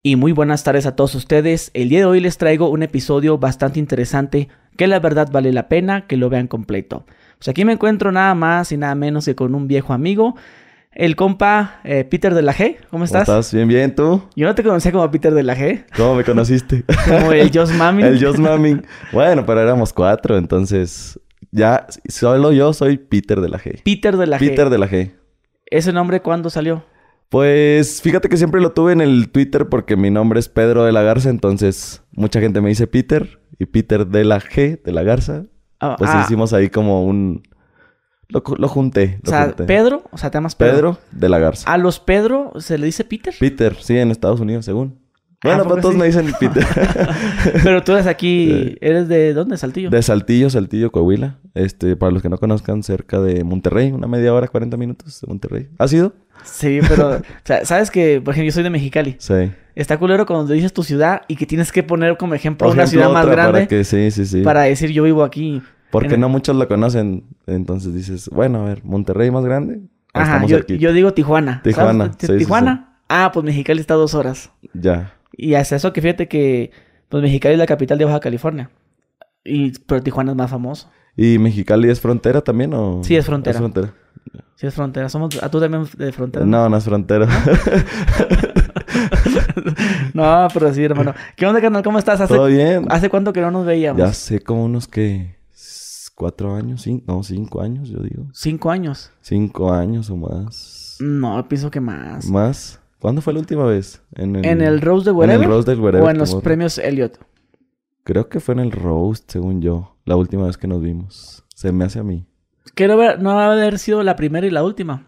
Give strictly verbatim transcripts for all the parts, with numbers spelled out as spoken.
Y muy buenas tardes a todos ustedes. El día de hoy les traigo un episodio bastante interesante que la verdad vale la pena que lo vean completo. Pues aquí me encuentro nada más y nada menos que con un viejo amigo, el compa eh, Peter de la G. ¿Cómo estás? ¿Cómo estás? Bien, bien, ¿tú? Yo no te conocía como Peter de la G. ¿Cómo me conociste? Como el Just Mamming. El Just Mamming. Bueno, pero éramos cuatro, entonces ya solo yo soy Peter de la G. Peter de la G. Peter de la G. ¿Ese nombre cuándo salió? Pues fíjate que siempre lo tuve en el Twitter porque mi nombre es Pedro de la Garza, entonces mucha gente me dice Peter y Peter de la G de la Garza. Oh, pues ah. hicimos ahí como un... Lo, lo junté. Lo o sea, junté. Pedro, o sea, te llamas Pedro. Pedro de la Garza. ¿A los Pedro se le dice Peter? Peter, sí, en Estados Unidos, según. Ah, Bueno, pues todos sí? me dicen Peter. Pero tú eres aquí, ¿eres de dónde? ¿Saltillo? De Saltillo, Saltillo, Coahuila. Este, para los que no conozcan, cerca de Monterrey, una media hora, cuarenta minutos de Monterrey. ¿Has ido? Sí, pero, o sea, ¿sabes que, por ejemplo, yo soy de Mexicali? Sí. Está culero cuando dices tu ciudad y que tienes que poner como ejemplo Por una ejemplo, ciudad más otra grande para que, sí, sí, sí. para decir yo vivo aquí. Porque en- no muchos lo conocen. Entonces dices, bueno, a ver, Monterrey más grande. Ahí Ajá, estamos yo, cerquita. yo digo Tijuana. ¿sabes? Tijuana, Ti- sí, sí, ¿Tijuana? Ah, pues Mexicali está a dos horas. Ya. Y hasta eso que fíjate que, pues Mexicali es la capital de Baja California. Y, pero Tijuana es más famoso. ¿Y Mexicali es frontera también o...? Sí, es frontera. Es frontera. Sí es frontera. Somos, ¿a tú también de frontera? No, no es frontera. No, pero sí, hermano. ¿Qué onda, carnal? ¿Cómo estás? ¿Hace, ¿Todo bien? ¿Hace cuánto que no nos veíamos? Ya sé como unos que... Cuatro años, cinco... No, cinco años, yo digo. Cinco años. Cinco años o más. No, pienso que más. ¿Más? ¿Cuándo fue la última vez? En el, ¿En el Rose de En Wherever? el Rose del Wherever. ¿O en los Tomorrow. premios Elliot? Creo que fue en el Roast, según yo. La última vez que nos vimos. Se me hace a mí. Que no, va- no va a haber sido la primera y la última.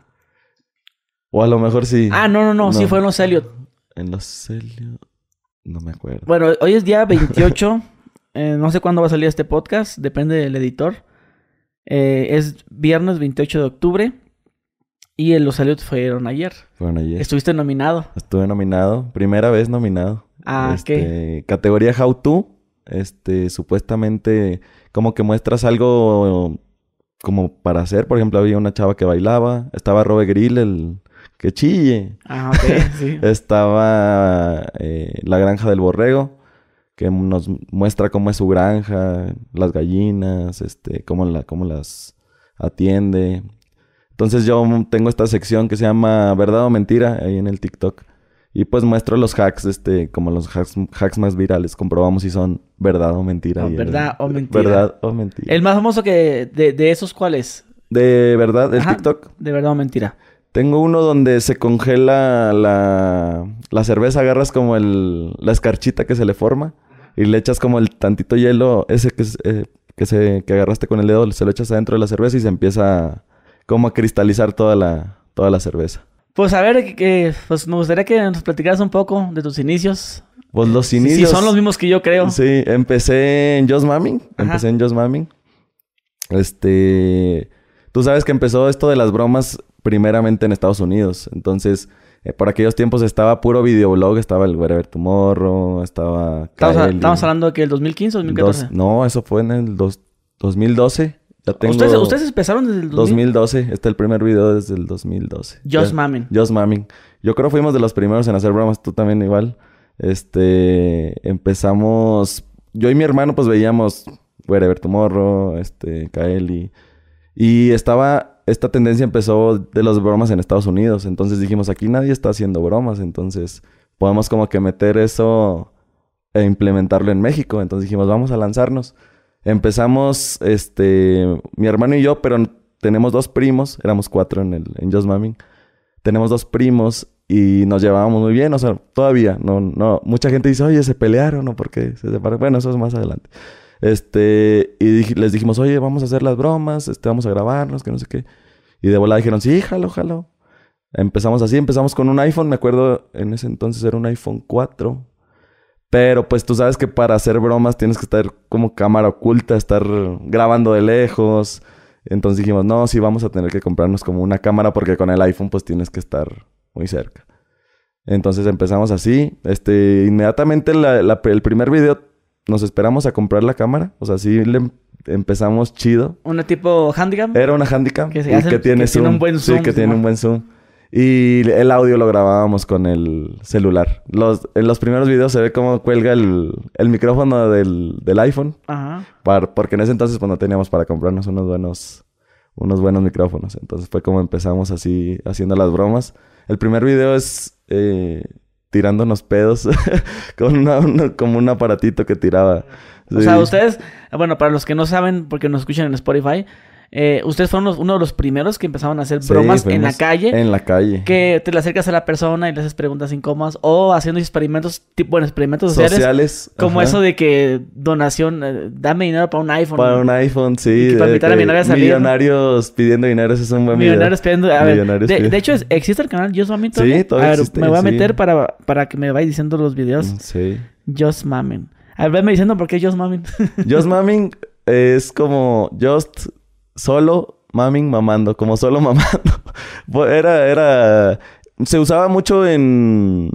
O a lo mejor sí. Ah, no, no, no. Sí No. fue en los Elliot. En los Celio... No me acuerdo. Bueno, hoy es día veintiocho. eh, no sé cuándo va a salir este podcast. Depende del editor. Eh, es viernes veintiocho de octubre. Y en los Elliot fueron ayer. Fueron ayer. Estuviste nominado. Estuve nominado. Primera vez nominado. ¿A este, qué? Categoría How To. Este, supuestamente... Como que muestras algo... Como para hacer. Por ejemplo, había una chava que bailaba. Estaba Robert Grill, el... Que chille. Ah, ok, sí. Estaba eh, La Granja del Borrego, que nos muestra cómo es su granja, las gallinas, este, cómo, la, cómo las atiende. Entonces yo tengo esta sección que se llama Verdad o Mentira ahí en el TikTok. Y pues muestro los hacks, este, como los hacks, hacks más virales. Comprobamos si son verdad o mentira. No, ahí en verdad el- o mentira. Verdad o mentira. El más famoso que de, de esos, ¿cuál es? De verdad, el Ajá, TikTok. De verdad o mentira. Tengo uno donde se congela la, la cerveza, agarras como el, la escarchita que se le forma y le echas como el tantito hielo, ese que, es, eh, que, se, que agarraste con el dedo, se lo echas adentro de la cerveza y se empieza como a cristalizar toda la, toda la cerveza. Pues a ver, que, que, pues me gustaría que nos platicaras un poco de tus inicios. Pues los Si- inicios... Si son los mismos que yo creo. Sí, empecé en Just Mamming. Ajá. Empecé en Just Mamming. Este... Tú sabes que empezó esto de las bromas primeramente en Estados Unidos. Entonces, eh, por aquellos tiempos estaba puro videoblog. Estaba el Wherever Tomorrow, estaba Estamos, Kaeli. estamos hablando de que el dos mil quince o dos mil catorce. Dos- no, eso fue en el dos, dos mil doce. Ya tengo... ¿Ustedes, ustedes empezaron desde el dos mil? dos mil doce. Este es el primer video desde el dos mil doce. Just Ya- Mamming. Just Mamming. Yo creo fuimos de los primeros en hacer bromas. Tú también igual. Este... Empezamos... Yo y mi hermano pues veíamos Wherever Tomorrow, este... Kaeli. Y estaba... Esta tendencia empezó de las bromas en Estados Unidos. Entonces dijimos, aquí nadie está haciendo bromas. Entonces podemos como que meter eso e implementarlo en México. Entonces dijimos, vamos a lanzarnos. Empezamos, este... Mi hermano y yo, pero tenemos dos primos. Éramos cuatro en, el, en Just Mamming. Tenemos dos primos y nos llevábamos muy bien. O sea, todavía. No, no. Mucha gente dice, oye, ¿se pelearon o por qué se separaron? Bueno, eso es más adelante. Este, y dij- les dijimos, oye, vamos a hacer las bromas, este, vamos a grabarnos, que no sé qué. Y de volada dijeron, sí, jalo, jalo. Empezamos así, empezamos con un iPhone, me acuerdo, en ese entonces era un iPhone cuatro. Pero pues tú sabes que para hacer bromas tienes que estar como cámara oculta, estar grabando de lejos. Entonces dijimos, no, sí, vamos a tener que comprarnos como una cámara porque con el iPhone pues tienes que estar muy cerca. Entonces empezamos así. Este, inmediatamente la, la, el primer video nos esperamos a comprar la cámara. O sea, sí le em- empezamos chido. ¿Una tipo handicap? Era una handicam Que se y hace- que tiene que zoom. tiene un buen zoom, Sí, que sí, tiene ¿no? un buen zoom. Y el audio lo grabábamos con el celular. Los, en los primeros videos se ve cómo cuelga el, el micrófono del, del iPhone. Ajá. Para, porque en ese entonces pues no teníamos para comprarnos unos buenos, unos buenos micrófonos. Entonces fue como empezamos así haciendo las bromas. El primer video es eh, tirándonos pedos con una, una, como un aparatito que tiraba. Sí. O sea, ustedes, bueno, para los que no saben, porque nos escuchan en Spotify... Eh, ustedes fueron los, uno de los primeros que empezaron a hacer bromas sí, en la calle. En la calle. Que te le acercas a la persona y le haces preguntas incómodas. O haciendo experimentos, tipo, bueno, experimentos sociales. Sociales. Como ajá. eso de que donación, eh, dame dinero para un iPhone. Para un iPhone, sí. Y que para invitar a mi novia a salir. Millonarios pidiendo dinero, ese es un buen Millonarios video. pidiendo, a ver, Millonarios de, pidiendo. de hecho, ¿existe el canal Just Mamin todavía? Sí, todavía a ver, existe, me voy a sí. meter para, para que me vayas diciendo los videos. Sí. Just Mamin. A ver, venme diciendo por qué Just Mamin. Just Mamin es como Just solo... Mamming, mamando. Como solo mamando. Era, era... Se usaba mucho en...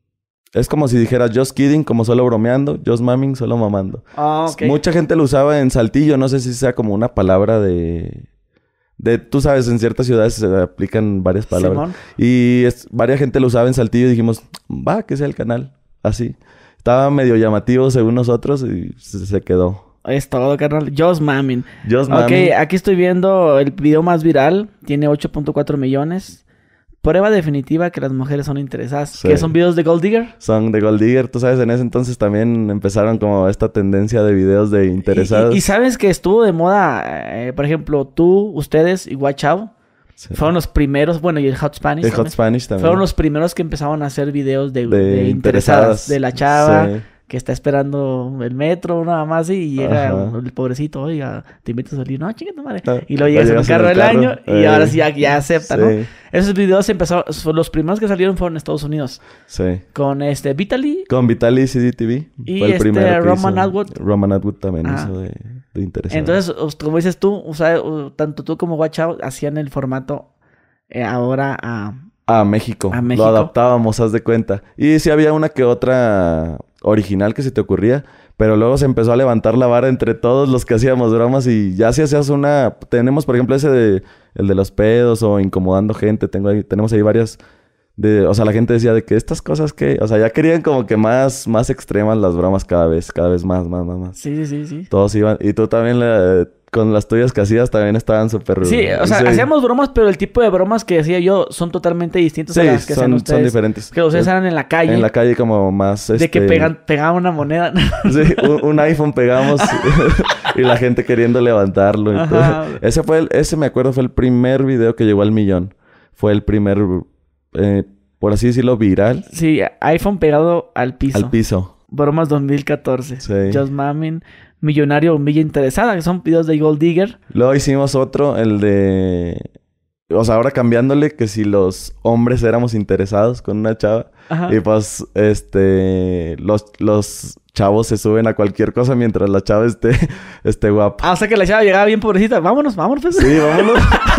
Es como si dijeras just kidding, como solo bromeando. Just mamming, solo mamando. Ah, ok. Mucha gente lo usaba en Saltillo. No sé si sea como una palabra de... de tú sabes, en ciertas ciudades se aplican varias palabras. Simón. Y es, varias gente lo usaba en Saltillo y dijimos... Va, que sea el canal. Así. Estaba medio llamativo según nosotros y se, se quedó. Es todo, carnal. Just Mamin. Just Mamin. Ok, aquí estoy viendo el video más viral. Tiene ocho punto cuatro millones. Prueba definitiva que las mujeres son interesadas. Sí. ¿Qué son videos de Gold Digger? Son de Gold Digger. Tú sabes, en ese entonces también empezaron como esta tendencia de videos de interesados. Y, y, y sabes que estuvo de moda, eh, por ejemplo, tú, ustedes y Watch Out. Sí. Fueron los primeros, bueno, y el Hot Spanish. El también. Hot Spanish también. Fueron los primeros que empezaron a hacer videos de, de, de interesadas. interesadas. De la chava. Sí. Que está esperando el metro, nada más, y llega Ajá. el pobrecito, oiga, te invito a salir. No, chinga tu madre. Ah, y luego llegas en el carro del carro, año y eh, ahora sí ya, ya acepta, sí. ¿no? Esos videos empezaron, los primeros que salieron fueron en Estados Unidos. Sí. Con este, Vitaly. Con Vitaly C D T V. Y fue el este, primero que Roman hizo. Atwood. Roman Atwood también ah. hizo de, de interesados. Entonces, como dices tú, o sea, tanto tú como Watch Out hacían el formato eh, ahora a... A México. A México. Lo adaptábamos, haz de cuenta. Y sí había una que otra original que se te ocurría. Pero luego se empezó a levantar la vara entre todos los que hacíamos bromas. Y ya si hacías una... Tenemos, por ejemplo, ese de... El de los pedos o incomodando gente. Tengo ahí, tenemos ahí varias... De, o sea, la gente decía de que estas cosas que... O sea, ya querían como que más... Más extremas las bromas cada vez. Cada vez más, más, más, más. Sí, sí, sí. Todos iban... Y tú también la... Con las tuyas que hacías también estaban súper... Sí, o sea, sí. hacíamos bromas, pero el tipo de bromas que decía yo son totalmente distintos sí, a las que son, hacían ustedes. son diferentes. Que ustedes eran en la calle. En la calle como más... De este... que pegan, pegaban una moneda. Sí, un, un iPhone pegamos y la gente queriendo levantarlo. Y todo. Ese fue el... Ese me acuerdo fue el primer video que llegó al millón. Fue el primer... Eh, por así decirlo, viral. Sí, iPhone pegado al piso. Al piso. Bromas dos mil catorce. Sí. Just Mamin... Millonario o Milla Interesada, que son videos de Gold Digger. Luego hicimos otro, el de... O sea, ahora cambiándole que si los hombres éramos interesados con una chava. Ajá. Y pues, este... Los, los chavos se suben a cualquier cosa mientras la chava esté, esté guapa. Ah, o sea que la chava llegaba bien pobrecita. Vámonos, vámonos. Pues. Sí, vámonos.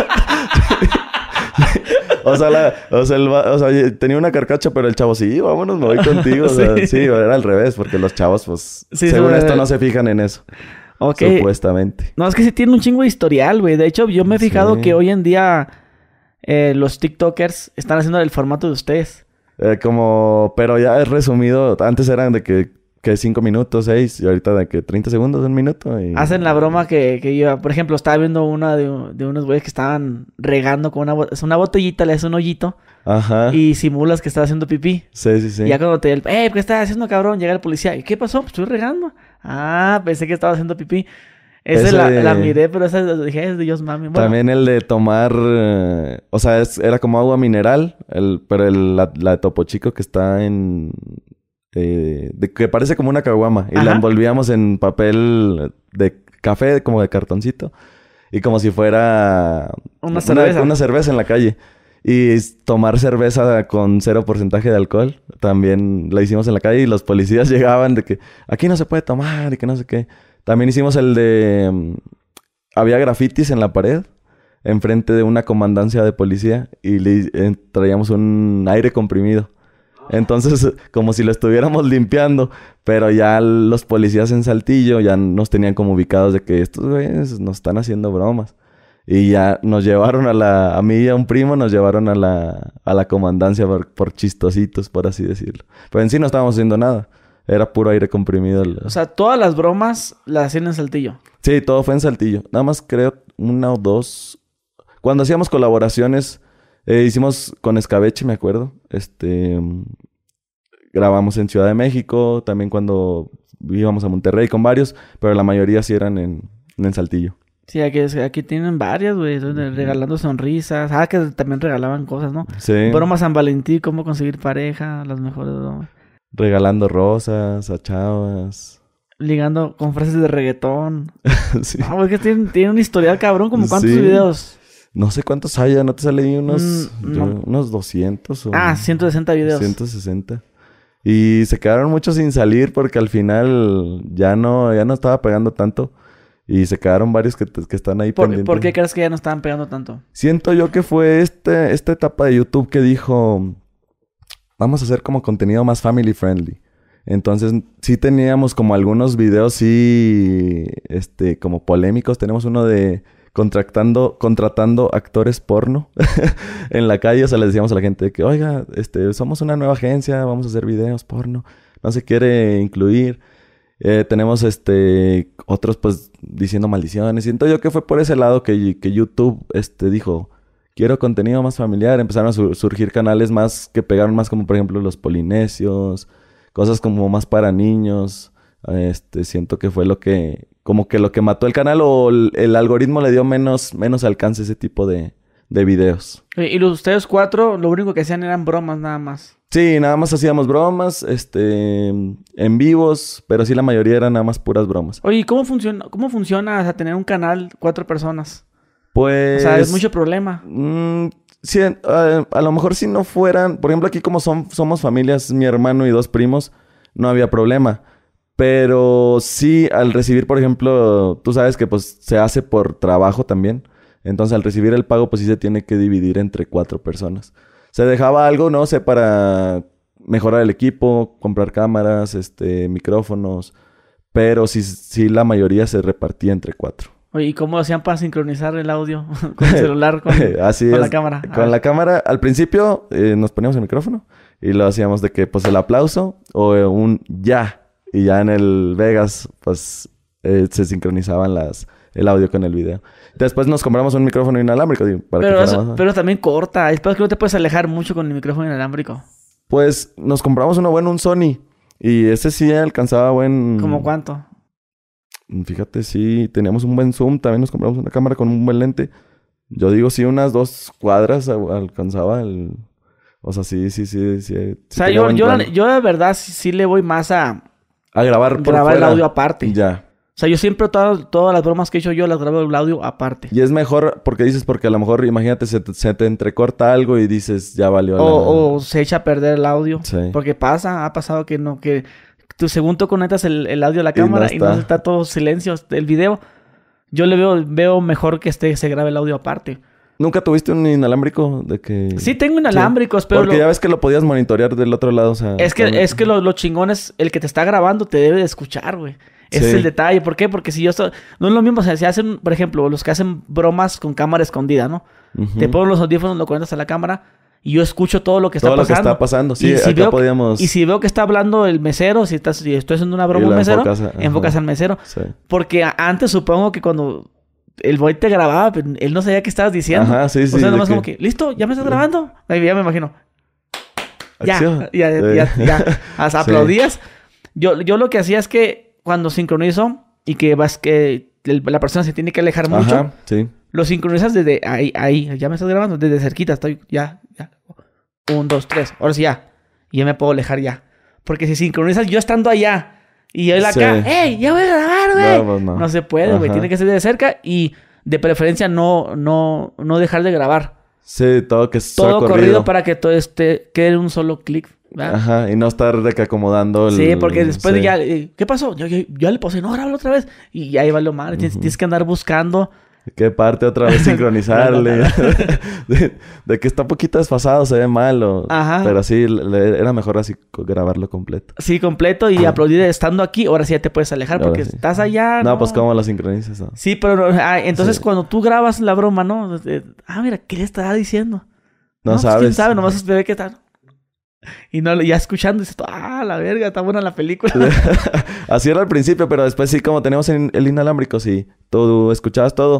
O sea, la, o, sea, el, o sea, tenía una carcacha, pero el chavo, sí, vámonos, me voy contigo. O sea, sí. sí, era al revés, porque los chavos, pues, sí, según esto, no se fijan en eso. Ok. Supuestamente. No, es que sí tiene un chingo de historial, güey. De hecho, yo me he fijado sí. que hoy en día eh, los TikTokers están haciendo el formato de ustedes. Eh, como... Pero ya es resumido. Antes eran de que... Que cinco minutos, seis. Y ahorita de que treinta segundos, un minuto. Y... Hacen la broma que, que yo... Por ejemplo, estaba viendo una de, de unos güeyes que estaban regando con una... Es una botellita, le haces un hoyito. Ajá. Y simulas que estás haciendo pipí. Sí, sí, sí. Y ya cuando te... ¡Eh! ¿Qué estás haciendo, cabrón? Llega el policía. ¿Y qué pasó? Pues estoy regando. Ah, pensé que estaba haciendo pipí. Esa Ese... la, la miré, pero esa dije, es de Just Mamin. Bueno. También el de tomar... Eh, o sea, es, era como agua mineral. El, pero el, la, la de Topo Chico que está en... Eh, de, que parece como una caguama. Y Ajá. la envolvíamos en papel de café, como de cartoncito. Y como si fuera... Una cerveza. Una, una cerveza en la calle. Y tomar cerveza con cero porcentaje de alcohol. También la hicimos en la calle. Y los policías llegaban de que... Aquí no se puede tomar y que no sé qué. También hicimos el de... Um, había grafitis en la pared. Enfrente de una comandancia de policía. Y le, eh, traíamos un aire comprimido. Entonces, como si lo estuviéramos limpiando. Pero ya los policías en Saltillo ya nos tenían como ubicados de que estos güeyes nos están haciendo bromas. Y ya nos llevaron a la... A mí y a un primo nos llevaron a la... A la comandancia por, por chistositos, por así decirlo. Pero en sí no estábamos haciendo nada. Era puro aire comprimido. El... O sea, todas las bromas las hacían en Saltillo. Sí, todo fue en Saltillo. Nada más creo una o dos... Cuando hacíamos colaboraciones... Eh, hicimos con Escabeche, me acuerdo. Este... Grabamos en Ciudad de México. También cuando íbamos a Monterrey con varios. Pero la mayoría sí eran en, en Saltillo. Sí, aquí, aquí tienen varias, güey. Regalando sonrisas. Ah, que también regalaban cosas, ¿no? Sí. Bromas San Valentín, cómo conseguir pareja. Las mejores bromas. Regalando rosas a chavas. Ligando con frases de reggaetón. Sí. Ah, güey, que tienen, tienen un historial cabrón. ¿Como cuántos Sí. videos? No sé cuántos haya. ¿No te sale ahí unos... Mm, yo- no. unos doscientos o... Ah, ciento sesenta videos. ciento sesenta. Y se quedaron muchos sin salir porque al final ya no, ya no estaba pegando tanto. Y se quedaron varios que, que están ahí ¿Por, pendientes. ¿Por qué crees que ya no estaban pegando tanto? Siento yo que fue este, esta etapa de YouTube que dijo... Vamos a hacer como contenido más family friendly. Entonces, sí teníamos como algunos videos, sí... Este, como polémicos. Tenemos uno de... Contratando, contratando actores porno en la calle. O sea, les decíamos a la gente que, oiga, este, somos una nueva agencia, vamos a hacer videos porno. No se quiere incluir. Eh, tenemos este otros, pues, diciendo maldiciones. Siento yo que fue por ese lado que, que YouTube este, dijo, quiero contenido más familiar. Empezaron a su- surgir canales más que pegaron más, como por ejemplo Los Polinesios. Cosas como más para niños. Este, siento que fue lo que... Como que lo que mató el canal o el, el algoritmo le dio menos, menos alcance a ese tipo de, de videos. Y los ustedes cuatro, lo único que hacían eran bromas nada más. Sí, nada más hacíamos bromas, este, en vivos, pero sí la mayoría eran nada más puras bromas. Oye, ¿y cómo funciona, cómo funciona o sea, tener un canal cuatro personas? Pues... O sea, es mucho problema. mm, sí, a, a lo mejor si no fueran... Por ejemplo, aquí como son, somos familias, mi hermano y dos primos, no había problema. Pero sí, al recibir, por ejemplo, tú sabes que pues se hace por trabajo también. Entonces, al recibir el pago, pues sí se tiene que dividir entre cuatro personas. Se dejaba algo, no sé, para mejorar el equipo, comprar cámaras, este, micrófonos. Pero sí, sí la mayoría se repartía entre cuatro. Oye, ¿y cómo hacían para sincronizar el audio con el celular, con, Así con es. la cámara? Con Ah. la cámara, al principio eh, nos poníamos el micrófono y lo hacíamos de que, pues, el aplauso o eh, un ya. Y ya en el Vegas, pues, eh, se sincronizaban las, el audio con el video. Después nos compramos un micrófono inalámbrico. Digo, para Pero, que eso- fuera más- pero también corta. Es que no te puedes alejar mucho con el micrófono inalámbrico. Pues nos compramos uno bueno, un Sony. Y ese sí alcanzaba buen... ¿Cómo cuánto? Fíjate, sí, teníamos un buen zoom. También nos compramos una cámara con un buen lente. Yo digo, sí, unas dos cuadras a- alcanzaba el... O sea, sí, sí, sí. sí, sí O sea, tenía yo, buen yo, plano. yo de verdad sí, sí le voy más a A grabar por grabar el fuera. audio aparte. Ya. O sea, yo siempre todas, todas las bromas que he hecho yo las grabo el audio aparte. Y es mejor porque dices, porque a lo mejor, imagínate, se te, se te entrecorta algo y dices, ya valió la... O, o se echa a perder el audio. Sí. Porque pasa, ha pasado que no, que tú según tú conectas el, el audio a la Y no cámara y no, está. está todo silencio el video. Yo le veo, veo mejor que esté, se grabe el audio aparte. ¿Nunca tuviste un inalámbrico de que...? Sí tengo inalámbricos, pero Porque lo- ya ves que lo podías monitorear del otro lado, o sea... es que, también- es que lo, lo chingón es el que te está grabando te debe de escuchar, güey. Ese Sí. es el detalle. ¿Por qué? Porque si yo estoy... No es lo mismo. O sea, si hacen, por ejemplo, los que hacen bromas con cámara escondida, ¿no? Ujú. Te ponen los audífonos, lo conectas a la cámara y yo escucho todo lo que está Todo lo que pasando. está pasando. Sí, Y si acá veo- podíamos... Y si veo que está hablando el mesero, si, estás, si estoy haciendo una broma Y a un lo mesero, enfocas a- ajá. enfocas al mesero. Sí. Porque a- antes supongo que cuando el boy te grababa, pero él no sabía qué estabas diciendo. Ajá, sí, sí, O sea, de nomás que- como que, ¿listo? ¿Ya me estás grabando? Ahí ya me imagino. Ya, Acción. ya, ya, Sí. ya, ya. Hasta Sí. aplaudías. Yo, yo lo que hacía es que cuando sincronizo y que vas que el- la persona se tiene que alejar mucho, Ajá, sí. lo sincronizas desde ahí, ahí. Ya me estás grabando, desde cerquita. Estoy, ya, ya. Un, dos, tres. Ahora sí, ya. Y ya me puedo alejar ya. Porque si sincronizas yo estando allá y él acá, Sí. ¡ey! ¡Ya voy a grabar, güey! No, pues no. No se puede, güey. Ajá. Tiene que ser de cerca y de preferencia no, no, no dejar de grabar. Sí, todo que sea Todo corrido. corrido. para que todo este quede en un solo clic. ¿verdad? Ajá, y no estar de que acomodando el... Sí, porque después sí. ya... eh, ¿Qué pasó? Yo, yo, yo le puse, no, grábalo otra vez. Y ahí valió madre. Tienes, Ujú. tienes que andar buscando ¿Qué parte otra vez sincronizarle? de, de que está un poquito desfasado, se ve mal. O... Ajá. Pero sí, le, era mejor así grabarlo completo. Sí, completo y aplaudir estando aquí. Ahora sí ya te puedes alejar Ahora porque sí. estás allá. No, No, pues ¿cómo lo sincronizas? No? Sí, pero ah, entonces Sí. cuando tú grabas la broma, ¿no? Eh, Ah, mira, ¿qué le estará diciendo? No, pues, sabes. quién sabe, nomás se ve que está... Y no, ya escuchando, dices, ah, la verga, está buena la película. Así era al principio, pero después sí, como teníamos el, el inalámbrico, sí. Tú escuchabas todo.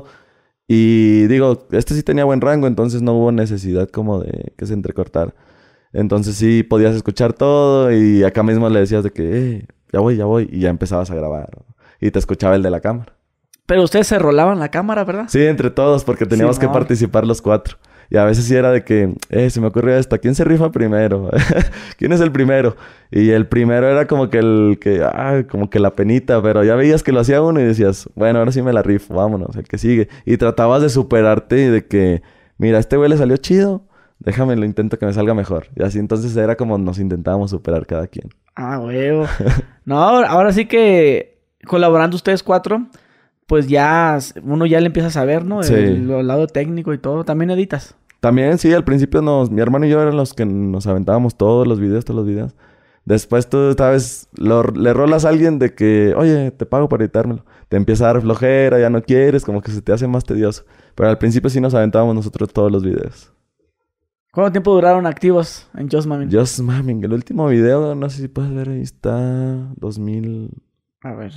Y digo, este sí tenía buen rango, entonces no hubo necesidad como de que se entrecortara. Entonces sí podías escuchar todo y acá mismo le decías de que, eh, ya voy, ya voy. Y ya empezabas a grabar. Y te escuchaba el de la cámara. Pero ustedes se rolaban la cámara, ¿verdad? Sí, entre todos, porque teníamos Simón. que participar los cuatro. Y a veces sí era de que, eh, se me ocurrió esto, ¿quién se rifa primero? ¿Quién es el primero? Y el primero era como que el que, ah, como que la penita, pero ya veías que lo hacía uno y decías, bueno, ahora sí me la rifo, vámonos, el que sigue. Y tratabas de superarte y de que, mira, a este güey le salió chido, déjame lo intento que me salga mejor. Y así entonces era como nos intentábamos superar cada quien. Ah, huevo. No, ahora sí que colaborando ustedes cuatro, pues ya uno ya le empieza a saber, ¿no? Sí. El, el lado técnico y todo. También editas. También, sí, al principio nos, mi hermano y yo eran los que nos aventábamos todos los videos, todos los videos. Después tú, sabes, lo, le rolas a alguien de que, oye, te pago para editármelo. Te empieza a dar flojera, ya no quieres, como que se te hace más tedioso. Pero al principio sí nos aventábamos nosotros todos los videos. ¿Cuánto tiempo duraron activos en Just Mamin? Just Mamming, el último video, no sé si puedes ver, ahí está, dos mil A ver.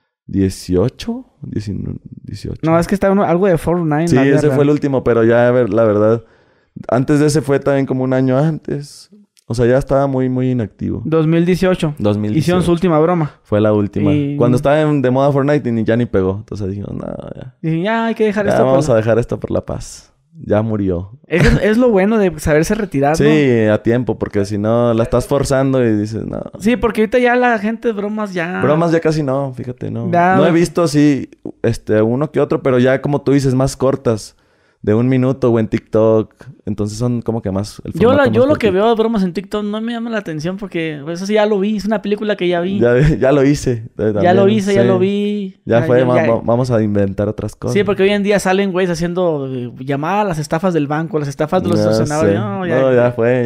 dieciocho, diecinueve, dieciocho. No, es que está uno, algo de Fortnite. Sí, ese fue el último, pero ya, a ver, la verdad, antes de ese fue también como un año antes. O sea, ya estaba muy, muy inactivo. dos mil dieciocho. dos mil dieciocho. Hicieron su última broma. Fue la última. Y- Cuando estaba en- de moda Fortnite y ni, ya ni pegó. Entonces dijimos, no, ya. Dije, ya hay que dejar Ya esto. vamos por- a dejar esto por la paz. Ya murió. Es, es lo bueno de saberse retirar, ¿no? Sí, a tiempo, porque si no la estás forzando y dices, no. Sí, porque ahorita ya la gente de bromas ya... Bromas ya casi no, fíjate, no. Ya. No he visto, sí, este, uno que otro, pero ya como tú dices, más cortas. De un minuto o en TikTok. Entonces son como que más... el Yo, la- formato yo más lo que cortito. veo de bromas en TikTok no me llama la atención porque pues, eso sí ya lo vi. Es una película que ya vi. Ya, ya lo hice. eh, Ya también, lo hice, ya sí. lo vi. Ya fue, ya- va- ya- va- vamos a inventar otras cosas. Sí, porque hoy en día salen güeyes haciendo eh, llamadas a las estafas del banco, las estafas de los Ya estacionarios. sé. No, ya, No, ya fue,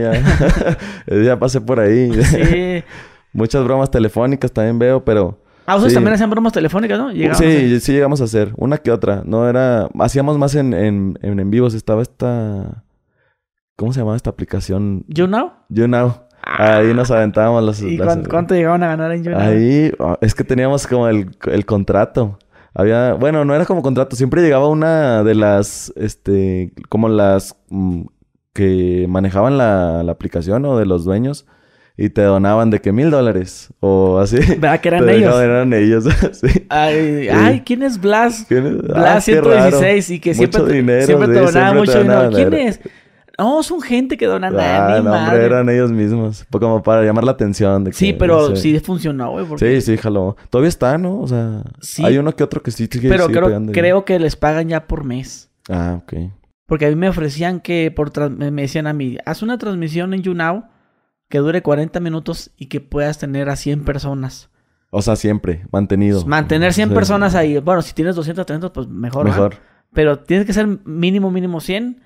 ya. Ya pasé por ahí. Sí. Muchas bromas telefónicas también veo, pero... Ah, ustedes Sí. también hacían bromas telefónicas, ¿no? Llegaban a hacer- Sí, sí llegamos a hacer. Una que otra. No era... Hacíamos más en, en, en, en vivos. Estaba esta... ¿Cómo se llamaba esta aplicación? ¿You Know? YouNow. Ahí nos aventábamos las... ¿Y las- cuán- cuánto llegaban a ganar en You Know? Ahí... oh, es que teníamos como el, el contrato. Había... Bueno, no era como contrato. Siempre llegaba una de las... Este... Como las... mm, que manejaban la, la aplicación o de los dueños. Y te donaban de que mil dólares. O así. ¿Verdad que eran Te ellos? dejaban- Eran ellos. Sí. Ay, Sí. ay, ¿quién es Blas? ¿Quién es? Ah, Blas qué ciento dieciséis raro. y que Mucho siempre, te- dinero, siempre te sí, donaba siempre mucho te dinero. donaban ¿Quién dinero. es? No, son gente que dona nada, Ah, ni no, hombre, madre. eran ellos mismos. Pues como para llamar la atención. De que, Sí, pero sí. sí funcionó, güey. porque- Sí, sí, jaló. Todavía está, ¿no? O sea, Sí. hay uno que otro que sí sigue, Pero sigue creo, pegando. creo que les pagan ya por mes. Ah, ok. Porque a mí me ofrecían que por trans- me me decían a mí, haz una transmisión en YouNow que dure cuarenta minutos y que puedas tener a cien personas. O sea, siempre, mantenido. Mantener cien Sí. personas ahí. Bueno, si tienes doscientos, trescientos, pues mejor. ¿verdad? Mejor. Pero tienes que ser mínimo, mínimo cien.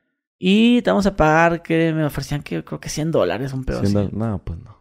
Y te vamos a pagar, que me ofrecían que creo que cien dólares, un pedo así. Siendo- No, pues no.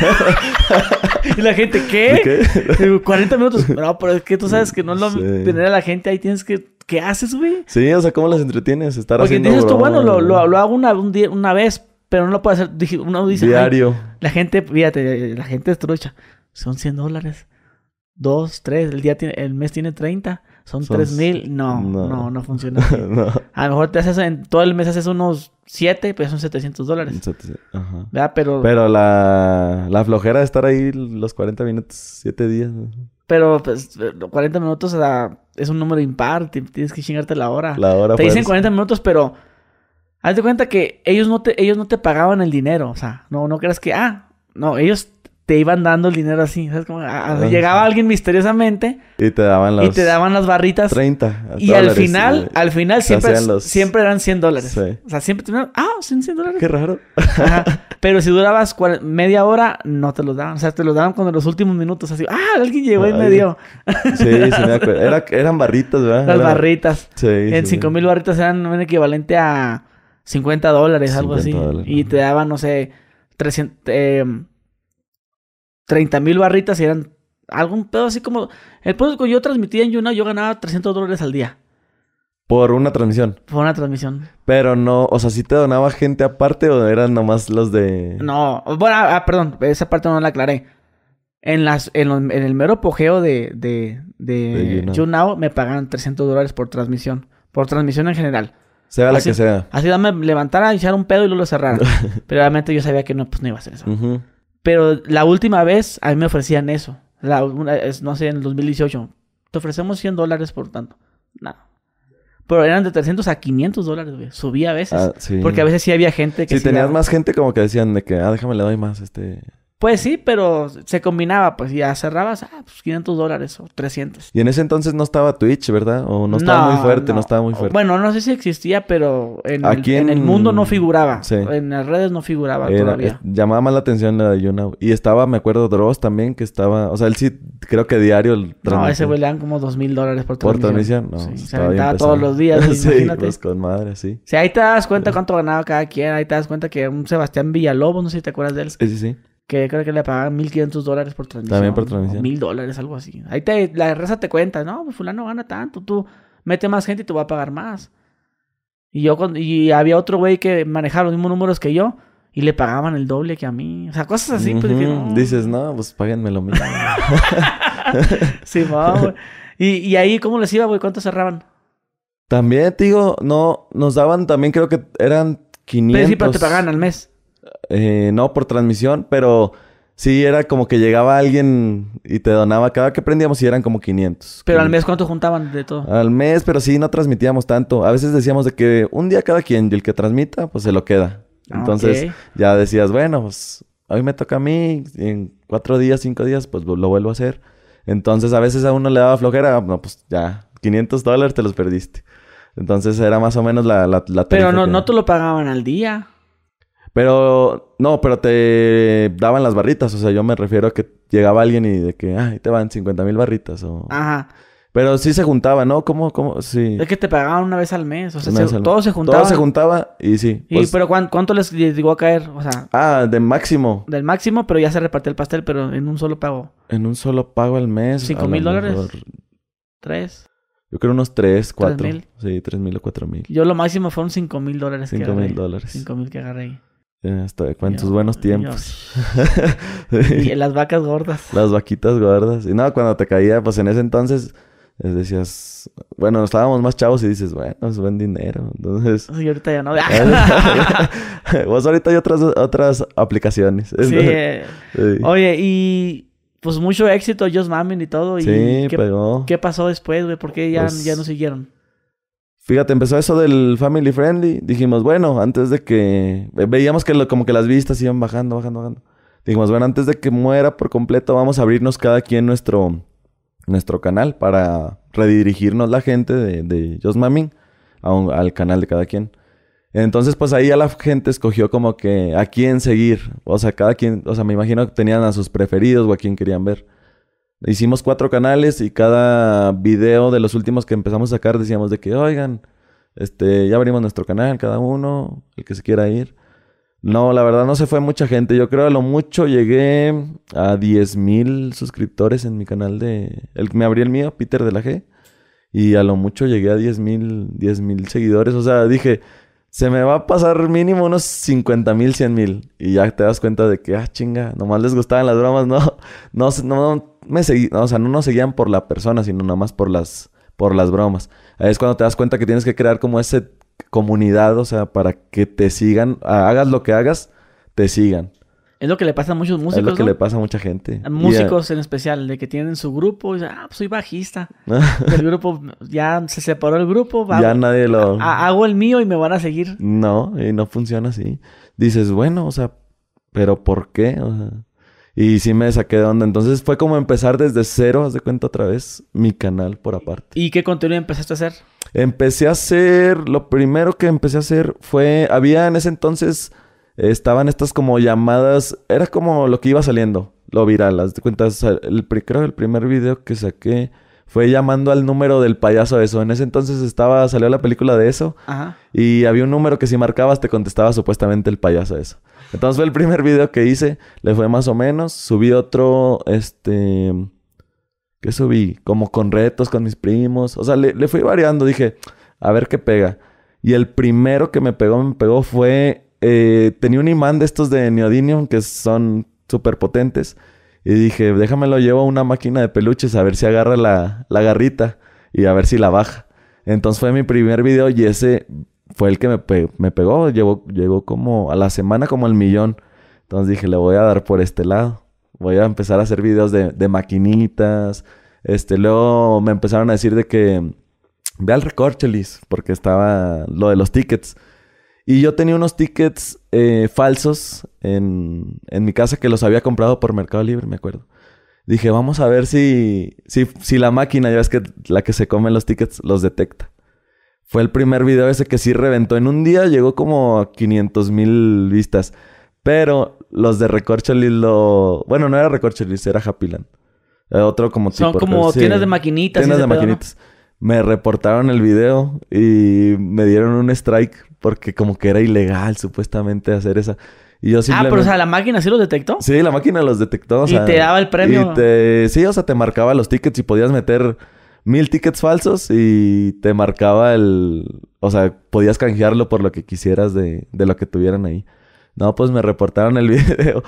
Y la gente, ¿qué? ¿Qué? Digo, cuarenta minutos. No, pero es que tú sabes que no es lo Sí. tener a la gente ahí. Tienes que... ¿Qué haces, güey? Sí, o sea, ¿cómo las entretienes? Estar Porque haciendo dices tú, bueno, lo, bromas, lo, lo hago una, un día- una vez, pero no lo puedo hacer. Dije, uno dice, "Ay, diario. la gente, fíjate, la gente es trucha. Son cien dólares. Dos, tres, el día tiene, el mes tiene treinta. Son Son tres mil. No, no, no. no, funciona así. No. A lo mejor te haces en todo el mes haces unos siete, pues son setecientos dólares. Ajá. ¿Verdad? Pero, pero, Pero la, la flojera de estar ahí los cuarenta minutos, siete días. pues, cuarenta minutos o sea, es un número impar. te- Tienes que chingarte la hora. La hora Te dicen fuerza. cuarenta minutos, pero haz de cuenta que ellos no te, ellos no te pagaban el dinero. O sea, no, no creas que, ah, no, ellos te iban dando el dinero así. ¿Sabes? Como, a, a, llegaba alguien misteriosamente. Y te daban las... Y te daban las barritas. treinta Y dólares, al final, y... al final siempre, los... siempre eran cien dólares. Sí. O sea, siempre tenían... Ah, son cien dólares. Qué raro. Ajá. Pero si durabas cual... media hora, no te los daban. O sea, te los daban cuando en los últimos minutos. Así, ah, alguien llegó y Ay. me dio. Sí, sí me acuerdo. Era, eran barritas, ¿verdad? Las Era... barritas. Sí, en sí. cinco mil barritas eran un equivalente a cincuenta dólares, algo así. Dólares. Y te daban, no sé, trescientos... Eh, treinta mil barritas y eran algún pedo así como... El pedo que yo transmitía en YouNow, yo ganaba trescientos dólares al día. ¿Por una transmisión? Por una transmisión. Pero no... O sea, ¿sí te donaba gente aparte o eran nomás los de...? No. Bueno, ah, perdón. Esa parte no la aclaré. En las en, los, en el mero apogeo de, de, de, de YouNow. YouNow me pagaban trescientos dólares por transmisión. Por transmisión en general. Sea la así, que sea. Así dame levantara, echar un pedo y luego lo cerrara. Pero obviamente yo sabía que no, pues no iba a hacer eso. Uh-huh. Pero la última vez a mí me ofrecían eso. La, una, es, no sé, en el dos mil dieciocho. Te ofrecemos cien dólares por tanto. No. Pero eran de trescientos a quinientos dólares, güey. Subía a veces. Ah, sí. Porque a veces sí había gente que... Si sí tenías daba. Más gente como que decían de que... Ah, déjame le doy más, este... Pues sí, pero se combinaba, pues ya cerrabas, ah, pues quinientos dólares o trescientos. Y en ese entonces no estaba Twitch, ¿verdad? O no estaba no, muy fuerte, no. no estaba muy fuerte. Bueno, no sé si existía, pero en, Aquí el, en... en el mundo no figuraba. Sí. En las redes no figuraba Era, todavía. Es, llamaba más la atención la de YouNow. Y estaba, me acuerdo, Dross también, que estaba... O sea, él sí, creo que diario... No, ese güey le dan como dos mil dólares por transmisión. ¿Por transmisión? No, sí, se aventaba todos los días, sí, imagínate. Pues con madre, sí. Sí, ahí te das cuenta cuánto ganaba cada quien. Ahí te das cuenta que un Sebastián Villalobos, no sé si te acuerdas de él. Sí, sí, sí. Que creo que le pagaban mil quinientos dólares por transmisión. También por transmisión. Mil dólares, algo así. Ahí te, la raza te cuenta, no, pues fulano gana tanto, tú mete más gente y te va a pagar más. Y yo y había otro güey que manejaba los mismos números que yo y le pagaban el doble que a mí. O sea, cosas así. Uh-huh. Pues, que no. Dices, no, pues páguenme lo mismo. Sí, no, güey. Y, y ahí, ¿cómo les iba, güey? ¿Cuánto cerraban? También, te digo, no, nos daban también, creo que eran quinientos. Pero sí, pero te pagaban al mes. Eh, no por transmisión, pero sí era como que llegaba alguien y te donaba. Cada que prendíamos y eran como quinientos. Pero quinientos. Al mes, ¿cuánto juntaban de todo? Al mes, pero sí, no transmitíamos tanto. A veces decíamos de que un día cada quien, y el que transmita, pues se lo queda. Entonces, okay. Ya decías, bueno, pues hoy me toca a mí, y en cuatro días, cinco días, pues lo vuelvo a hacer. Entonces, a veces a uno le daba flojera, no, pues ya, quinientos dólares te los perdiste. Entonces, era más o menos la, la, la Pero no, que... no te lo pagaban al día. Pero, no, pero te daban las barritas. O sea, yo me refiero a que llegaba alguien y de que, ay, te van cincuenta mil barritas o... Ajá. Pero sí se juntaba, ¿no? ¿Cómo, cómo? Sí. Es que te pagaban una vez al mes. O sea, se, al... todo se juntaba. Todo se juntaba y sí. ¿Y pues... pero ¿cuánto, cuánto les llegó a caer? O sea... Ah, de máximo. Del máximo, pero ya se repartió el pastel, pero en un solo pago. En un solo pago al mes. ¿Cinco mil dólares? ¿Tres? Yo creo unos tres, cuatro. ¿Tres mil? Sí, tres mil o cuatro mil. Yo lo máximo fueron cinco mil dólares que Cinco agarré. mil dólares. Cinco mil que agarré ahí. Ya está, cuántos buenos tiempos. Y las vacas gordas. Las vaquitas gordas. Y no, cuando te caía, pues en ese entonces decías, bueno, estábamos más chavos y dices, bueno, es buen dinero. Entonces. Y ahorita ya no. Vos ahorita hay otras, otras aplicaciones. Sí. Sí. Oye, y pues mucho éxito, Just Mamming y todo. Y sí, ¿qué, pegó. ¿Qué pasó después, güey? ¿Por qué ya, pues... ya no siguieron? Fíjate, empezó eso del family friendly. Dijimos, bueno, antes de que... Veíamos que lo, como que las vistas iban bajando, bajando, bajando. Dijimos, bueno, antes de que muera por completo, vamos a abrirnos cada quien nuestro, nuestro canal para redirigirnos la gente de, de Just Mamming a un, al canal de cada quien. Entonces, pues ahí ya la gente escogió como que a quién seguir. O sea, cada quien... O sea, me imagino que tenían a sus preferidos o a quién querían ver. Hicimos cuatro canales y cada video de los últimos que empezamos a sacar decíamos de que, oigan, este, ya abrimos nuestro canal, cada uno, el que se quiera ir. No, la verdad no se fue mucha gente. Yo creo a lo mucho llegué a diez mil suscriptores en mi canal de... El, me abrí el mío, Peter de la G. Y a lo mucho llegué a diez mil, diez mil seguidores. O sea, dije, se me va a pasar mínimo unos cincuenta mil, cien mil. Y ya te das cuenta de que, ah, chinga, nomás les gustaban las bromas. No, no, no, no me seguí, no, o sea, no nos seguían por la persona, sino nomás por las, por las bromas. Ahí es cuando te das cuenta que tienes que crear como esa comunidad, o sea, para que te sigan, hagas lo que hagas, te sigan. Es lo que le pasa a muchos músicos, Es lo que ¿no? le pasa a mucha gente. A músicos yeah. en especial, de que tienen su grupo y dicen, ah, pues soy bajista. El grupo, ya se separó el grupo. Hago, ya nadie lo... Hago el mío y me van a seguir. No, y no funciona así. Dices, bueno, o sea, ¿pero por qué? O sea, Y sí me saqué de onda. Entonces fue como empezar desde cero, haz de cuenta otra vez, mi canal por aparte. ¿Y qué contenido empezaste a hacer? Empecé a hacer... Lo primero que empecé a hacer fue... Había en ese entonces... Estaban estas como llamadas... Era como lo que iba saliendo. Lo viral. Haz de cuenta... El, creo que el primer video que saqué... Fue llamando al número del payaso eso. En ese entonces estaba... Salió la película de eso. Ajá. Y había un número que si marcabas te contestaba supuestamente el payaso eso. Entonces fue el primer video que hice. Le fue más o menos. Subí otro... Este... ¿Qué subí? Como con retos con mis primos. O sea, le, le fui variando. Dije, a ver qué pega. Y el primero que me pegó, me pegó fue... Eh, tenía un imán de estos de neodymium que son súper potentes. Y dije, déjame lo llevo a una máquina de peluches a ver si agarra la, la garrita. Y a ver si la baja. Entonces fue mi primer video y ese fue el que me, pe me pegó. Llegó, llegó como a la semana como al millón. Entonces dije, le voy a dar por este lado. Voy a empezar a hacer videos de, de maquinitas. Este, luego me empezaron a decir de que... Ve al Recorcholis, porque estaba lo de los tickets. Y yo tenía unos tickets eh, falsos en, en mi casa que los había comprado por Mercado Libre, me acuerdo. Dije, vamos a ver si, si, si la máquina, ya ves que la que se come los tickets, los detecta. Fue el primer video ese que sí reventó. En un día llegó como a quinientos mil vistas. Pero los de Recorcholis lo... Bueno, no era Recorcholis, era Happyland. Era otro como tipo... Son como sí, tiendas de maquinitas. Tiendas de pedo, maquinitas. ¿No? Me reportaron el video y me dieron un strike porque como que era ilegal supuestamente hacer esa. Y yo simplemente... Ah, pero o sea, ¿la máquina sí los detectó? Sí, la máquina los detectó. O sea, y te daba el premio. Y te... Sí, o sea, te marcaba los tickets y podías meter mil tickets falsos y te marcaba el... O sea, podías canjearlo por lo que quisieras de, de lo que tuvieran ahí. No, pues me reportaron el video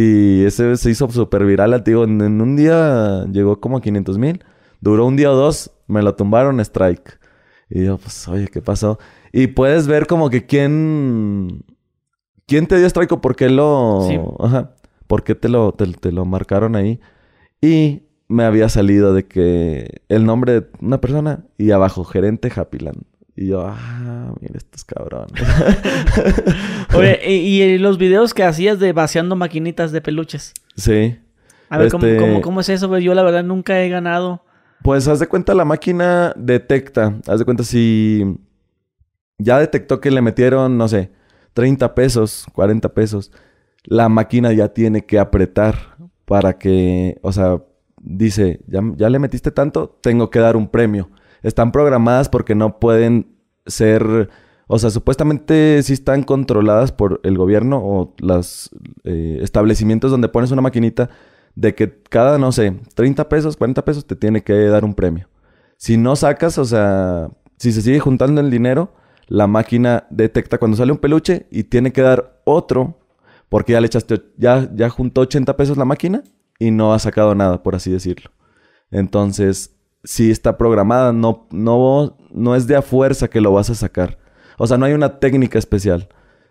y ese se hizo súper viral. Digo, en, en un día llegó como a quinientos mil. Duró un día o dos, me lo tumbaron, strike. Y yo, pues, oye, ¿qué pasó? Y puedes ver como que quién... ¿Quién te dio strike o por qué lo... Sí. Ajá. ¿Por qué te lo, te, te lo marcaron ahí? Y me había salido de que... El nombre de una persona y abajo, gerente Happyland. Y yo, ah, mira estos cabrones. Oye, ¿y, y los videos que hacías de vaciando maquinitas de peluches? Sí. A ver, este... ¿cómo, cómo, ¿cómo es eso? Yo la verdad nunca he ganado... Pues haz de cuenta la máquina detecta. Haz de cuenta si ya detectó que le metieron, no sé, treinta pesos, cuarenta pesos. La máquina ya tiene que apretar para que, o sea, dice, ya, ya le metiste tanto, tengo que dar un premio. Están programadas porque no pueden ser, o sea, supuestamente sí están controladas por el gobierno o los eh, establecimientos donde pones una maquinita. De que cada, no sé, treinta pesos, cuarenta pesos te tiene que dar un premio. Si no sacas, o sea, si se sigue juntando el dinero, la máquina detecta cuando sale un peluche y tiene que dar otro porque ya le echaste, ya, ya juntó ochenta pesos la máquina y no ha sacado nada, por así decirlo. Entonces, si está programada, no, no, no es de a fuerza que lo vas a sacar. O sea, no hay una técnica especial.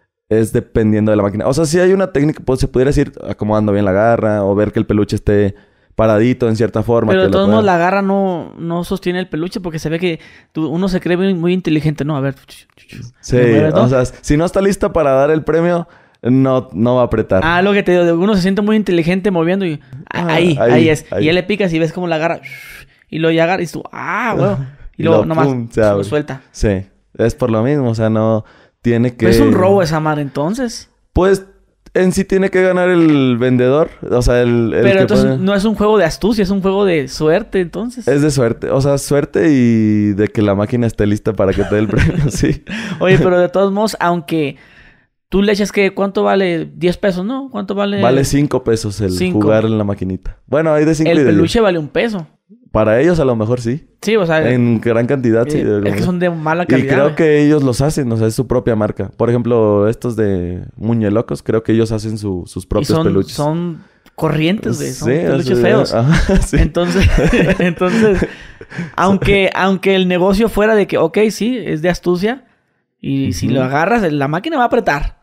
Es dependiendo de la máquina. O sea, si hay una técnica, pues se pudiera decir acomodando bien la garra o ver que el peluche esté paradito en cierta forma. Pero que de todos pueda... modos la garra no, no sostiene el peluche porque se ve que tú, uno se cree muy, muy inteligente, ¿no? A ver. Sí, mueves, ¿no? O sea, si no está lista para dar el premio, no, no va a apretar. Ah, lo que te digo, uno se siente muy inteligente moviendo y ah, ahí, ahí, ahí es. Ahí. Y ya le picas y ves como la garra y lo ya agarra y tú, ah, bueno. Y, y luego nomás pum, se lo suelta. Sí, es por lo mismo, o sea, no... Tiene que... ¿Es un robo esa madre entonces? Pues en sí tiene que ganar el vendedor. O sea, el... el Pero que entonces puede... no es un juego de astucia, es un juego de suerte entonces. Es de suerte. O sea, suerte y de que la máquina esté lista para que te dé el premio, sí. Oye, pero de todos modos, aunque tú le echas que... ¿Cuánto vale? diez pesos, ¿no? ¿Cuánto vale? Vale cinco pesos el cinco. Jugar en la maquinita. Bueno, hay de cinco el y de peluche diez. Vale un peso. Para ellos a lo mejor sí. Sí, o sea... En gran cantidad, eh, sí. Es que son de mala calidad. Y creo que ellos los hacen. O sea, es su propia marca. Por ejemplo, estos de Muñelocos. Creo que ellos hacen su, sus propios y son, peluches. son corrientes, güey. Son sí, peluches sí, feos. Ajá, sí. Entonces... entonces... aunque, aunque el negocio fuera de que... Ok, sí, es de astucia. Y uh-huh. si lo agarras, la máquina va a apretar.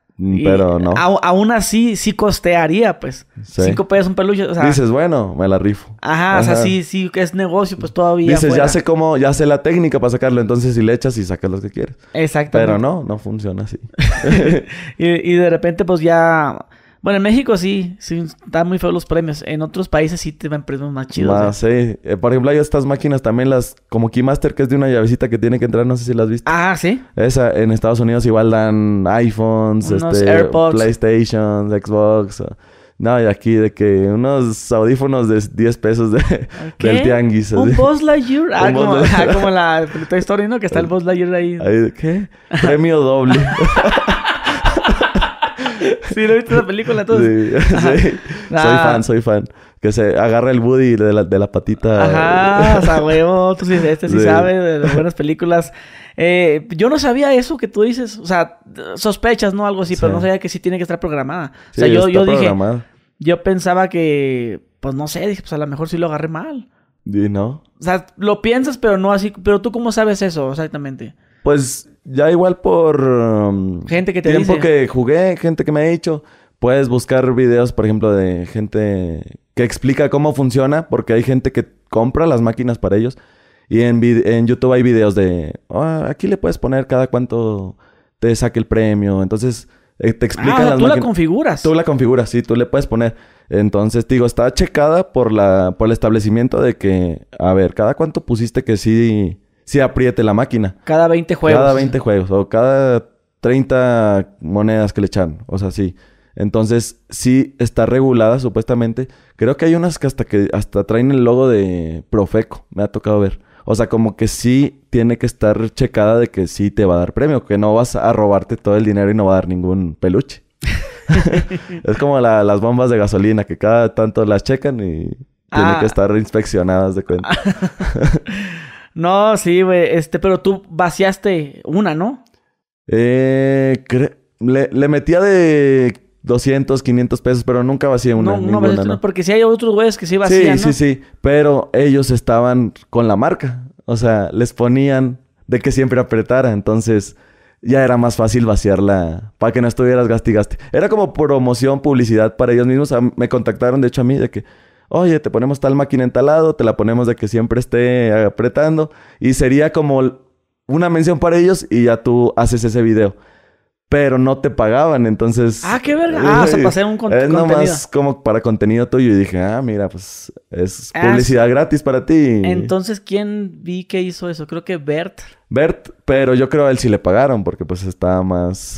Pero no. A, aún así, sí costearía, pues. Sí. Cinco pesos un peluche, o sea... Dices, bueno, me la rifo. Ajá, Ajá. o sea, sí, sí que es negocio, pues todavía Dices, fuera. ya sé cómo... Ya sé la técnica para sacarlo. Entonces, si le echas y sacas los que quieres. Exactamente. Pero no, no funciona así. y, y de repente, pues ya... Bueno, en México sí, sí, están muy feos los premios. En otros países sí te van premios más chidos. Más, ¿eh? sí. Eh, por ejemplo, hay estas máquinas también, las como Keymaster, que es de una llavecita que tiene que entrar, no sé si las has visto. Ah, ¿sí? Esa, en Estados Unidos igual dan iPhones, Unos este, AirPods. PlayStation, Xbox. o- No, y aquí de que unos audífonos de diez pesos de, ¿Qué? del tianguis. Un así. Buzz Lightyear. Ah, Un Buzz como, Lightyear. ah, como la Toy Story, ¿no? Que está el Buzz Lightyear ahí. Ahí de- ¿Qué? Premio doble. Sí, ¿lo viste la película entonces? Sí, sí. Ah. Soy fan, soy fan. Que se agarra el Woody de la, de la patita. Ajá, o sea, huevo, tú sí, este sí, Sí. sabe de las buenas películas. Eh, yo no sabía eso que tú dices, o sea, sospechas, ¿no? Algo así, Sí. pero no sabía que sí tiene que estar programada. O Sí, sea, yo, está yo dije, programado. yo pensaba que, pues no sé, dije, pues a lo mejor sí lo agarré mal. Y no. O sea, lo piensas, pero no así, pero tú cómo sabes eso exactamente. Pues ya igual por um, Gente que te tiempo dice. que jugué, gente que me ha dicho, puedes buscar videos, por ejemplo, de gente que explica cómo funciona, porque hay gente que compra las máquinas para ellos. Y en, vid- en YouTube hay videos de, "Ah, aquí le puedes poner cada cuánto te saque el premio. Entonces, eh, te explican Ah, o sea, las tú la máquinas. configuras. Tú la configuras, sí, tú le puedes poner. Entonces, te digo, está checada por la por el establecimiento de que, a ver, cada cuánto pusiste que sí, sí apriete la máquina. Cada veinte juegos. Cada veinte juegos o cada treinta monedas que le echan. O sea, sí. Entonces, sí está regulada supuestamente. Creo que hay unas que hasta que hasta traen el logo de Profeco. Me ha tocado ver. O sea, como que sí tiene que estar checada de que sí te va a dar premio. Que no vas a robarte todo el dinero y no va a dar ningún peluche. Es como la- las bombas de gasolina que cada tanto las checan y tienen Ah. que estar inspeccionadas de cuenta. No, sí, güey, este, pero tú vaciaste una, ¿no? Eh, cre- le, le metía de doscientos, quinientos pesos, pero nunca vacié una. no, no, ninguna, vaciaste no. una, porque si hay otros güeyes que sí Sí, vacían, sí, ¿no? sí. Pero ellos estaban con la marca. O sea, les ponían de que siempre apretara. Entonces, ya era más fácil vaciarla para que no estuvieras gaste y gaste. Era como promoción, publicidad para ellos mismos. A- me contactaron, de hecho, a mí de que, oye, te ponemos tal máquina en tal lado, te la ponemos de que siempre esté apretando. Y sería como una mención para ellos y ya tú haces ese video. Pero no te pagaban, entonces... Ah, qué verga. Ah, o sea, pasé un con- Es contenido. nomás como para contenido tuyo. Y dije, ah, mira, pues es Ah, publicidad gratis para ti. Entonces, ¿quién vi que hizo eso? Creo que Bert. Bert, pero yo creo a él sí le pagaron porque pues estaba más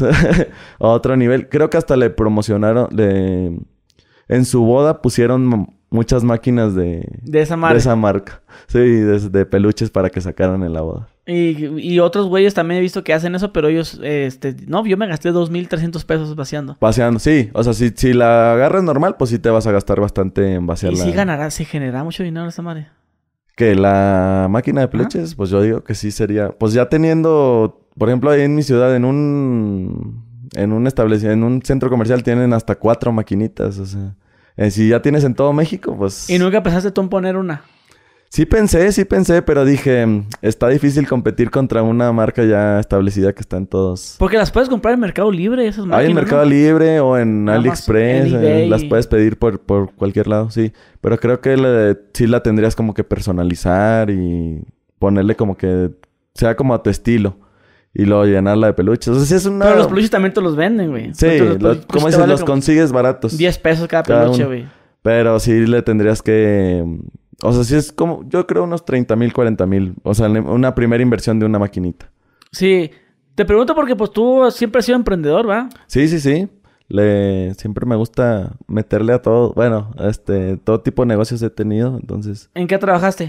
a otro nivel. Creo que hasta le promocionaron, le... en su boda pusieron m- muchas máquinas de, De esa marca. de esa marca. Sí, de, de peluches para que sacaran en la boda. Y, y otros güeyes también he visto que hacen eso, pero ellos, este... No, yo me gasté dos mil trescientos pesos vaciando. Paseando, sí. O sea, si, si la agarras normal, pues sí te vas a gastar bastante en Y vaciarla. sí ganará, se genera mucho dinero esa madre. Que la máquina de peluches, pues yo digo que sí sería... Pues ya teniendo... Por ejemplo, ahí en mi ciudad, en un... En un establecimiento, en un centro comercial tienen hasta cuatro maquinitas, o sea... eh, si ya tienes en todo México, pues... ¿Y nunca pensaste tú en poner una? Sí pensé, sí pensé, pero dije... mm, Está difícil competir contra una marca ya establecida que está en todos... Porque las puedes comprar en Mercado Libre, esas máquinas, Hay en Mercado ¿no? Libre o en Amazon, AliExpress. en eh, eBay. las puedes pedir por, por cualquier lado, sí. Pero creo que le- sí la tendrías como que personalizar y ponerle como que sea como a tu estilo. Y luego llenarla de peluches. O sea, sí es una... Pero los peluches también te los venden, güey. Sí, Entonces, lo- los peluches como te dices, valen los como consigues baratos. diez pesos cada cada peluche, uno. güey. Pero sí le tendrías que... O sea, sí es como... Yo creo unos treinta mil, cuarenta mil. O sea, una primera inversión de una maquinita. Sí. Te pregunto porque pues tú siempre has sido emprendedor, ¿va? Sí, sí, sí. Le... Siempre me gusta meterle a todo. Bueno, este... Todo tipo de negocios he tenido. Entonces... ¿En qué trabajaste?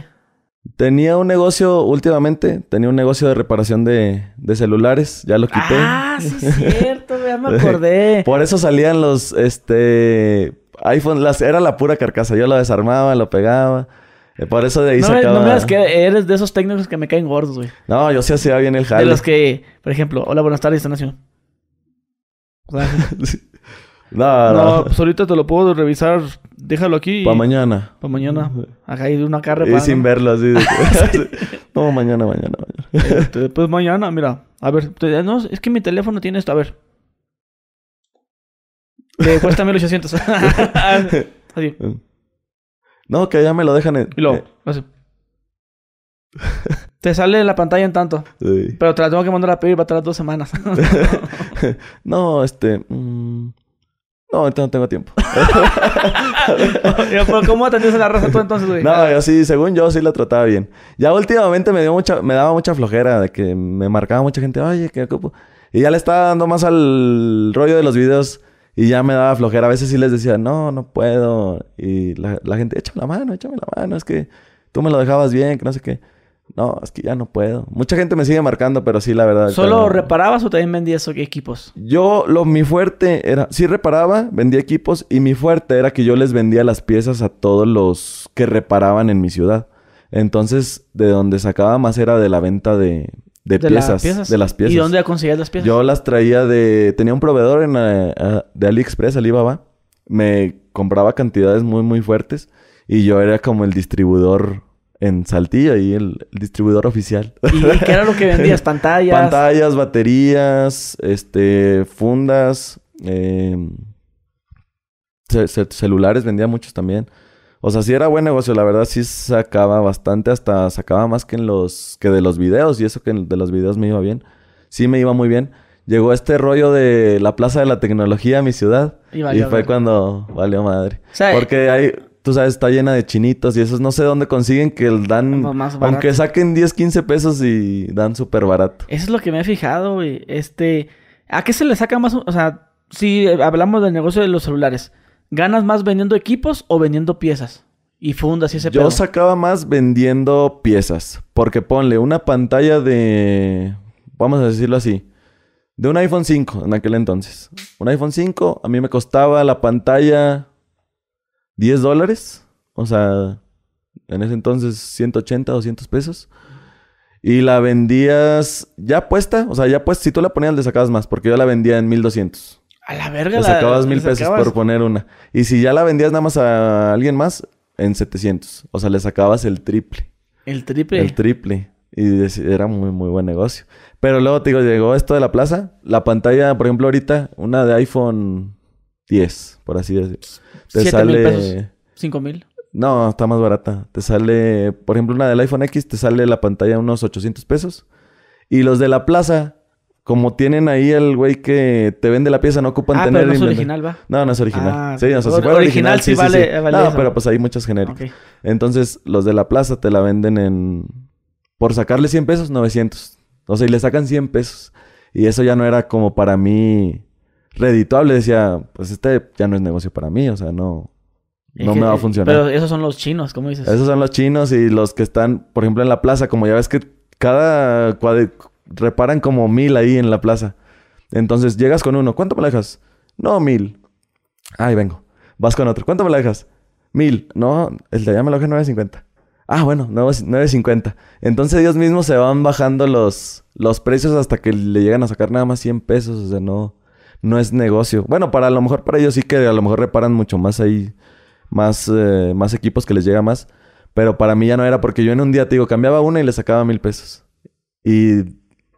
Tenía un negocio últimamente. Tenía un negocio de reparación de, de celulares. Ya lo quité. Ah, sí es cierto, güey, ya me acordé. Por eso salían los... Este... iPhone... Las, era la pura carcasa. Yo lo desarmaba, lo pegaba. Eh, Por eso de ahí No, me- sacaba... no me digas que eres de esos técnicos que me caen gordos, güey. No, yo sí hacía bien el jale. De los que, por ejemplo, hola, buenas tardes, esta nación. O sea, No, no, no. pues ahorita te lo puedo revisar. Déjalo aquí. Para mañana. Para mañana. Acá hay una carne Y para... sin verlo así. De que- no, mañana, mañana, mañana. Este, pues mañana, mira. A ver, te- no, es que mi teléfono tiene esto. A ver. Le cuesta mil ochocientos. Así. No, que ya me lo dejan en... Y luego, eh, así. Te sale la pantalla en tanto. sí. Pero te la tengo que mandar a pedir para tardar dos semanas. No, este... mm, No, ahorita no tengo tiempo. Pero ¿cómo atendías a la raza tú entonces, güey? No, yo sí, según yo, sí la trataba bien. Ya últimamente me dio mucha... Me daba mucha flojera de que me marcaba mucha gente. Oye, ¿qué ocupo? Y ya le estaba dando más al rollo de los videos... Y ya me daba flojera. A veces sí les decía, no, no puedo. Y la, la gente, échame la mano, échame la mano. Es que tú me lo dejabas bien, que no sé qué. No, es que ya no puedo. Mucha gente me sigue marcando, pero sí, la verdad. ¿Solo no. reparabas o también vendías equipos? Yo, lo, mi fuerte era... Sí reparaba, vendía equipos. Y mi fuerte era que yo les vendía las piezas a todos los que reparaban en mi ciudad. Entonces, de donde sacaba más era de la venta de... De, de piezas, piezas, de las piezas. ¿Y dónde conseguías las piezas? Yo las traía de... Tenía un proveedor en uh, de AliExpress, Alibaba. Me compraba cantidades muy, muy fuertes. Y yo era como el distribuidor en Saltillo y el, el distribuidor oficial. ¿Y qué era lo que vendías? ¿Pantallas? Pantallas, baterías, este... fundas, eh, ce ce celulares vendía muchos también. O sea, sí era buen negocio. La verdad, sí sacaba bastante. Hasta sacaba más que en los... Que de los videos. Y eso que de los videos me iba bien. Sí me iba muy bien. Llegó este rollo de la Plaza de la Tecnología a mi ciudad. Y, y fue cuando valió madre. O sea, porque ahí... Tú sabes, está llena de chinitos. Y esos no sé dónde consiguen que dan... Más aunque saquen diez, quince pesos y dan súper barato. Eso es lo que me he fijado, güey. Este... ¿A qué se le saca más? O sea, si hablamos del negocio de los celulares... ¿Ganas más vendiendo equipos o vendiendo piezas? Y fundas y ese Yo pedo. sacaba más vendiendo piezas. Porque ponle una pantalla de... Vamos a decirlo así. De un iPhone cinco en aquel entonces. Un iPhone cinco a mí me costaba la pantalla diez dólares. O sea, en ese entonces ciento ochenta, doscientos pesos. Y la vendías ya puesta. O sea, ya puesta. Si tú la ponías le sacabas más. Porque yo la vendía en mil doscientos. A la verga. Le sacabas la, mil pesos sacabas... por poner una. Y si ya la vendías nada más a alguien más, en setecientos. O sea, le sacabas el triple. ¿El triple? El triple. Y era muy, muy buen negocio. Pero luego, te digo, llegó esto de la plaza. La pantalla, por ejemplo, ahorita, una de iPhone diez, por así decirlo. Te sale... pesos. ¿cinco mil? No, está más barata. Te sale, por ejemplo, una del iPhone X, te sale la pantalla unos ochocientos pesos. Y los de la plaza... Como tienen ahí el güey que te vende la pieza, no ocupan ah, tener... Ah, pero no es original, ¿va? No, no es original. Ah, sí, o sea, si original, fuera original, sí, sí, vale, sí, sí. vale No, eso. pero pues hay muchos genéricos. Okay. Entonces, los de la plaza te la venden en... Por sacarle cien pesos, novecientos. O sea, y le sacan cien pesos. Y eso ya no era como para mí redituable. Decía, pues este ya no es negocio para mí. O sea, no... No que, me va a funcionar. Pero esos son los chinos, ¿cómo dices? Esos son los chinos y los que están, por ejemplo, en la plaza. Como ya ves que cada cuadro... Reparan como mil ahí en la plaza. Entonces, llegas con uno. ¿Cuánto me la dejas? No, mil. Ahí vengo. Vas con otro. ¿Cuánto me la dejas? Mil. No, el de allá me lo deja nueve cincuenta. Ah, bueno, nueve cincuenta. Entonces, ellos mismos se van bajando los, los precios hasta que le llegan a sacar nada más cien pesos. O sea, no, no es negocio. Bueno, para a lo mejor para ellos sí que a lo mejor reparan mucho más ahí. Más, eh, más equipos que les llega más. Pero para mí ya no era porque yo en un día, te digo, cambiaba una y le sacaba mil pesos. Y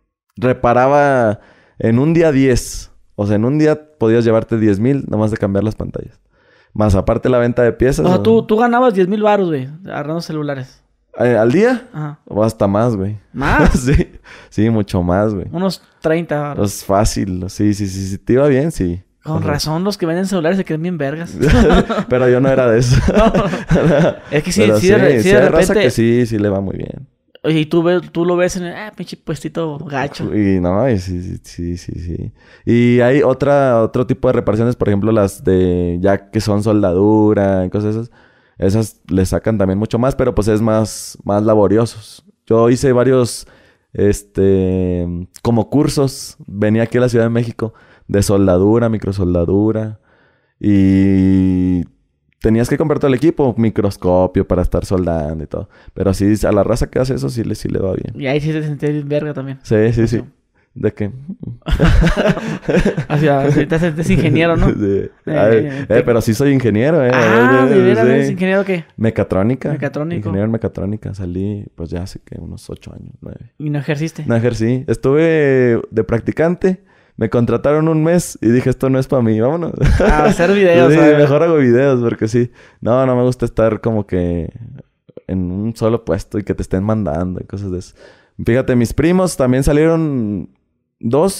reparaba... En un día diez. O sea, en un día podías llevarte diez mil nomás de cambiar las pantallas. Más aparte la venta de piezas. O sea, ¿no? tú, tú ganabas diez mil baros, güey. Agarrando celulares. ¿Eh, ¿Al día? Ajá. O hasta más, güey. ¿Más? sí. Sí, mucho más, güey. Unos treinta baros. Es fácil. Sí, sí, sí. Si te iba bien, sí. Con Ajá. razón, los que venden celulares se creen bien vergas. Pero yo no era de eso. no. Es que sí, Pero sí, sí, de, sí, sí de hay repente... raza que sí, sí le va muy bien. Oye, y tú, ves, tú lo ves en el... Ah, pinche puestito gacho. Y no, y sí, sí, sí, sí, sí. Y hay otra, otro tipo de reparaciones, por ejemplo, las de... Ya que son soldadura y cosas esas. Esas le sacan también mucho más, pero pues es más, más laboriosos. Yo hice varios, este... Como cursos. Venía aquí a la Ciudad de México. De soldadura, microsoldadura. Y... Tenías que comprar todo el equipo, microscopio para estar soldando y todo. Pero sí, a la raza que hace eso sí le, sí le va bien. Y ahí sí te sentías bien verga también. Sí, sí, sí. ¿De qué? O sea, te sientes ingeniero, ¿no? Sí. Ay, eh, eh, pero sí soy ingeniero, ¿eh? Ah, eh, ¿de veras sí. eres ingeniero qué? Mecatrónica. Mecatrónico. Ingeniero en mecatrónica. Salí, pues ya hace que unos ocho años, nueve. ¿Y no ejerciste? No ejercí. Estuve de practicante. Me contrataron un mes y dije, esto no es para mí, vámonos. A hacer videos. Sí, mejor hago videos porque sí. No, no me gusta estar como que en un solo puesto y que te estén mandando y cosas de eso. Fíjate, mis primos también salieron dos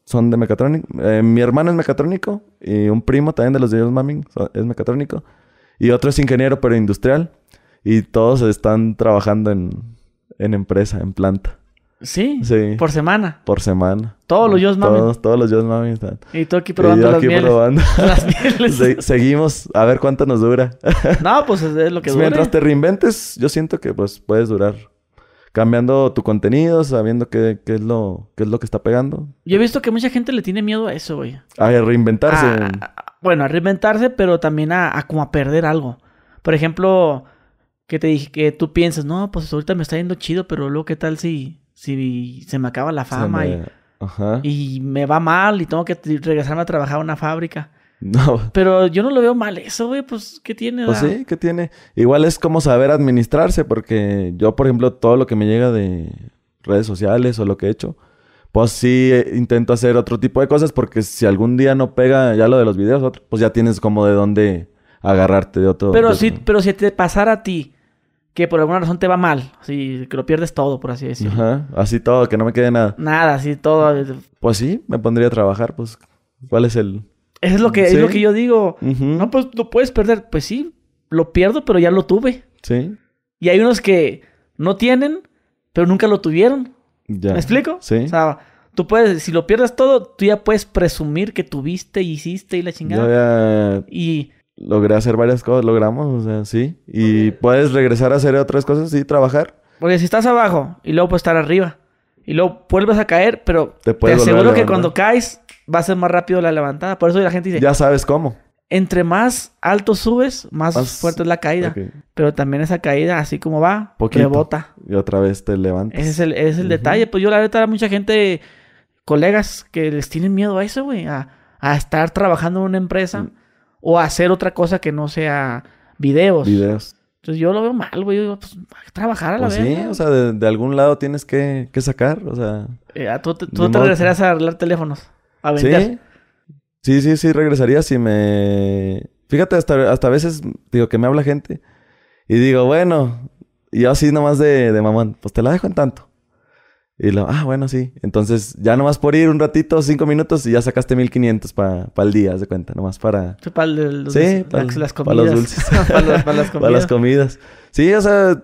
son de mecatrónico. Eh, mi hermano es mecatrónico y un primo también de los de Just Mami es mecatrónico. Y otro es ingeniero, pero industrial. Y todos están trabajando en, en empresa, en planta. ¿Sí? Sí. Por semana. Por semana. Todos los Just Mami. Todos, todos los Just Mami están. Y tú aquí probando y yo las aquí mieles. probando. Las mieles. Se- seguimos a ver cuánto nos dura. No, pues es es lo que Pues dure. mientras te reinventes, yo siento que pues puedes durar cambiando tu contenido, sabiendo qué, qué es lo qué es lo que está pegando. Yo he visto que mucha gente le tiene miedo a eso, güey. A reinventarse. A- a- bueno, a reinventarse, pero también a, a como a perder algo. Por ejemplo, que te dije que tú piensas, no, pues ahorita me está yendo chido, pero luego qué tal si, si se me acaba la Se fama me- Ajá. y, y me va mal y tengo que t- regresarme a trabajar a una fábrica. No. Pero yo no lo veo mal eso, güey, pues, ¿qué tiene? Pues da? sí, ¿qué tiene? Igual es como saber administrarse, porque yo, por ejemplo, todo lo que me llega de redes sociales o lo que he hecho, pues sí eh, intento hacer otro tipo de cosas, porque si algún día no pega ya lo de los videos, otro, pues ya tienes como de dónde agarrarte de otro. Pero de sí, otro. pero si te pasara a ti, que por alguna razón te va mal, así que lo pierdes todo, por así decirlo. Ajá, así todo, que no me quede nada. Nada, así todo. Pues sí, me pondría a trabajar, pues, ¿cuál es el...? Es lo que, Sí. es lo que yo digo. Ujú. No, pues lo puedes perder. Pues sí, lo pierdo, pero ya lo tuve. Sí, Y hay unos que no tienen, pero nunca lo tuvieron. ya. ¿Me explico? Sí. O sea, tú puedes, si lo pierdes todo, tú ya puedes presumir que tuviste, hiciste y la Yo chingada. ya Y logré hacer varias cosas, logramos, o sea, sí. Y puedes regresar a hacer otras cosas, sí, trabajar. porque si estás abajo y luego puedes estar arriba y luego vuelves a caer, pero Te te, puedes volver a aseguro que levantar. cuando caes va a ser más rápido la levantada. Por eso la gente dice, Ya sabes cómo. entre más alto subes, más, Más- fuerte es la caída. Ok. Pero también esa caída, así como va, Poquito. rebota. Y otra vez te levantas. Ese es el, ese es el Ujú. detalle. Pues yo la verdad, mucha gente, colegas que les tienen miedo a eso, güey. A, a estar trabajando en una empresa Mm. o a hacer otra cosa que no sea videos. Videos. Entonces yo lo veo mal, güey. Yo digo, pues, a trabajar a la Pues vez. sí, o sea, de, de algún lado tienes que, que sacar, o sea... tú te, tú ni te modo. regresarías a arreglar teléfonos. A vender. Sí. Sí, sí, sí, regresaría si me... Fíjate, hasta, hasta a veces, digo, que me habla gente. Y digo, bueno... Y yo así nomás de, de mamón, pues te la dejo en tanto. Y lo, ah, bueno, sí. Entonces, ya nomás por ir un ratito, cinco minutos, y ya sacaste mil quinientos para el día, haz de cuenta. Nomás para... Sí, para el- los- Sí, las, para- las para comidas. los dulces. para, los- para las Para comidas. las comidas. Sí, o sea...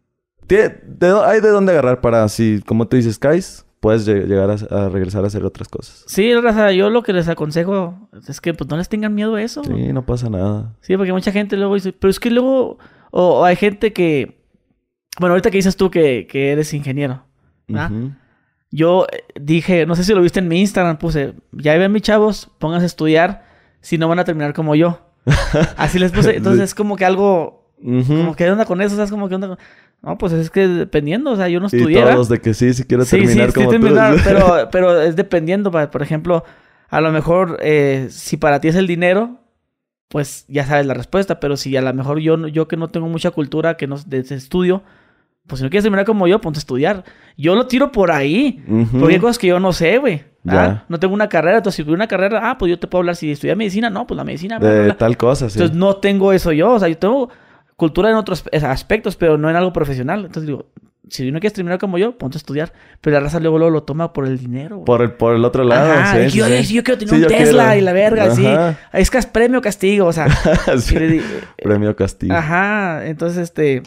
tie- de dó- hay de dónde agarrar para, si, como tú dices, caes, puedes lle- llegar a, a regresar a hacer otras cosas. Sí, raza, yo lo que les aconsejo es que pues no les tengan miedo a eso. Sí, no pasa nada. Sí, porque mucha gente luego dice, pero es que luego, o, o hay gente que, bueno, ahorita que dices tú que, que eres ingeniero, ¿verdad? Ujú. Yo eh, dije, no sé si lo viste en mi Instagram, puse, ya ven mis chavos, pónganse a estudiar, si no van a terminar como yo. Así les puse, entonces es como que algo, Ujú. como que onda con eso, o sea, es como que onda con... No, pues es que dependiendo, o sea, yo no Y estudiara. todos de que sí, sí quiero Sí, terminar sí, sí, como terminar, tú. pero, pero es dependiendo, pa- por ejemplo, a lo mejor eh, si para ti es el dinero, pues ya sabes la respuesta, pero si a lo mejor yo, no- yo que no tengo mucha cultura, que no de, de estudio, pues si no quieres terminar como yo, ponte a estudiar. Yo lo tiro por ahí, Ujú. porque hay cosas que yo no sé, güey. ¿ah? Ya. No tengo una carrera, entonces si tuviera una carrera, ah, pues yo te puedo hablar. Si estudié medicina, no, pues la medicina, bla, bla, De bla. tal cosa, sí. Entonces no tengo eso yo, o sea, yo tengo cultura en otros eh, aspectos, pero no en algo profesional. Entonces digo, si no quieres terminar como yo, ponte a estudiar. Pero la raza luego, luego lo toma por el dinero, güey. Por el, por el otro lado, Ajá, sí, y sí, yo, sí. ay, yo quiero tener Sí, un yo Tesla quiero. y la verga, sí. Ajá. Es que es premio o castigo, o sea. Sí. y le di- Premio castigo. Ajá, entonces este.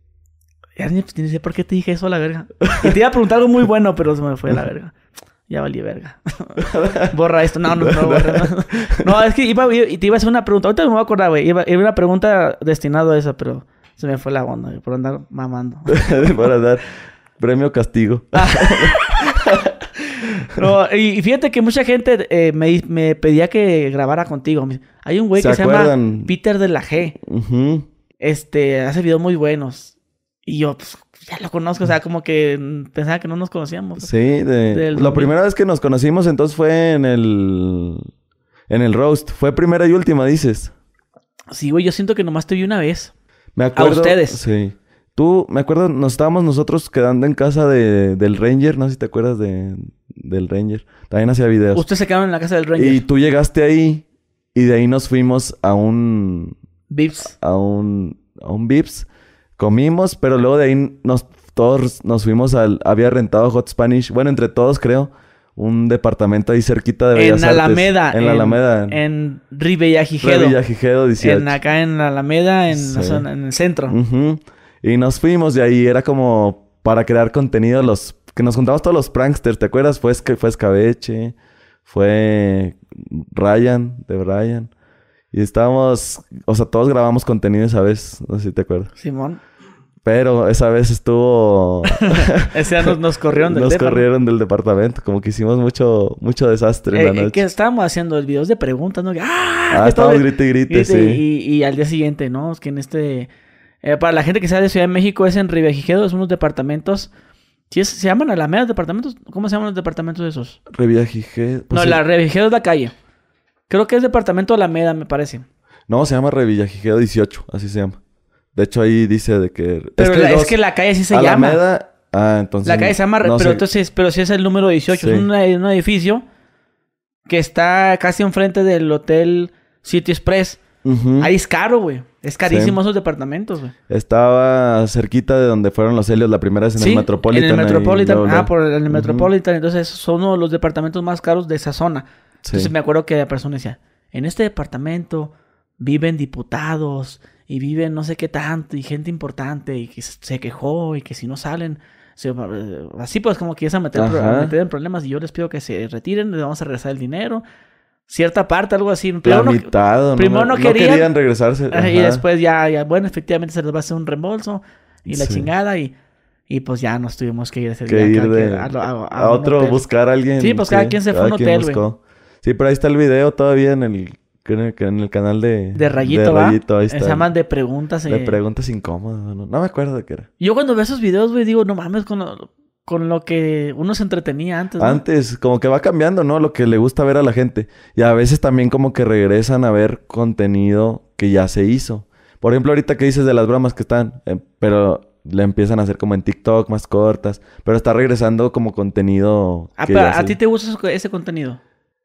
Ya ni, ni sé por qué te dije eso a la verga. Y te iba a preguntar algo muy bueno, pero se me fue a la verga. Ya valí verga. Borra esto. No, no, no, borra, no. No, es que iba, y te iba a hacer una pregunta. Ahorita me voy a acordar, güey. Iba, iba una pregunta destinada a eso, pero se me fue la onda, güey, por andar mamando. Para dar premio castigo. No, y, y fíjate que mucha gente eh, me, me pedía que grabara contigo. Me dice, hay un güey ¿Se que se acuerdan? llama Peter de la G. Ujú. Este, hace videos muy buenos. Y yo, pues, ya lo conozco. O sea, como que mm, pensaba que no nos conocíamos. Sí, de... Del La domingo. primera vez que nos conocimos entonces fue en el... En el roast. Fue primera y última, dices. Sí, güey, yo siento que nomás te vi una vez. Me acuerdo... ustedes. Sí. Tú, me acuerdo, nos estábamos nosotros quedando en casa de, del Ranger. No sé si te acuerdas de, del Ranger. También hacía videos. Ustedes se quedaron en la casa del Ranger. Y tú llegaste ahí y de ahí nos fuimos a un... Vips. a un... a un Vips. Comimos, pero luego de ahí nos... todos nos fuimos al... Había rentado Hot Spanish. Bueno, entre todos creo. un departamento ahí cerquita de Bellas En Artes. Alameda. En la Alameda. En, en Ribellagigedo. Ribellagigedo dieciocho. En acá en la Alameda, en, Sí. la zona, en el centro. Uh-huh. Y nos fuimos de ahí. Era como para crear contenido. Los que nos juntamos todos los pranksters. ¿Te acuerdas? Fue, fue Escabeche. Fue Ryan, de Brian. Y estábamos... O sea, todos grabamos contenido esa vez. No sé si te acuerdas. Simón. Pero esa vez estuvo... Ese día nos, nos corrieron del Nos depa, ¿no? corrieron del departamento. Como que hicimos mucho, mucho desastre en Eh, la eh, noche. que estábamos haciendo videos de preguntas, ¿no? Que, ¡ah! Ah, que estábamos todo- grite y grite, grite, sí. Y, y al día siguiente, ¿no? Es que en este... eh, para la gente que sea de Ciudad de México, es en Ribellagigedo. Es unos departamentos... ¿Sí es- ¿Se llaman Alameda departamentos? ¿Cómo se llaman los departamentos esos? Revillagigedo. No, la Ribellagigedo es la calle. Creo que es departamento Alameda, me parece. No, se llama Revillagigedo dieciocho. Así se llama. De hecho, ahí dice de que... Pero hay la- es dos. que la calle sí se llama. Alameda... Ah, entonces... La calle se llama... no pero sé. entonces... Pero sí es el número dieciocho. Sí. Es un, un edificio que está casi enfrente del hotel City Express. Ujú. Ahí es caro, güey. Es carísimo esos departamentos, güey. Estaba cerquita de donde fueron los Helios. La primera vez en Sí, el Metropolitan. en el ahí, Metropolitan. luego, Ah, luego. por el Ujú. Metropolitan. Entonces, son uno de los departamentos más caros de esa zona. Sí. Entonces, me acuerdo que la persona decía... En este departamento viven diputados... Y viven no sé qué tanto... Y gente importante... Y que se quejó... Y que si no salen... se- así pues como que ya se meter, pro- Ajá. a meter en problemas. Y yo les pido que se retiren... Les vamos a regresar el dinero... Cierta parte, algo así. Primero La no- mitad. ¿o primero no, no querían- querían regresarse. Ajá, y Ajá. después ya, ya... Bueno, efectivamente se les va a hacer un reembolso... Y la Sí. chingada... Y... Y pues ya nos tuvimos que ir ese Que día ir acá, de... que a, lo- a- a a un otro, hotel. buscar a alguien. Sí, pues cada quien se fue a un cada quien hotel, güey. buscó. Sí, pero ahí está el video todavía en el... En el, en el canal de... De Rayito, de ¿va? Rayito, ahí Se está. llaman de preguntas. De eh. preguntas incómodas. No, no me acuerdo de qué era. Yo cuando veo esos videos, güey, digo, no mames, con lo, con lo que uno se entretenía antes, ¿no? Antes, como que va cambiando, ¿no? Lo que le gusta ver a la gente. Y a veces también como que regresan a ver contenido que ya se hizo. Por ejemplo, ahorita que dices de las bromas que están, eh, pero le empiezan a hacer como en TikTok, más cortas. Pero está regresando como contenido Ah, que pero ya ¿a se- ti te gusta eso- ese contenido?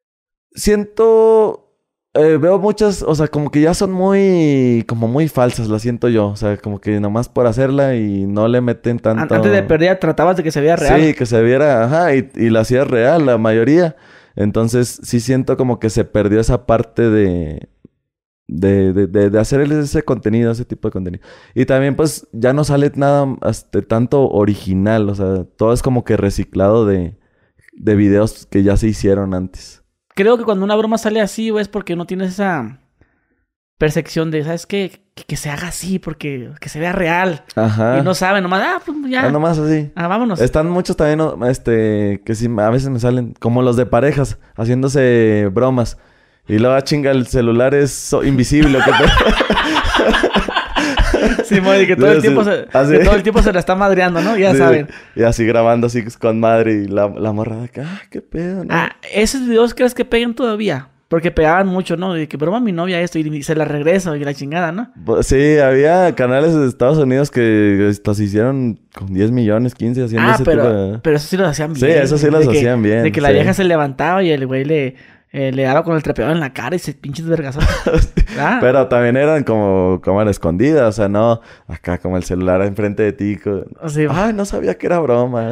Siento... eh, veo muchas, o sea, como que ya son muy... Como muy falsas, las siento yo. O sea, como que nomás por hacerla y no le meten An- tanto... Antes de perder, tratabas de que se vea real. Sí, que se viera, ajá, y, y la hacía real la mayoría. Entonces, sí siento como que se perdió esa parte de, de, de, de, de hacer ese contenido, ese tipo de contenido. Y también, pues, ya no sale nada este, tanto original, o sea, todo es como que reciclado de, de videos que ya se hicieron antes. Creo que cuando una broma sale así, güey, es porque no tienes esa percepción de, ¿sabes qué? Que, que se haga así, porque que se vea real. Ajá. Y no saben, nomás, ah, pues ya. Ah, nomás así. Ah, vámonos. Están muchos también, ¿no? este, que sí, a veces me salen como los de parejas, haciéndose bromas. Y luego, ah, chinga, el celular es so- invisible. ¿o qué te- Sí, Moy, que todo el Sí, tiempo sí. se, Ah, sí. que todo el tiempo se la está madreando, ¿no? Ya Sí, saben. Y así grabando así con madre y la, la morra de que, ah, qué pedo, ¿no? Ah, esos videos crees que pegan todavía. Porque pegaban mucho, ¿no? De que broma mi novia esto y se la regreso y la chingada, ¿no? Pues, sí, había canales de Estados Unidos que hasta se hicieron con diez millones, quince haciendo Ah, ese pero, tipo de... pero eso sí lo hacían Sí, bien. eso sí de los que- hacían bien, De que la sí. vieja se levantaba y el güey le, eh, le daba con el trapeador en la cara y se pinches vergazos. Ah, Pero también eran como cámara escondida, o sea, no acá como el celular enfrente de ti. con- sí. Ay, no sabía que era broma.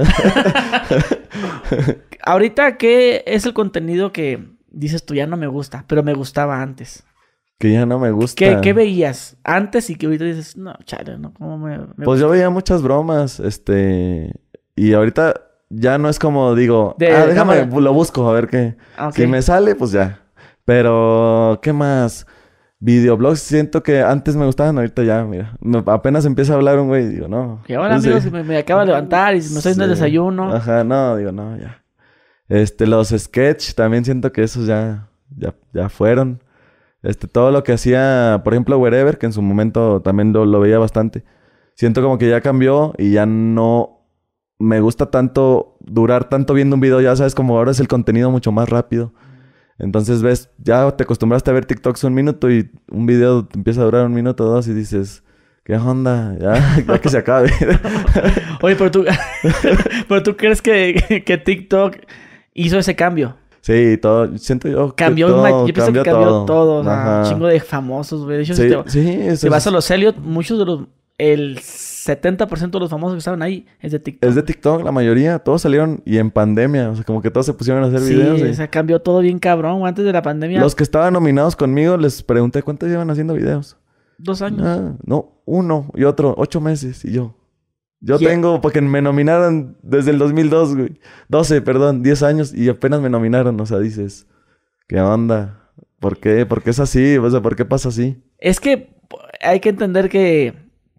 Ahorita, ¿qué es el contenido que dices tú ya no me gusta, pero me gustaba antes? Que ya no me gusta. ¿Qué, qué veías antes y que ahorita dices, no, chale, no, ¿cómo me, me Pues yo veía muchas bromas, este... Y ahorita ya no es como digo, De ah, déjame, cámara. lo busco, a ver qué... Ah, ok. Si me sale, pues ya. Pero, ¿qué más? Videoblogs, siento que antes me gustaban, ahorita ya, mira. Me- apenas empieza a hablar un güey y digo, no. Y ahora, no sé. amigos, me, me acabo de levantar y me estoy haciendo el Sí. desayuno. Ajá, no, digo, no, ya. Este, los sketch, también siento que esos ya, ya, ya fueron. Este, todo lo que hacía, por ejemplo, Wherever, que en su momento también lo, lo veía bastante. Siento como que ya cambió y ya no me gusta tanto durar tanto viendo un video, ya sabes, como ahora es el contenido mucho más rápido. Entonces ves, ya te acostumbraste a ver TikToks un minuto y un video te empieza a durar un minuto o dos y dices, ¿qué onda? Ya, ya que se acabe. Oye, pero tú, pero tú crees que, que TikTok hizo ese cambio. Sí, todo, siento yo que Cambió, todo, ma- yo pienso que cambió todo. O sea, Ajá. un chingo de famosos, güey. De hecho, Sí, si te, sí, si eso vas es- a los Elliot, muchos de los... El setenta por ciento de los famosos que estaban ahí es de TikTok. Es de TikTok, la mayoría. Todos salieron y en pandemia. O sea, como que todos se pusieron a hacer sí, videos. Sí, y... se cambió todo bien cabrón. Antes de la pandemia. Los que estaban nominados conmigo les pregunté cuántos llevan haciendo videos. Dos años. Ah, no, uno y otro, ocho meses. Y yo... Yo Yeah. tengo, porque me nominaron desde el dos mil dos, güey. doce, perdón, diez años y apenas me nominaron. O sea, dices, ¿qué onda? ¿Por qué? ¿Por qué es así? O sea, ¿por qué pasa así? Es que hay que entender que,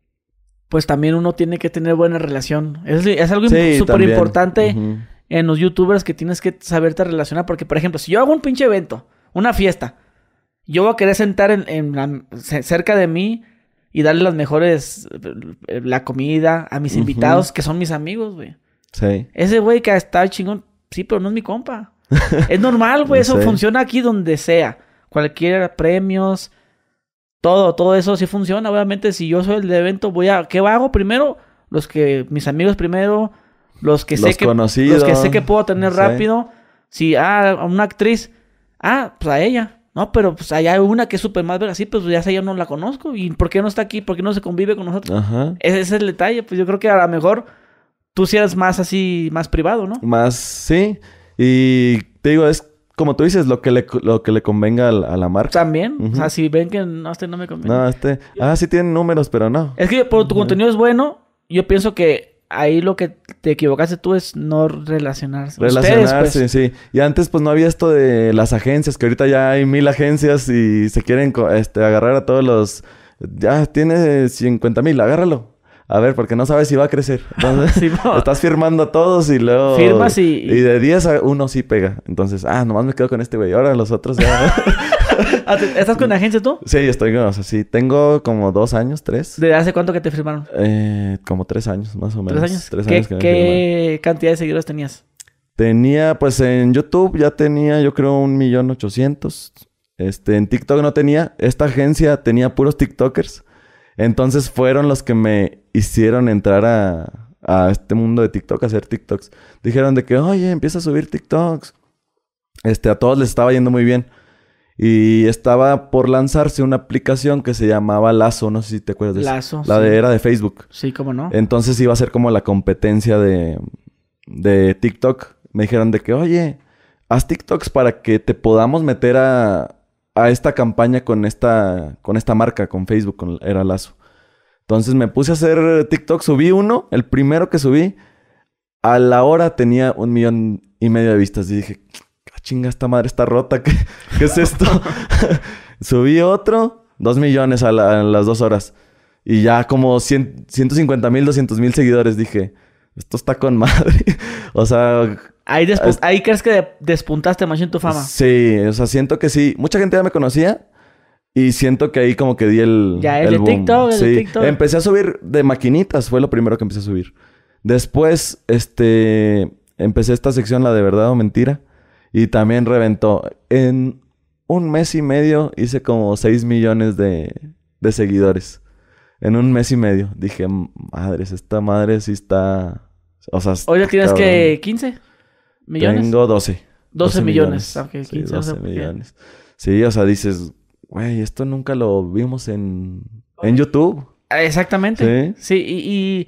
pues también uno tiene que tener buena relación. Es, es algo Sí, súper también. importante Ujú. en los youtubers que tienes que saberte relacionar. Porque, por ejemplo, si yo hago un pinche evento, una fiesta, yo voy a querer sentar en, en la- ce- cerca de mí y darle las mejores, eh, la comida a mis Ujú. invitados, que son mis amigos, güey. Sí. Ese güey que está chingón, sí, pero no es mi compa. Es normal, güey. Eso Sí. funciona aquí donde sea. Cualquier premios, todo, todo eso sí funciona. Obviamente, si yo soy el de evento, voy a... ¿Qué hago primero? Los que... Mis amigos primero. Los que sé Los que... conocidos. Los que sé que puedo tener Sí. rápido. Si, ah, a una actriz. Ah, pues a ella. No, pero pues allá hay una que es súper más verga. Sí, pues ya sé, yo no la conozco. ¿Y por qué no está aquí? ¿Por qué no se convive con nosotros? Ajá. Ese, ese es el detalle. Pues yo creo que a lo mejor tú sí eres más así, más privado, ¿no? Más, sí. Y te digo, es como tú dices, lo que le, lo que le convenga a la, a la marca. También. Ujú. O sea, si ven que no, este no me conviene. No, este... Ah, sí tienen números, pero no. Es que por tu Ujú. contenido es bueno. Yo pienso que ahí lo que te equivocaste tú es no relacionarse. Relacionarse, Ustedes, pues. sí. Y antes, pues, no había esto de las agencias, que ahorita ya hay mil agencias y se quieren co- este, agarrar a todos los... Ya, tiene cincuenta mil, agárralo. A ver, porque no sabes si va a crecer. Entonces, Sí, no. estás firmando a todos y luego... Firmas y- Y de diez a uno sí pega. Entonces, ah, nomás me quedo con este güey. Ahora los otros ya... Ah, ¿te- ¿Estás con agencia tú? Sí, estoy con... O sea, sí. Tengo como dos años, tres. ¿De hace cuánto que te firmaron? Eh, como tres años, más o menos. ¿Tres años? Tres ¿Qué, años que me firmaron. qué cantidad de seguidores tenías? Tenía, pues en YouTube ya tenía, yo creo, un millón ochocientos. Este, en TikTok no tenía. Esta agencia tenía puros TikTokers. Entonces fueron los que me hicieron entrar a, a este mundo de TikTok, a hacer TikToks. Dijeron de que, oye, empieza a subir TikToks. Este, a todos les estaba yendo muy bien. Y estaba por lanzarse una aplicación que se llamaba Lazo. No sé si te acuerdas de eso. Lazo, La sí. de era de Facebook. Sí, cómo no. Entonces iba a ser como la competencia de, de TikTok. Me dijeron de que, oye, haz TikToks para que te podamos meter a, a esta campaña con esta, con esta marca, con Facebook, con Era Lazo. Entonces me puse a hacer TikTok, subí uno, el primero que subí, a la hora tenía un millón y medio de vistas. Y dije, "Ah, chinga, esta madre está rota, ¿qué, qué es esto?" Subí otro, dos millones a, la- a las dos horas. Y ya como cien, ciento cincuenta mil, doscientos mil seguidores. Dije, esto está con madre. O sea, Ahí, despu- es- ahí crees que de- despuntaste más en tu fama. sí, o sea, siento que sí. Mucha gente ya me conocía. Y siento que ahí como que di el Ya, el de boom. TikTok, el de Sí. TikTok. Empecé a subir de maquinitas. Fue lo primero que empecé a subir. Después, este... Empecé esta sección, la de verdad o mentira. Y también reventó. En un mes y medio hice como seis millones de, de seguidores. En un mes y medio. Dije, madres, esta madre sí está... O sea, Hoy ya está tienes cabrón. que quince millones. Tengo doce. doce millones. Ok, Sí, quince, no sé doce por qué. millones. Sí, o sea, dices, güey, esto nunca lo vimos en, en YouTube. Ah, exactamente. Sí. Sí, y, y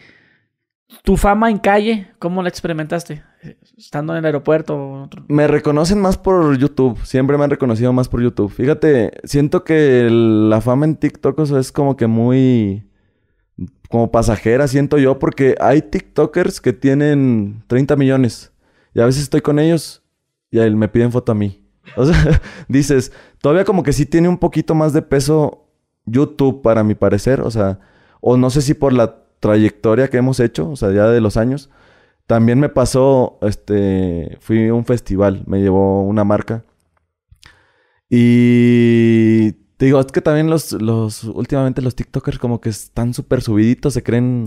tu fama en calle, ¿cómo la experimentaste? Estando en el aeropuerto o otro. Me reconocen más por YouTube. Siempre me han reconocido más por YouTube. Fíjate, siento que el- la fama en TikTok, o sea, es como que muy... Como pasajera, siento yo. Porque hay TikTokers que tienen treinta millones. Y a veces estoy con ellos y ahí me piden foto a mí. O sea, dices, todavía como que sí tiene un poquito más de peso YouTube para mi parecer. O sea, o no sé si por la trayectoria que hemos hecho, o sea, ya de los años. También me pasó, este, fui a un festival, me llevó una marca. Y te digo, es que también los, los, últimamente los TikTokers como que están súper subiditos, se creen...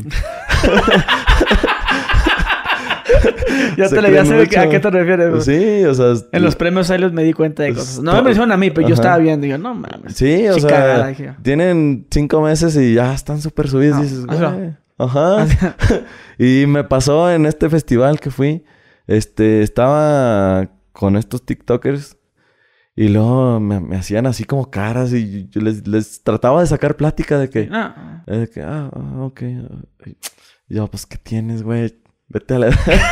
Ya Se te le creen ya sé mucho. a qué te refieres. güey. Sí, o sea... En los premios ahí los me di cuenta de cosas. No to- me mencionan a mí, pero yo Ajá. estaba viendo y yo, no mames. Sí, o Sí, sea, cagada, dije yo. tienen cinco meses y ya están súper subidos. No, Dices, hazlo. güey. Ajá. Y me pasó en este festival que fui. Este, estaba con estos TikTokers. Y luego me, me hacían así como caras y yo les, les trataba de sacar plática de que... No. De que, ah, ah, ok. Y yo, pues, ¿qué tienes, güey? Vete a la...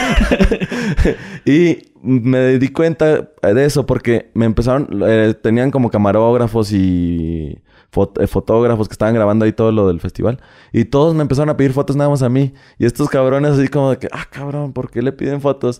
Y me di cuenta de eso porque me empezaron... Eh, tenían como camarógrafos y fot- eh, fotógrafos que estaban grabando ahí todo lo del festival. Y todos me empezaron a pedir fotos nada más a mí. Y estos cabrones así como de que... Ah, cabrón, ¿por qué le piden fotos?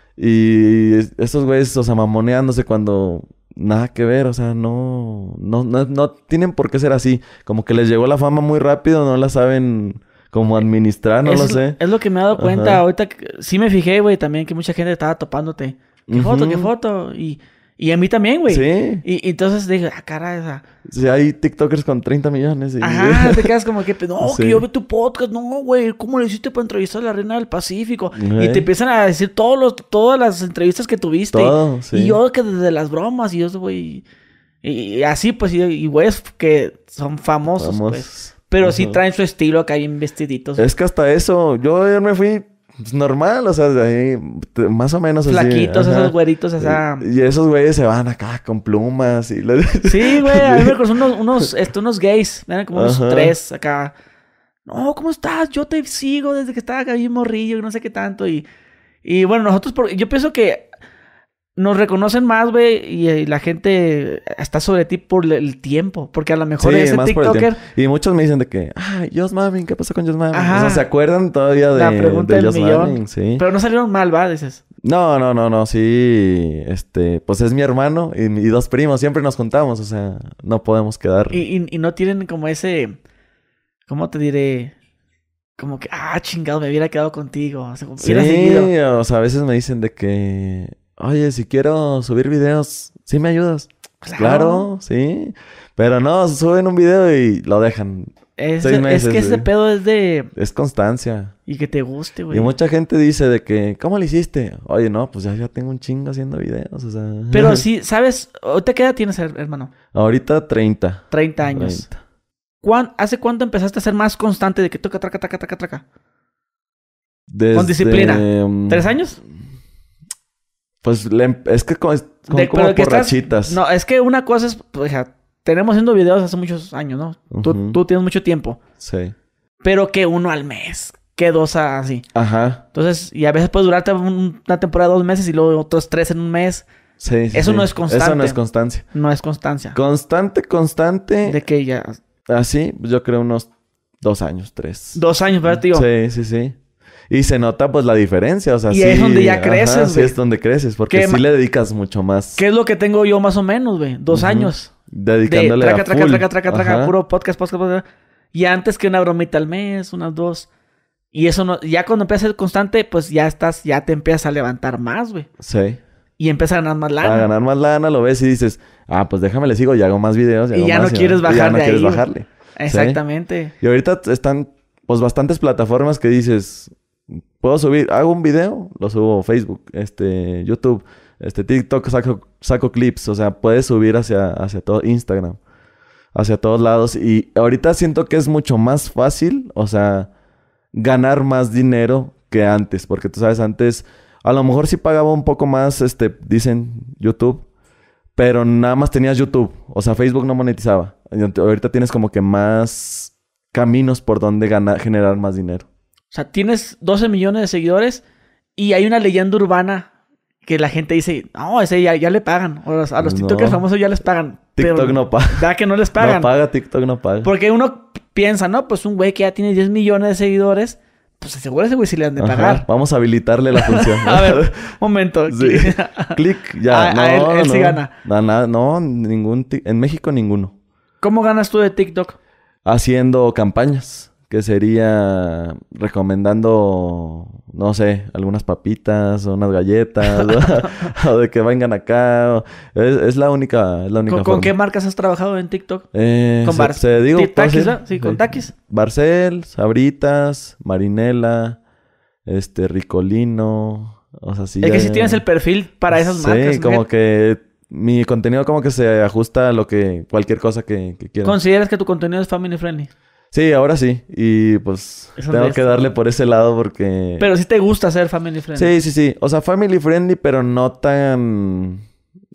Y estos güeyes, o sea, mamoneándose cuando... Nada que ver, o sea, no, no, no, no tienen por qué ser así. Como que les llegó la fama muy rápido, no la saben cómo administrar, no Eso lo es, sé. es lo que me he dado cuenta. Ajá. Ahorita que- sí me fijé, güey, también que mucha gente estaba topándote. ¿Qué foto, Ujú. qué foto? Y, y a mí también, güey. Sí. Y, y entonces dije, ah, caray, o sea... Sí, hay TikTokers con treinta millones. Y... Ajá, te quedas como que, no, Sí. que yo veo tu podcast, no, güey, ¿cómo le hiciste para entrevistar a la reina del Pacífico? Y Ey. te empiezan a decir todos los, todas las entrevistas que tuviste. Todo, sí. Y yo que desde las bromas, y yo, güey, y, y así, pues, y, y güeyes que son famosos, Vamos. pues. Pero sí Ajá. traen su estilo acá bien vestiditos. Es que hasta eso, yo ayer me fui pues, normal, o sea, de ahí, t- más o menos así. Flaquitos, Ajá. esos güeritos, esa... Y esos güeyes se van acá con plumas y... le- Sí, güey, a mí me conocen unos, unos, este, unos gays, eran como unos Ajá. tres acá. No, ¿cómo estás? Yo te sigo desde que estaba acá bien morrillo y no sé qué tanto. Y, y bueno, nosotros, por, yo pienso que nos reconocen más, güey, y, y la gente está sobre ti por el- el tiempo. Porque a lo mejor Sí, ese más por el TikToker, tiempo. Y muchos me dicen de que... Ay, Just Mamin, ¿qué pasó con Just Mamin? Ajá. O sea, ¿se acuerdan todavía de, La pregunta de del Just millón. Mamin? Sí. pero no salieron mal, ¿va? Dices. No, no, no, no. Sí, este... Pues es mi hermano y, y dos primos. Siempre nos juntamos. O sea, no podemos quedar... Y, y, y no tienen como ese, ¿cómo te diré? Como que, ah, chingado, me hubiera quedado contigo. O sea, como Sí, hubiera seguido. o sea, a veces me dicen de que... Oye, si quiero subir videos, ¿sí me ayudas? Claro. Claro, sí. Pero no, suben un video y lo dejan. Es, Seis es meses, que ese güey. pedo es de... Es constancia. Y que te guste, güey. Y mucha gente dice de que... ¿Cómo le hiciste? Oye, no, pues ya, ya tengo un chingo haciendo videos, o sea... Pero sí, ¿sabes? ¿Ahorita qué edad tienes, her- hermano? Ahorita treinta. treinta años. treinta. ¿Cuán- ¿Hace cuánto empezaste a ser más constante de que toca, traca, traca, traca, traca? Desde, Con disciplina. mm, ¿Tres años? Pues le em- es que co- es como, De- como pero que por estás- rachitas. No, es que una cosa es... pues, o sea, tenemos haciendo videos hace muchos años, ¿no? Tú, Ujú. tú tienes mucho tiempo. Sí. Pero que uno al mes. Que dos así. Ajá. Entonces, y a veces puede durarte un- una temporada dos meses y luego otros tres en un mes. Sí, sí, Eso sí. no es constante. Eso no es constancia. No es constancia. Constante, constante. De que ya... Así, yo creo unos dos años, tres. Dos años, ¿verdad, tío? Sí, sí, sí. Y se nota pues la diferencia, o sea, Y sí. es donde ya ajá, creces, sí, güey. es donde creces, porque ¿Qué sí ma- le dedicas mucho más. ¿Qué es lo que tengo yo más o menos, güey? Dos Ujú. años. De Dedicándole traca, a traca, full. traca, traca, traca, Ajá. puro podcast, podcast, podcast. Y antes que una bromita al mes, unas dos. Y eso no... Ya cuando empiezas a ser constante, pues ya estás... Ya te empiezas a levantar más, güey. Sí. Y empiezas a ganar más lana. Para ganar más lana lo ves y dices, ah, pues déjame le sigo y hago más videos. Y hago ya más, no quieres y ya bajar no de quieres ahí, güey. bajarle. Exactamente. Y ahorita están pues bastantes plataformas que dices, puedo subir, hago un video, lo subo a Facebook, este, YouTube, este, TikTok, saco, saco clips, o sea, puedes subir hacia, hacia todo Instagram, hacia todos lados. Y ahorita siento que es mucho más fácil, o sea, ganar más dinero que antes, porque tú sabes, antes a lo mejor sí pagaba un poco más, este, dicen YouTube, pero nada más tenías YouTube, o sea, Facebook no monetizaba. Y ahorita tienes como que más caminos por donde ganar, generar más dinero. O sea, tienes doce millones de seguidores y hay una leyenda urbana que la gente dice, no, ese ya, ya le pagan. O los- a los No. TikTokers famosos ya les pagan. TikTok pero no paga. Da que no les pagan. No paga, TikTok no paga. Porque uno piensa, no, pues un güey que ya tiene diez millones de seguidores, pues seguro ese güey sí le han de Ajá, pagar. vamos a habilitarle la función. A ver, un momento. Sí. Clic, ya. A- no, a él- él no. sí gana. No, nada, no, ningún... ti- En México ninguno. ¿Cómo ganas tú de TikTok? Haciendo campañas. Que sería recomendando, no sé, algunas papitas o unas galletas. o, o de que vengan acá. o- es, es la única, es la única ¿Con, forma. con qué marcas has trabajado en TikTok? Eh, Con se, Bar- se digo, Ti- ¿puedo Takis, decir? ¿verdad? Sí, con Takis. Barcel, Sabritas, Marinela, este, Ricolino, o sea, sí. Es que ya- si tienes el perfil para esas sí, marcas. Sí, como mujer. que mi contenido como que se ajusta a lo que, cualquier cosa que, que quiera. ¿Consideras que tu contenido es family friendly? Sí, ahora sí. Y pues Eso tengo de que esto. darle por ese lado porque... Pero sí te gusta ser family friendly. Sí, sí, sí. O sea, family friendly, pero no tan...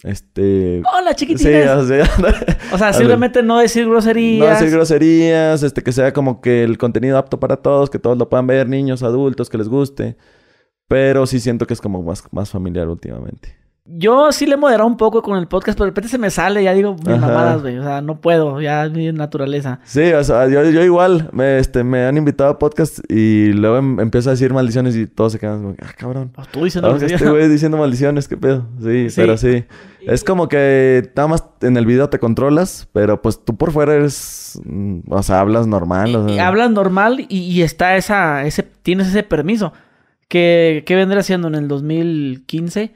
Este... ¡Hola, chiquitines! Sí, o sea... O sea, simplemente no decir groserías. No decir groserías, este, que sea como que el contenido apto para todos, que todos lo puedan ver, niños, adultos, que les guste. Pero sí siento que es como más, más familiar últimamente. Yo sí le he moderado un poco con el podcast, pero de repente se me sale, ya digo mis Ajá. mamadas, güey. O sea, no puedo, ya es mi naturaleza. Sí, o sea, yo, yo igual, me, este, me han invitado a podcast y luego em, empiezo a decir maldiciones y todos se quedan como, ah, cabrón. Oh, tú diciendo Ah, groserías. este güey diciendo maldiciones, qué pedo. Sí, Sí. pero sí. Es como que nada más en el video te controlas, pero pues tú por fuera eres, mm, o sea, hablas normal. O Y sea. hablas normal y, y está esa, ese, tienes ese permiso. Que, ¿qué vendré haciendo en el dos mil quince?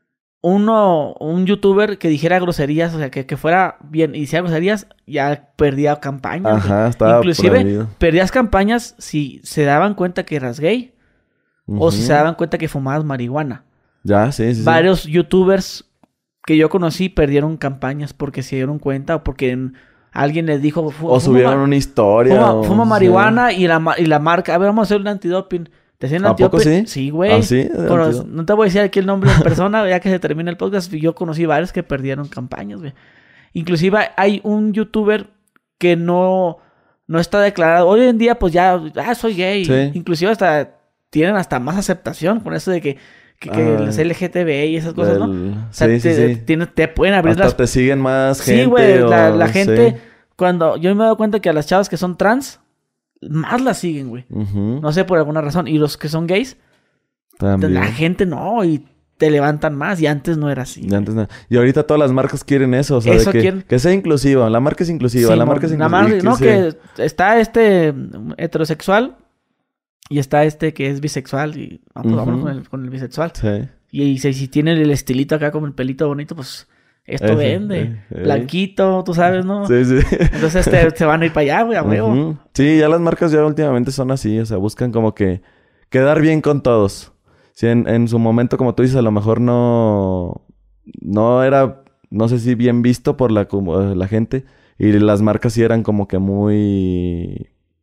Uno, un youtuber que dijera groserías, o sea, que, que fuera bien y hiciera groserías, ya perdía campañas. Ajá, güey. estaba Inclusive, prohibido. perdías campañas si se daban cuenta que eras gay o si Ujú. se daban cuenta que fumabas marihuana. Ya, sí, sí, sí. Varios youtubers que yo conocí perdieron campañas porque se dieron cuenta o porque en- alguien les dijo... "Fu- O fuma subieron ma- una historia. Fuma, o- fuma sí. marihuana y, la, ma- y la marca... A ver, vamos a hacer un antidoping. ¿Te hacían ¿A poco antidoping? sí? Sí, güey. ¿Ah, sí? ¿De Pero antido- no te voy a decir aquí el nombre en persona, ya que se termine el podcast. Yo conocí varios que perdieron campañas, güey. Inclusive hay un youtuber que no, no está declarado. Hoy en día, pues ya... Ah, soy gay. Sí. Inclusive hasta... Tienen hasta más aceptación con eso de que... Que, que Ah, los L G T B y esas cosas, ¿no? del- O sea, Sí, sí, te, sí. tiene- te pueden abrir Hasta las... te siguen más gente. Sí, güey, la, o- la gente... sí. Cuando yo me he dado cuenta que a las chavas que son trans, más las siguen, güey. Ujú. No sé, por alguna razón. Y los que son gays, También. la gente no, y te levantan más. Y antes no era así. Y antes no. Y ahorita todas las marcas quieren eso, o sea, Eso de que, quieren. que sea inclusiva. La marca es inclusiva, Sí, la mon- marca es nada inclusiva. más, y no, sí. que está este mm, heterosexual y está este que es bisexual. Y ah, pues, Ujú. vámonos con el, con el bisexual. Sí. Y, y si, si tiene el estilito acá como el pelito bonito, pues esto Ese, vende. eh, eh. Blanquito, tú sabes, ¿no? Sí, sí. Entonces te, se van a ir para allá, güey, a huevo. Ujú. Sí, ya las marcas ya últimamente son así, o sea, buscan como que quedar bien con todos. Si en, en su momento, como tú dices, a lo mejor no, no era, no sé si bien visto por la, como, la gente, y las marcas sí eran como que muy...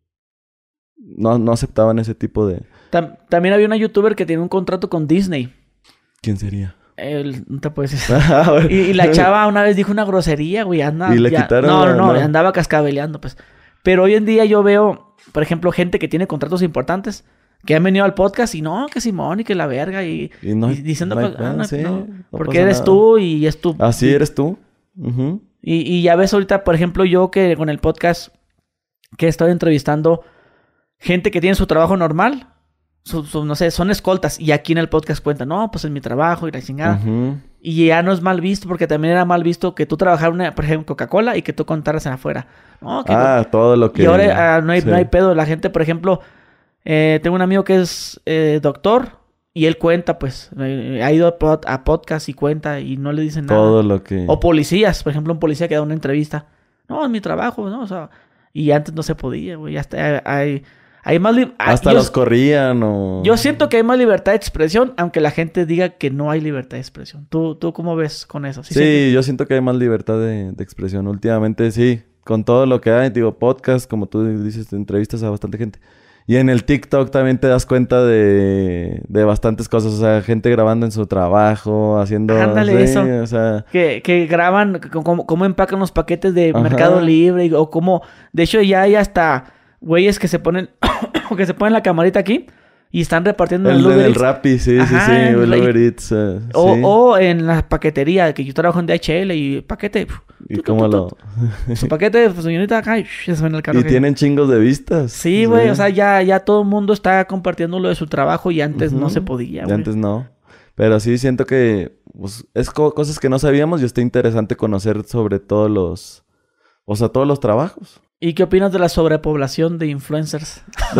No, no aceptaban ese tipo de... Tam- también había una youtuber que tenía un contrato con Disney. ¿Quién sería? El- no te puedes decir. Ah, bueno. Y, y la chava una vez dijo una grosería, güey. Anda, ¿Y le ya- quitaron No, no, o no, no? andaba cascabeleando, pues. Pero hoy en día yo veo, por ejemplo, gente que tiene contratos importantes que han venido al podcast y no, que Simón y que la verga y, Y no hay- y diciendo no hay cosas, ah, pedo, no, sí, no, no porque pasa eres nada. tú y es tu... Así y, eres tú. Ujú. Y, y ya ves ahorita, por ejemplo, yo que con el podcast que he estado entrevistando gente que tiene su trabajo normal, su, su- no sé, son escoltas y aquí en el podcast cuentan, no, pues en mi trabajo y la chingada. Ujú. Y ya no es mal visto, porque también era mal visto que tú trabajaras, una, por ejemplo, Coca-Cola y que tú contaras en afuera. No, que Ah, todo lo que... y ahora ah, no, hay, sí. no hay pedo. La gente, por ejemplo, eh, tengo un amigo que es eh, doctor y él cuenta, pues, eh, ha ido a, pod- a podcast y cuenta y no le dicen nada. Todo lo que... O policías, por ejemplo, un policía que da una entrevista. No, en mi trabajo, ¿no? O sea, y antes no se podía, güey. Hasta hay, hay más... li- ah, Hasta yo- los corrían o... yo siento que hay más libertad de expresión, aunque la gente diga que no hay libertad de expresión. ¿Tú, tú cómo ves con eso? Sí, sientes- yo siento que hay más libertad de, de expresión. Últimamente sí, con todo lo que hay, digo, podcast, como tú dices, entrevistas a bastante gente. Y en el TikTok también te das cuenta de, de bastantes cosas. O sea, gente grabando en su trabajo, haciendo... Ándale, sí, eso. O sea, Que, que graban c- cómo, cómo empacan los paquetes de Ajá. Mercado Libre y- o cómo... De hecho, ya hay hasta güeyes que se ponen... que se ponen la camarita aquí y están repartiendo en el, el Uber el Eats. Rappi, sí, Ajá, sí, sí. en El la- Uber Eats, eh, O, sí. o en la paquetería, que yo trabajo en D H L y paquete... Y tu, tu, cómo tu, lo... tu, Su paquete, pues, señorita, acá y se suena el carro. Y que- tienen chingos de vistas. Sí, güey, o sea, ya, ya todo el mundo está compartiendo lo de su trabajo y antes no Ujú. se podía, Y güey. antes no. Pero sí siento que pues, es co- cosas que no sabíamos y está interesante conocer sobre todos los... O sea, todos los trabajos. ¿Y qué opinas de la sobrepoblación de influencers?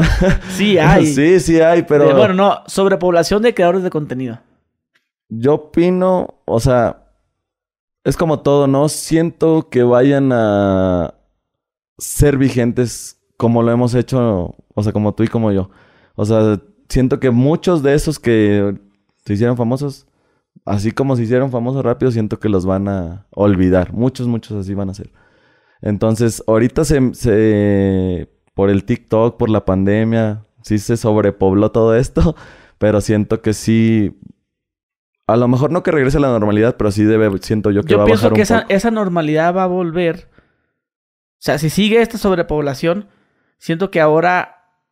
Sí, hay. Sí, sí hay, pero... De- bueno, no, sobrepoblación de creadores de contenido. Yo opino, o sea, es como todo, no siento que vayan a ser vigentes como lo hemos hecho, o sea, como tú y como yo. O sea, siento que muchos de esos que se hicieron famosos, así como se hicieron famosos rápido, siento que los van a olvidar. Muchos, muchos así van a ser. Entonces, ahorita se, se por el TikTok, por la pandemia, sí se sobrepobló todo esto, pero siento que sí A lo mejor no que regrese a la normalidad, pero sí debe, siento yo que Yo va a pienso bajar que un esa, poco. esa normalidad va a volver. O sea, si sigue esta sobrepoblación, siento que ahora,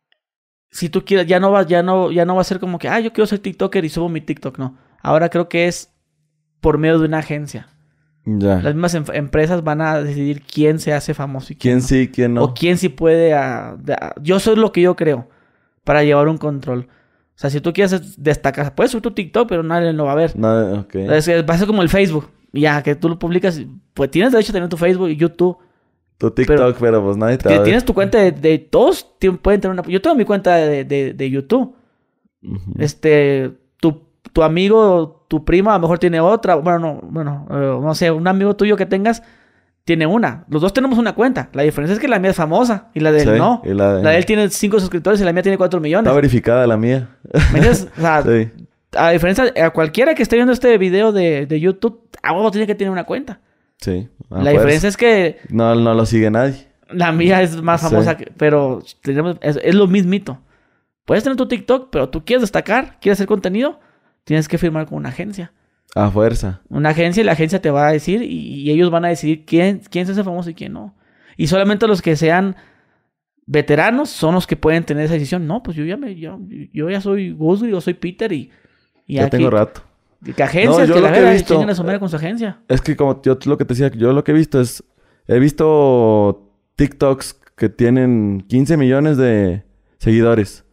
si tú quieres, ya no va, ya no, ya no va a ser como que, ah, yo quiero ser TikToker y subo mi TikTok. No. Ahora creo que es por medio de una agencia. Ya. Las mismas em- empresas van a decidir quién se hace famoso y quién, ¿Quién no. sí, quién no? O quién sí puede... ah, de- ah, yo soy lo que yo creo. Para llevar un control. O sea, si tú quieres destacar... Puedes subir tu TikTok, pero nadie lo va a ver. No, ok. Es que va a ser como el Facebook. Ya, que tú lo publicas... Pues tienes derecho a tener tu Facebook y YouTube. Tu TikTok, pero, pues nadie te va Que a ver. tienes tu cuenta de... de todos tien- pueden tener una... Yo tengo mi cuenta de, de, de YouTube. Ujú. Este... Tu, tu amigo... Tu prima a lo mejor tiene otra. Bueno, no... Bueno... eh, no sé. Un amigo tuyo que tengas... Tiene una. Los dos tenemos una cuenta. La diferencia es que la mía es famosa. Y la de él Sí, no. y la de- La de él tiene cinco suscriptores y la mía tiene cuatro millones. Está verificada la mía. ¿Me entiendes? O sea, Sí. a diferencia... A cualquiera que esté viendo este video de, de YouTube... A huevo tiene que tener una cuenta. Sí. a La fuerza. diferencia es que... No, no lo sigue nadie. La mía es más Sí. famosa, que- pero tenemos, es, es lo mismito. Puedes tener tu TikTok, pero tú quieres destacar, quieres hacer contenido, tienes que firmar con una agencia. A fuerza. Una agencia y la agencia te va a decir y, y ellos van a decidir quién, quién se hace famoso y quién no. Y solamente los que sean veteranos son los que pueden tener esa decisión. No, pues yo ya me, yo, yo ya soy Gus, yo soy Peter y, y Ya aquí- tengo rato. que agencias, No, yo que lo la que he verdad visto- chinguen a su madre con su agencia. Es que como yo lo que te decía, yo lo que he visto es... He visto TikToks que tienen quince millones de seguidores.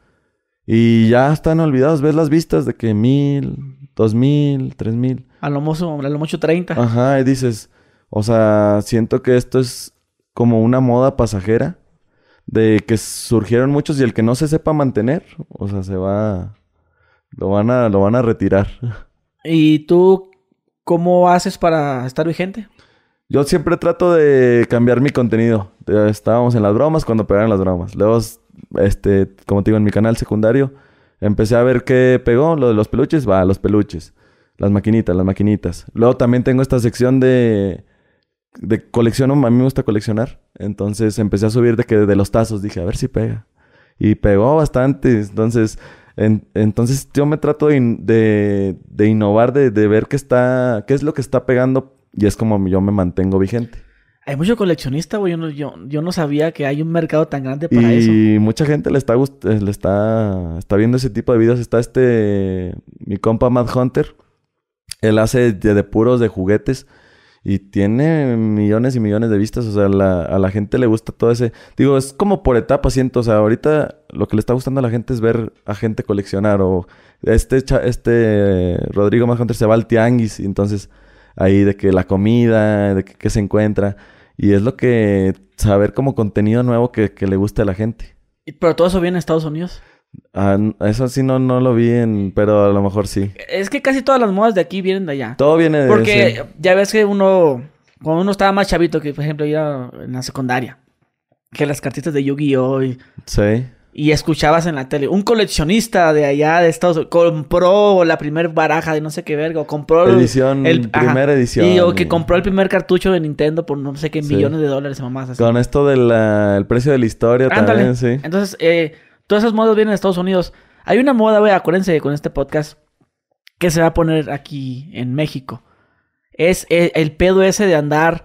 Y ya están olvidados. Ves las vistas de que mil, dos mil, tres mil. A lo mucho, a lo mucho treinta. Ajá, y dices... O sea, siento que esto es como una moda pasajera. De que surgieron muchos y el que no se sepa mantener, o sea, se va... Lo van a, lo van a retirar. ¿Y tú cómo haces para estar vigente? Yo siempre trato de cambiar mi contenido. Eh, Estábamos en las bromas cuando pegaron las bromas. Luego, este, como te digo, en mi canal secundario, empecé a ver qué pegó. Lo de los peluches, va, los peluches. Las maquinitas, las maquinitas. Luego también tengo esta sección de... De colección, a mí me gusta coleccionar. Entonces empecé a subir de que de los tazos. Dije, a ver si pega. Y pegó bastante. Entonces... En, entonces yo me trato de, in- de, de innovar, de, de ver qué está, qué es lo que está pegando y es como yo me mantengo vigente. Hay mucho coleccionista, güey. Yo no, yo, yo no sabía que hay un mercado tan grande para Y eso. mucha gente le está, gust- eh, le está, está viendo ese tipo de videos. Está este, mi compa Mad Hunter. Él hace de, de puros de juguetes y tiene millones y millones de vistas. O sea, la- a la gente le gusta todo ese... Digo, es como por etapas, siento. O sea, ahorita lo que le está gustando a la gente es ver a gente coleccionar. O este, cha- este Rodrigo Mad Hunter se va al tianguis. Y entonces ahí de que la comida, de que, que se encuentra. Y es lo que... Saber como contenido nuevo que, que le guste a la gente. Y- Pero todo eso viene de Estados Unidos. Ah, n- eso sí no, no lo vi en... Pero a lo mejor sí. Es que casi todas las modas de aquí vienen de allá. Todo viene de... Porque sí. ya ves que uno... Cuando uno estaba más chavito, que por ejemplo iba en la secundaria. Que las cartitas de Yu-Gi-Oh! Y, Sí. y escuchabas en la tele. Un coleccionista de allá de Estados Unidos compró la primer baraja de no sé qué verga. O compró... el- Edición, el- ajá. primera edición. Y o que y- compró el primer cartucho de Nintendo por no sé qué Sí. millones de dólares o mamás así. Con esto del precio de la historia Ándale. también, sí. Entonces, eh, todas esas modas vienen de Estados Unidos. Hay una moda, güey, acuérdense con este podcast, que se va a poner aquí en México. Es el, el pedo ese de andar,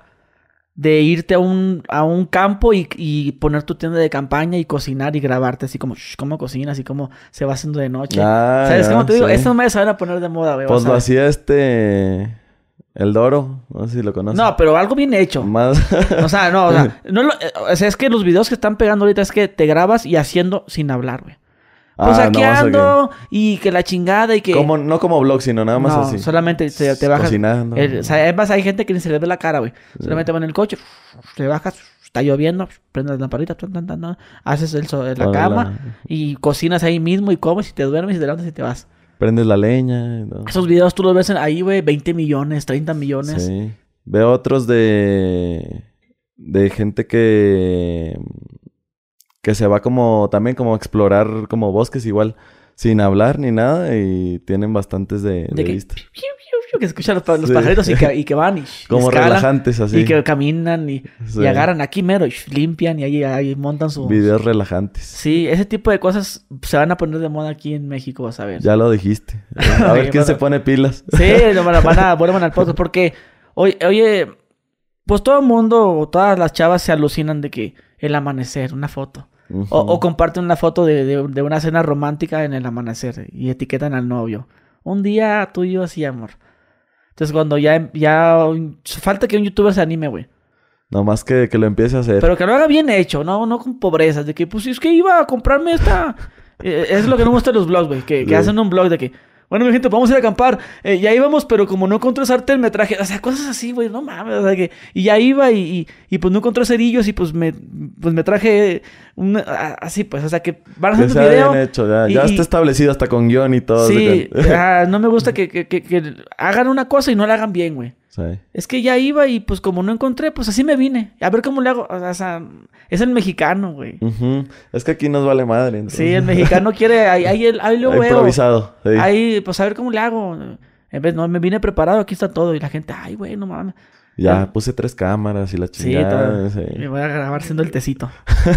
de irte a un, a un campo y, y poner tu tienda de campaña y cocinar y grabarte así como, shh, cómo cocinas y cómo se va haciendo de noche. Ah, ¿Sabes ya, cómo te digo? sí. Esas madres se van a poner de moda, güey. Pues vas a lo ver. hacía este... El Doro. No sé si lo conoces. No, pero algo bien hecho. Más... O sea, no, o sea, no lo- eh, o sea, es que los videos que están pegando ahorita es que te grabas y haciendo sin hablar, güey. Pues Ah, aquí nomás ando y que la chingada y que... Como, no como vlog, sino nada más no, así. solamente te, te bajas. Cocinando. El- o sea, además hay gente que ni se le ve la cara, güey. Solamente van en el coche, te bajas, está lloviendo, prendes la lamparita, tan, tan, tan, tan, haces el, so- la Con cama la- y cocinas ahí mismo y comes y te duermes y te levantas y te vas. Prendes la leña. ¿no? Esos videos tú los ves en- ahí, güey, veinte millones, treinta millones. Sí. Veo otros de... De gente que... Que se va como... También como a explorar como bosques igual. Sin hablar ni nada. Y tienen bastantes de, de De que... vistas. piu, piu, que escuchan los, los Sí. pajaritos y que, y que van y Como escalan, relajantes así. y que caminan y, Sí. y agarran aquí mero y limpian y ahí, ahí montan su... Videos relajantes. Sí, ese tipo de cosas se van a poner de moda aquí en México, vas a ver. Ya lo dijiste. A ver Oye, quién bueno. se pone pilas. Sí, no, van a, van a vuelvan al podcast porque, oye, oye, pues todo el mundo, todas las chavas se alucinan de que el amanecer, una foto. Ujú. O, o comparten una foto de, de, de una cena romántica en el amanecer y etiquetan al novio. Un día tú y yo así, amor. Entonces cuando ya, ya falta que un youtuber se anime, güey. Nomás que, que lo empiece a hacer. Pero que lo haga bien hecho, no, no con pobrezas. De que, pues, es que iba a comprarme esta... Eh, es lo que no me gusta de los blogs, güey. Que, que Sí. hacen un blog de que... Bueno, mi gente, vamos a ir a acampar. Eh, ya íbamos, pero como no encontré sartén, me traje... O sea, cosas así, güey. No mames. O sea, que... Y ya iba y, y, y pues no encontré cerillos y pues me, pues me traje... Un, así, pues. O sea, que van a Que hacer tu sea video... bien hecho. Ya, y- ya y- está establecido hasta con guión y todo. Sí. de que- ah, no me gusta que, que, que, que hagan una cosa y no la hagan bien, güey. Sí. Es que ya iba y pues como no encontré, pues así me vine. A ver cómo le hago. O sea, es el mexicano, güey. Ujú. Es que aquí nos vale madre. Entonces. Sí, el mexicano quiere... Ahí, ahí, el- ahí lo veo. Improvisado. Sí. Ahí, pues a ver cómo le hago. En vez, no, me vine preparado, aquí está todo. Y la gente, ay, güey, no mames. Ya puse tres cámaras y la Sí, chingada. todo. Sí. Me voy a grabar siendo el tecito.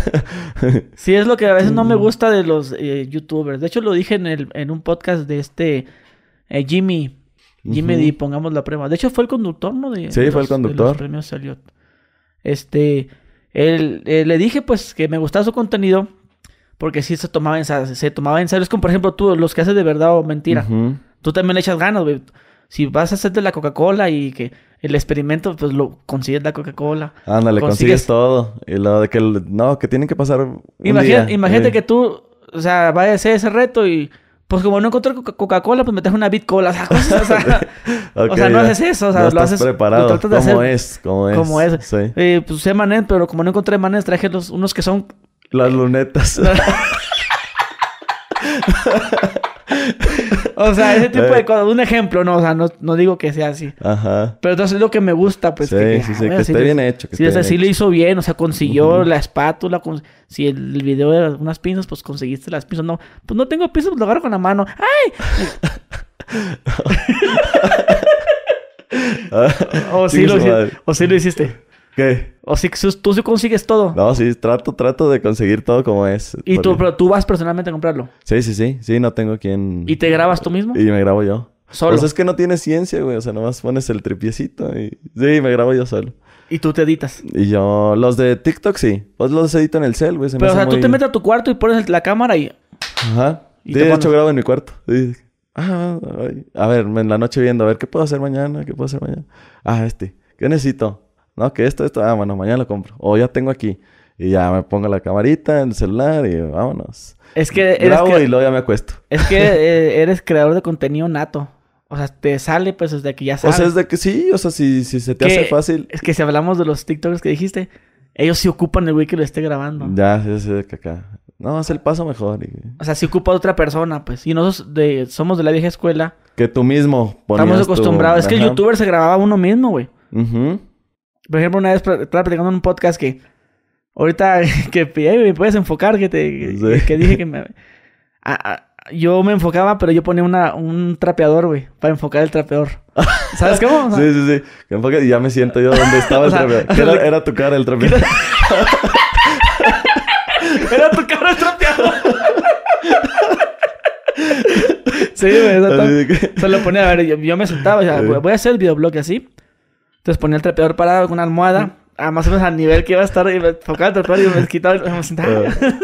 Sí, es lo que a veces no me gusta de los eh, youtubers. De hecho, lo dije en, el, en un podcast de este eh, Jimmy. Jimmy Ujú. D, pongamos la prueba. De hecho, fue el conductor, ¿no? De, Sí, de fue el los- conductor. De los premios Elliot. Este, él, eh, le dije, pues, que me gustaba su contenido. Porque sí se tomaba en, se, se tomaba en serio. Es como, por ejemplo, tú, los que haces de verdad o mentira. Ujú. Tú también le echas ganas, güey. Si vas a hacerte la Coca-Cola y que el experimento, pues lo consigues la Coca-Cola. Ándale, consigues Consigues- todo. Y lo de que... el- No, que tienen que pasar un Imagina- día. imagínate Eh. que tú, o sea, vayas a hacer ese reto y, pues como no encontré Coca- Coca-Cola, pues metes una Bitcola. O sea, cosas, o sea, Ok, o sea, no ya. haces eso, o sea, No lo estás haces- preparado. lo tratas de ¿Cómo hacer es? ¿Cómo es? como es. Sí. eh, pues sé manet, pero como no encontré manet, traje los, unos que son... Las lunetas. O sea, ese tipo Eh. de cosas. Un ejemplo, no, o sea, no, no digo que sea así. Ajá. Pero entonces es lo que me gusta, pues. sí, que, sí, ah, sí. bueno, Que sí esté le- bien hecho. Que Sí, o esté sea, bien sí hecho. le hizo bien, o sea, consiguió Ujú. la espátula. Con... Si el video era unas pinzas, pues conseguiste las pinzas. No, pues no tengo pinzas, pues lo agarro con la mano. ¡Ay! O sí, Chingue lo su hici- madre. o sí lo hiciste. ¿Qué? O sí, tú sí consigues todo. No, sí, trato, trato de conseguir todo como es. Y tú, Porque- pero tú vas personalmente a comprarlo. Sí, sí, sí. Sí, no tengo quien... ¿Y te grabas tú mismo? Y me grabo yo. Solo. Pues es que no tiene ciencia, güey. O sea, nomás pones el tripiecito y... Sí, me grabo yo solo. Y tú te editas. Y yo... Los de TikTok, sí. Pues los edito en el cel, güey. Se me Pero, o hace sea, tú muy- te metes a tu cuarto y pones la cámara y... Ajá. y Sí, te de pones. hecho grabo en mi cuarto. Sí. Ah, ay. A ver, en la noche viendo, a ver, ¿qué puedo hacer mañana? ¿Qué puedo hacer mañana? Ah, este. ¿Qué necesito? No, que esto, esto. Ah, bueno, mañana lo compro. O ya tengo aquí. Y ya me pongo la camarita en el celular y vámonos. Es que eres, Grabo cre- y luego ya me acuesto. es que eh, eres creador de contenido nato. O sea, te sale pues desde que ya O sabes. sea, es de que sí, o sea, si, si se te Que- hace fácil. Es que si hablamos de los TikToks que dijiste, ellos sí ocupan el güey que lo esté grabando. Ya, sí, sí, de que acá. No, es el paso mejor. y- O sea, sí ocupa otra persona, pues. Y nosotros de, somos de la vieja escuela. Que tú mismo ponías Estamos tu- acostumbrados. Es que el Ajá. youtuber se grababa uno mismo, güey. Ujú. Por ejemplo, una vez pl- estaba platicando en un podcast que... Ahorita que eh, me puedes enfocar, que te... que- Sí. que dije que me... Ah, ah, yo me enfocaba, pero yo ponía una, un trapeador, güey. Para enfocar el trapeador. ¿Sabes cómo? O sea, Sí, sí, sí. Que enfoque y ya me siento yo donde estaba O el sea, trapeador. Que era, era tu cara el trapeador. Era tu cara el trapeador. Sí, güey. exacto. Así de que- Se lo ponía, a ver, yo, yo me sentaba, o sea, Sí. voy voy a hacer el videoblog así. Entonces ponía el trapeador parado con una almohada, a más o menos al nivel que iba a estar, y me enfocaba el trapeador y me quitaba, y me sentaba.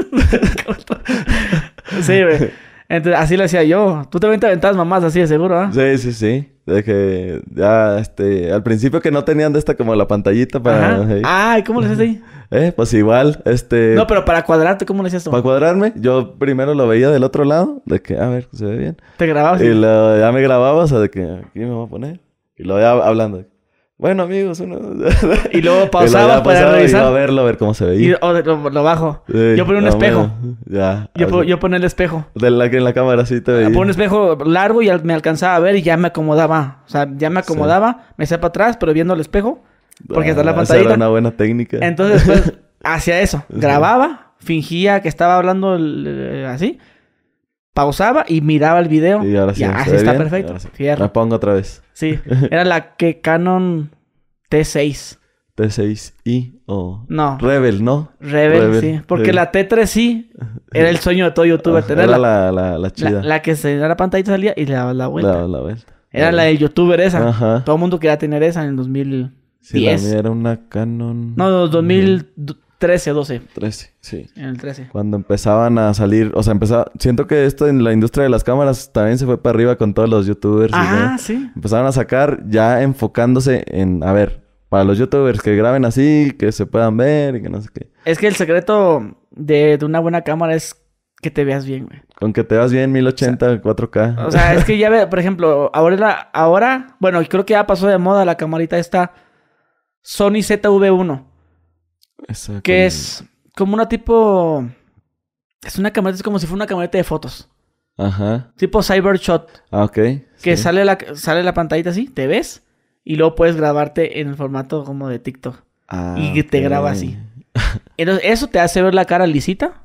Sí, güey. Entonces, así lo hacía yo. Tú también te aventabas mamás así de seguro, ¿ah? Sí, sí, sí. De que ya, este... Al principio que no tenían de esta como la pantallita para... Ajá. hey. Ay, ¿cómo le hacías ahí? Eh, pues igual, este... No, pero para cuadrarte, ¿cómo le hacías tú? Para cuadrarme, yo primero lo veía del otro lado. De que, a ver, se ve bien. Te grababas. Y y- lo- ya me grababa, o sea, de que aquí me voy a poner. Y lo ya hablando. Bueno, amigos, uno... Y luego Y lo pausabas ya para pausaba y revisar. iba a verlo, a ver cómo se Y, veía. o de- lo, lo bajo. Sí, Yo ponía un no, espejo. bueno, ya. Yo, po- así. yo ponía el espejo. De la que en la cámara sí te veía. Ponía un espejo largo y al- me alcanzaba a ver y ya me acomodaba. O sea, ya me acomodaba, me hacía para atrás, pero viendo el espejo. Porque está la Ah, esa pantallita. era una buena técnica. Entonces después hacía eso. Grababa, fingía que estaba hablando el- eh, así. pausaba y miraba el video. Y ahora sí. Ya, así está perfecto. Sí. Fierro. La pongo otra vez. Sí. Era la que Canon T seis. T seis i o... No. Rebel, ¿no? Rebel, Rebel, sí. Porque sí. la T tres i era el sueño de todo youtuber. Ah, tener era la, la, la, la chida. la, la que se da la pantalla salía y le daba la vuelta. La, la vuelta. Era la la del youtuber esa. Ajá. Todo el mundo quería tener esa en el dos mil diez. Sí, la mía era una Canon... No, dos mil trece o doce. trece, sí. En el trece. Cuando empezaban a salir... O sea, empezaba... Siento que esto en la industria de las cámaras también se fue para arriba con todos los youtubers. Ah, ¿no? sí. Empezaron a sacar ya enfocándose en... A ver, para los youtubers que graben así, que se puedan ver y que no sé qué. Es que el secreto de, de una buena cámara es que te veas bien, güey. Con que te vas bien mil ochenta, o sea, cuatro K. O sea, es que ya ve, por ejemplo, ahora, ahora, bueno, creo que ya pasó de moda la camarita esta Sony Z V uno. Esa Que con- es como una tipo... Es una camarita, es como si fuera una camarita de fotos. Ajá. Tipo Cybershot. Ah, ok. Que sí. sale la, sale la pantallita así, te ves. Y luego puedes grabarte en el formato como de TikTok. Ah, y que te ok. graba así. Entonces, eso te hace ver la cara lisita.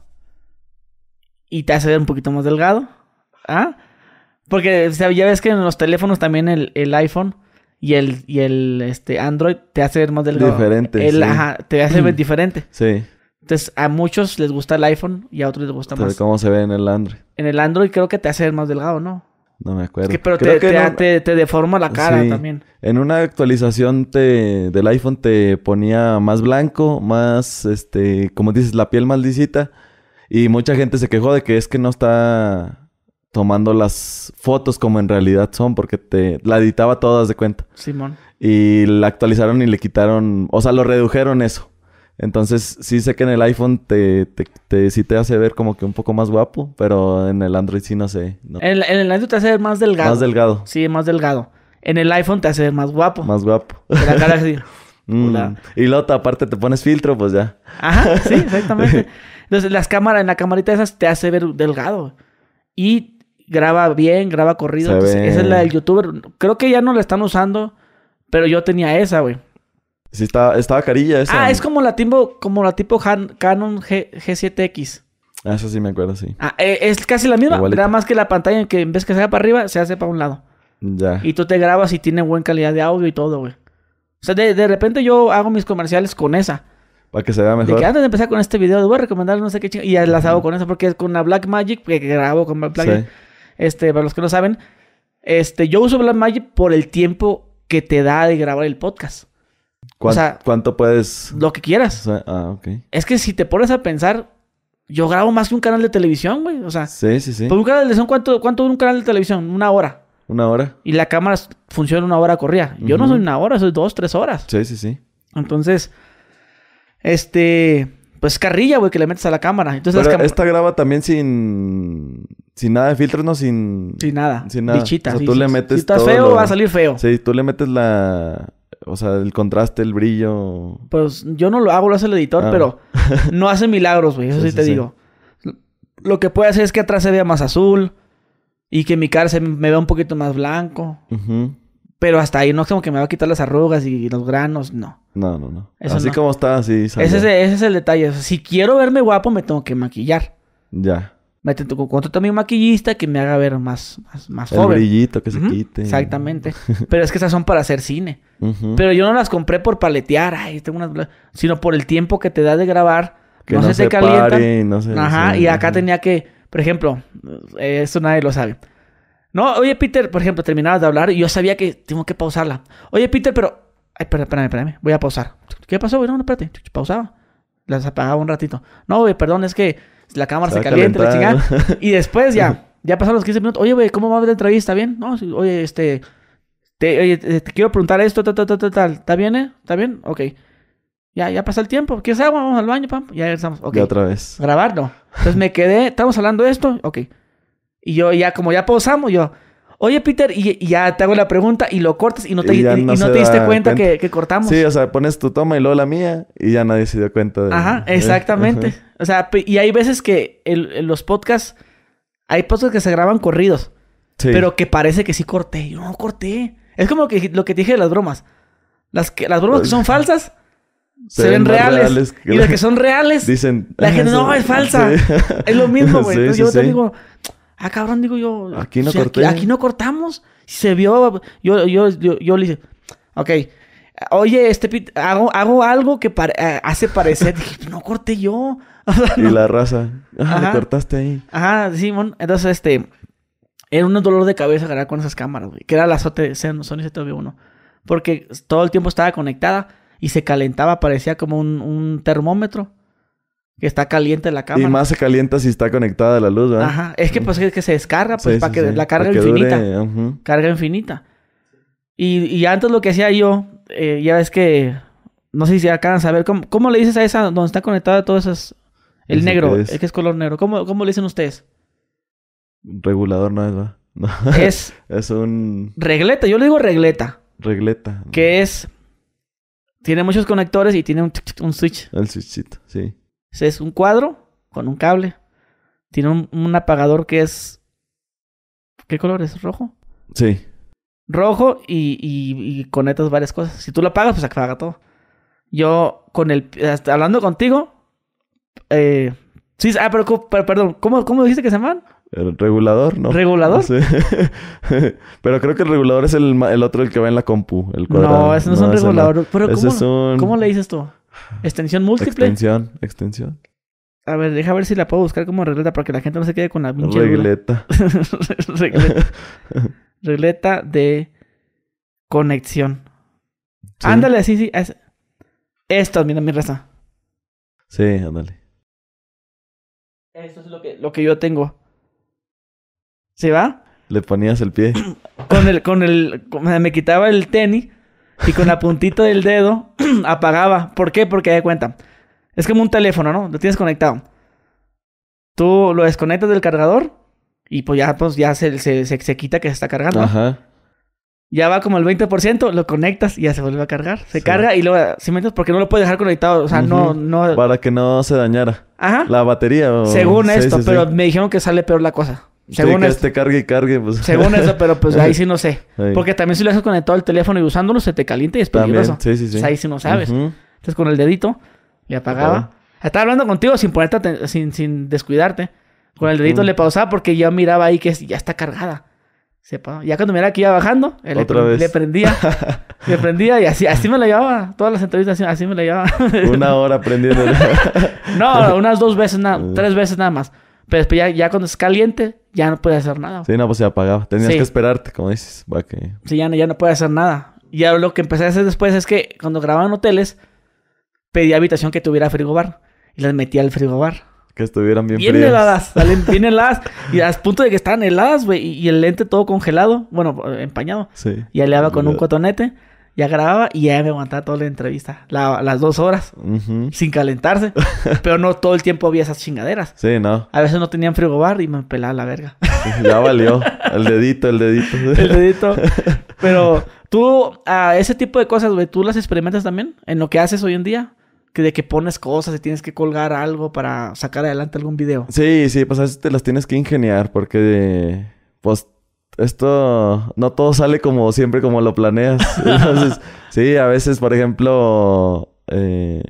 Y te hace ver un poquito más delgado. ¿Ah? Porque o sea, ya ves que en los teléfonos también el, el iPhone y el, y el este, Android te hace ver más delgado. Diferente, El, sí. Ajá, te hace ver diferente. Sí. Entonces, a muchos les gusta el iPhone y a otros les gusta Se ve más. cómo se ve en el Android. En el Android creo que te hace ver más delgado, ¿no? No me acuerdo. Es que, pero Creo te, que te, en un- te, te deforma la cara Sí. también. En una actualización te, del iPhone te ponía más blanco, más, este, como dices, la piel más lisita. Y mucha gente se quejó de que es que no está tomando las fotos como en realidad son, porque te la editaba todas de cuenta. Simón. Y la actualizaron y le quitaron, o sea, lo redujeron eso. Entonces, sí sé que en el iPhone te, te, te, sí te hace ver como que un poco más guapo, pero en el Android sí no sé. No. En el, en el Android te hace ver más delgado. Más delgado, Sí, más delgado. En el iPhone te hace ver más guapo. más guapo. De la cara así. Mm. Hola. Y luego aparte te pones filtro, pues ya. Ajá, sí, exactamente. Entonces, las cámaras, en la camarita esas te hace ver delgado. Y graba bien, graba corrido. Se Entonces, ve. esa es la del youtuber. Creo que ya no la están usando, pero yo tenía esa, güey. Sí, estaba, estaba carilla esa. Ah, es como la tipo, como la tipo Han- Canon G, G siete X. Ah, eso sí me acuerdo, sí. Ah, eh, es casi la misma, Igualito. nada más que la pantalla que en vez que se haga para arriba, se hace para un lado. Ya. Y tú te grabas y tiene buena calidad de audio y todo, güey. O sea, de, de repente yo hago mis comerciales con esa. Para que se vea De mejor. que antes de empezar con este video, les voy a recomendar no sé qué chingo. Y ya las hago con esa porque es con la Blackmagic, que grabo con Blackmagic. Sí. Este, para los que no saben, este, yo uso Blackmagic por el tiempo que te da de grabar el podcast. ¿Cuán- o sea, ¿Cuánto puedes...? Lo que quieras. O sea, ah, ok. Es que si te pones a pensar, yo grabo más que un canal de televisión, güey. O sea, Sí, sí, sí. por un canal de televisión, ¿cuánto, ¿cuánto dura un canal de televisión? Una hora. ¿Una hora? Y la cámara funciona una hora corrida. Yo no Ujú. soy una hora, soy dos, tres horas. Sí, sí, sí. Entonces, este, pues carrilla, güey, que le metes a la cámara. Entonces, Pero las cam- esta graba también sin... Sin nada de filtros, ¿no? Sin... sin nada. sin nada. Bichita. O sea, sí, tú sí. le metes Si estás todo feo, lo- va a salir feo. Sí, tú le metes la... O sea, el contraste, el brillo... Pues yo no lo hago, lo hace el editor, Ah. pero no hace milagros, güey. Eso sí, Sí, te sí, sí. digo. Lo que puede hacer es que atrás se vea más azul y que mi cara se me vea un poquito más blanco. Ujú. Pero hasta ahí no es como que me va a quitar las arrugas y los granos, no. No, no, no. Eso Así no. como está, así sale. Ese es, ese es el detalle. O sea, si quiero verme guapo, me tengo que maquillar. Ya. Me tengo que contratar a mi maquillista que me haga ver más, más, más El joven. brillito que se Ujú, quite. Exactamente. Pero es que esas son para hacer cine. Ujú. Pero yo no las compré por paletear, ay, tengo unas... sino por el tiempo que te da de grabar. Que no, no se, se te calientan. pare, no se- Ajá, sí, y acá ajá. tenía que... Por ejemplo, eh, esto nadie lo sabe. No, oye, Peter, por ejemplo, terminabas de hablar y yo sabía que tengo que pausarla. Oye, Peter, pero... Ay, espérame, espérame, espérame. Voy a pausar. ¿Qué pasó, güey? No, no, espérate. Pausaba. Las apagaba un ratito. No, güey, perdón, es que la cámara Se se, va a calienta, la calentar. chingada. Y después ya... Ya pasaron los quince minutos. Oye, güey, ¿cómo va la entrevista? ¿Bien? No, sí, oye, este... Te, oye, te, te quiero preguntar esto, tal, tal, tal, tal, tal. ¿Está bien, eh? ¿Está bien? Ok. Ya, ya pasa el tiempo. ¿Quieres agua? Vamos al baño, pam. Ya estamos. Ok. Ya otra vez. Grabar, no. Entonces me quedé... ¿Estamos hablando de esto? Ok. Y yo ya, como ya pausamos, yo... Oye, Peter, y, y ya te hago la pregunta y lo cortas y no te, Y y, ya y no no se te diste da cuenta, cuenta. Que, que cortamos. Sí, o sea, pones tu toma y luego la mía y ya nadie se dio cuenta de... Ajá, eh, exactamente. ajá. O sea, pe- y hay veces que el, en los podcasts... Hay podcasts que se graban corridos. Sí. Pero que parece que sí corté. Yo no corté. Es como que, lo que te dije de las bromas. Las, que, las bromas que son falsas se, ven más reales. que Y la- las que son reales, Dicen... la "Ah, gente eso-". no, es falsa. Sí. Es lo mismo, güey. Sí, Entonces sí, yo te sí. digo, Ah, cabrón, digo yo. Aquí no si corté. Aquí, aquí no cortamos. Se vio. Yo, yo, yo, yo le dije, ok. Oye, este pit, hago, hago algo que pare, hace parecer. Dije, no corté yo. O sea, y no. la raza. Ah, Ajá. le cortaste ahí. Ajá, Simón. Entonces, este. Era un dolor de cabeza grabar con esas cámaras, güey. Que era la Sony Z V uno. Porque todo el tiempo estaba conectada y se calentaba. Parecía como un, un termómetro. Que está caliente la cámara. Y más se calienta si está conectada la luz, ¿verdad? Ajá. Es que pues es que se descarga, pues, Sí, para sí, que sí. la carga Pa' que infinita. dure, uh-huh. Carga infinita. Y, y antes lo que hacía yo, eh, ya ves que... No sé si acaban de saber. ¿Cómo, cómo le dices a esa donde está conectada todo eso? El ¿Ese negro, qué es? el que es color negro. ¿Cómo, cómo le dicen ustedes? Regulador no es, ¿verdad? No. Es es un... regleta. Yo le digo regleta. Regleta. Que es... Tiene muchos conectores y tiene un, un switch. El switchito, sí. Es un cuadro con un cable. Tiene un, un apagador que es... ¿Qué color es? ¿Rojo? Sí. Rojo y, y, y conectas varias cosas. Si tú lo apagas, pues apaga todo. Yo, con el... hasta hablando contigo... Eh, sí, ah, pero, pero perdón. ¿Cómo, cómo dijiste que se llaman? ¿El regulador? No. ¿Regulador? Sí. Pero creo que el regulador es el, el otro, el que va en la compu. El cuadrado. No, ese no, es un ese regulador. no. Pero Ese ¿cómo, es un... ¿cómo le dices tú? ¿Extensión múltiple? Extensión. Extensión. A ver, deja ver si la puedo buscar como regleta para que la gente no se quede con la pinche duda. Regleta. regleta. Regleta de conexión. Sí. Ándale, sí, sí. Es... Esto, mira mi raza. Sí, ándale. Esto es lo que, lo que yo tengo. ¿Sí va? Le ponías el pie. Con el, con el, con- me quitaba el tenis y con la puntita del dedo apagaba. ¿Por qué? Porque de cuenta. Es como un teléfono, ¿no? Lo tienes conectado. Tú lo desconectas del cargador y pues ya, pues ya se, se, se, se quita que se está cargando. Ajá. Ya va como el veinte por ciento, lo conectas y ya se vuelve a cargar. Se Sí. carga y luego, si me entiendes, porque no lo puedes dejar conectado. O sea, no, Ujú. no. Para que no se dañara. Ajá. La batería o... Según Sí, esto, sí, pero sí. me dijeron que sale peor la cosa. Según Sí, que esto. este cargue y cargue, pues... Según eso, pero pues ahí sí no sé. Ahí. Porque también si lo dejas conectado al teléfono y usándolo, se te calienta y es peligroso. También, sí, sí, sí. Pues ahí sí no sabes. Ujú. Entonces con el dedito le apagaba. Ajá. Estaba hablando contigo sin ponerte aten- sin, sin descuidarte. Con el dedito Ujú. le pausaba porque yo miraba ahí que ya está cargada. Se apagaba. Ya cuando miraba que iba bajando, eh, le, Otra pre- vez. le prendía. le prendía y así, así me la llevaba. Todas las entrevistas así, así me la llevaba. Una hora prendiendo. No, unas dos veces, nada, Uh. tres veces nada más. Pero después ya, ya cuando es caliente, ya no puede hacer nada. Sí, no, pues se apagaba. Tenías Sí. que esperarte, como dices. Va que... Sí, ya no, ya no puede hacer nada. Y ya lo que empecé a hacer después es que cuando grababa en hoteles, pedía habitación que tuviera frigobar. Y las metía al frigobar. Que estuvieran bien, Bien frías. heladas, salen bien heladas. Y a punto de que estaban heladas, güey. Y, y el lente todo congelado. Bueno, empañado. Sí. Y ya le daba con un cotonete. Ya grababa y ya me aguantaba toda la entrevista. La- las dos horas. Ujú. Sin calentarse. Pero no todo el tiempo había esas chingaderas. Sí, no. A veces no tenían frigobar y me pelaba la verga. Ya valió. El dedito, el dedito. El dedito. Pero tú, a ese tipo de cosas, güey, ¿tú las experimentas también? En lo que haces hoy en día. Que de que pones cosas y tienes que colgar algo para sacar adelante algún video. Sí, sí, pues a veces te las tienes que ingeniar porque, pues, esto no todo sale como siempre como lo planeas. Entonces, sí, a veces, por ejemplo, eh,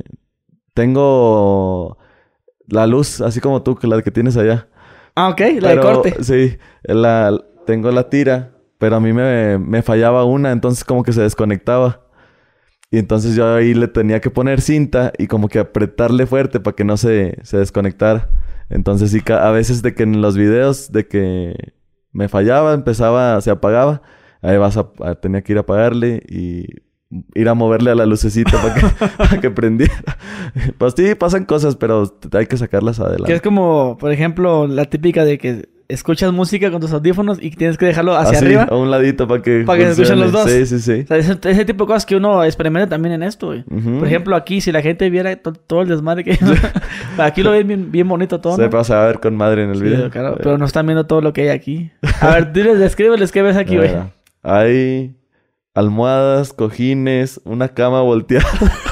tengo la luz, así como tú, que la que tienes allá. Ah, ok. La Pero, de corte. Sí, la, tengo la tira, pero a mí me, me fallaba una, entonces como que se desconectaba. Y entonces yo ahí le tenía que poner cinta y como que apretarle fuerte para que no se, se desconectara. Entonces sí, ca- a veces de que en los videos de que me fallaba, empezaba, se apagaba. Ahí vas a, a- tenía que ir a apagarle y ir a moverle a la lucecita para que, para que prendiera. Pues sí, pasan cosas, pero hay que sacarlas Que adelante. es como, por ejemplo, la típica de que escuchas música con tus audífonos y tienes que dejarlo hacia Así, arriba. a un ladito para que Para que se escuchen los dos. Sí, sí, sí. O sea, ese, ese tipo de cosas que uno experimenta también en esto, güey. Ujú. Por ejemplo, aquí, si la gente viera to- todo el desmadre que... aquí lo ven bien, bien bonito todo, Se ¿no? pasa a ver con madre en el Sí, video. claro, pero no están viendo todo lo que hay aquí. A ver, diles, descríbeles qué ves aquí, güey. Mira, hay almohadas, cojines, una cama volteada.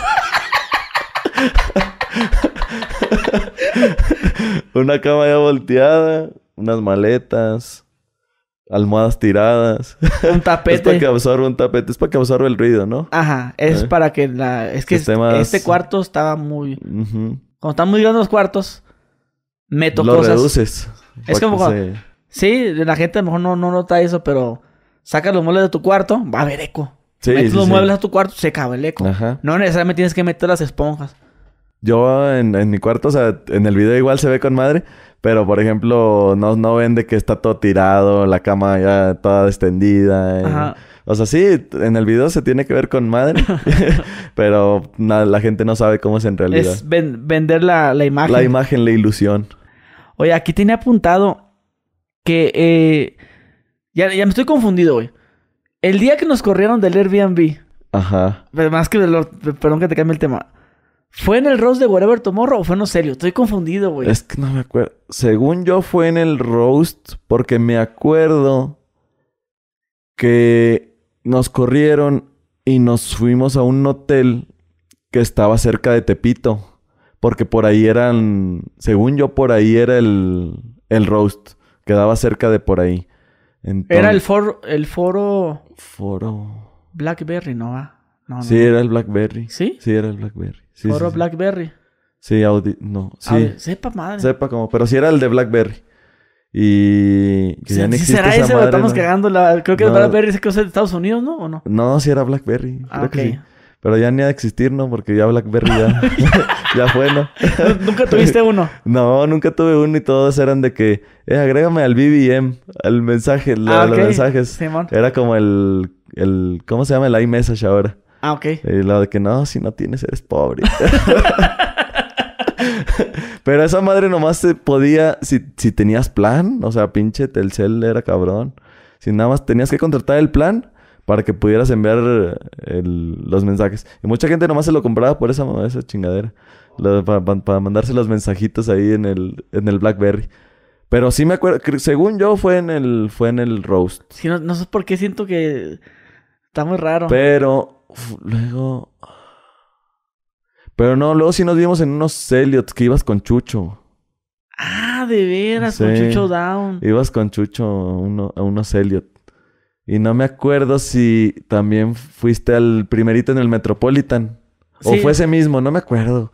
Una cama ya volteada, unas maletas, almohadas tiradas. Un Es para que tapete. absorba un tapete, es para que absorba el ruido, ¿no? Ajá, es Eh. para que la... Es que Que esté más- este cuarto estaba muy... Ujú. Cuando están muy grandes los cuartos, meto Lo cosas... reduces. Es para como que cuando- se- Sí, la gente a lo mejor no, no nota eso, pero sacas los muebles de tu cuarto, va a haber eco. Sí, Metes sí, los sí. muebles a tu cuarto, se acaba el eco. Ajá. No necesariamente tienes que meter las esponjas. Yo en, en mi cuarto, o sea, en el video igual se ve con madre. Pero, por ejemplo, no, no ven de que está todo tirado, la cama ya toda extendida. eh. Ajá. O sea, sí, en el video se tiene que ver con madre. Pero na- la gente no sabe cómo es en realidad. Es ven- vender la, la imagen. La imagen, la ilusión. Oye, aquí tenía apuntado que... Eh, ya, ya me estoy confundido, güey. El día que nos corrieron del Airbnb... Ajá. Pero más que... de lo- perdón que te cambie el tema. ¿Fue en el roast de Whatever Tomorrow o fue en serio? Estoy confundido, güey. Es que no me acuerdo. Según yo fue en el roast, porque me acuerdo que nos corrieron y nos fuimos a un hotel que estaba cerca de Tepito. Porque por ahí eran... Según yo, por ahí era el, el roast. Quedaba cerca de por ahí. Entonces, Era el foro... El foro... Foro... Blackberry, ¿no va? No, no. Sí, era el Blackberry. ¿Sí? Sí, era el Blackberry. Sí, Foro sí, sí. Blackberry. Sí, Audi... No, sí. Ah, sepa madre. Sepa como... Pero sí era el de Blackberry. Y... Que ya Sí, no sí existe será esa ese, madre, estamos ¿no? cagando la... Creo que el No. Blackberry es que es de Estados Unidos, ¿no? ¿O no? No, sí era Blackberry. Ah, Creo ok. que sí. Pero ya ni ha de existir, ¿no? Porque ya Blackberry ya... ya fue, ¿no? ¿Nunca tuviste uno? No, nunca tuve uno y todos eran de que... Eh, agrégame al B B M. Al mensaje. lo- Ah, Los ok. mensajes. Simón. Era como el... el ¿Cómo se llama? El iMessage ahora. Ah, ok. Y lo de que no, si no tienes eres pobre. Pero esa madre nomás se podía si, si tenías plan. O sea, pinche Telcel era cabrón. Si nada más tenías que contratar el plan para que pudieras enviar el- los mensajes. Y mucha gente nomás se lo compraba por esa, esa chingadera. Para mandarse los mensajitos ahí en el, en el Blackberry. Pero sí me acuerdo, que según yo fue en el, fue en el roast. Sí, no, no sé por qué siento que está muy raro. Pero uf, luego... Pero no, luego sí nos vimos en unos Elliots que ibas con Chucho. Ah, de veras, con Sí. Chucho Down. Ibas con Chucho a, uno- a unos Elliot. Y no me acuerdo si también fuiste al primerito en el Metropolitan. O Sí. fue ese mismo, no me acuerdo.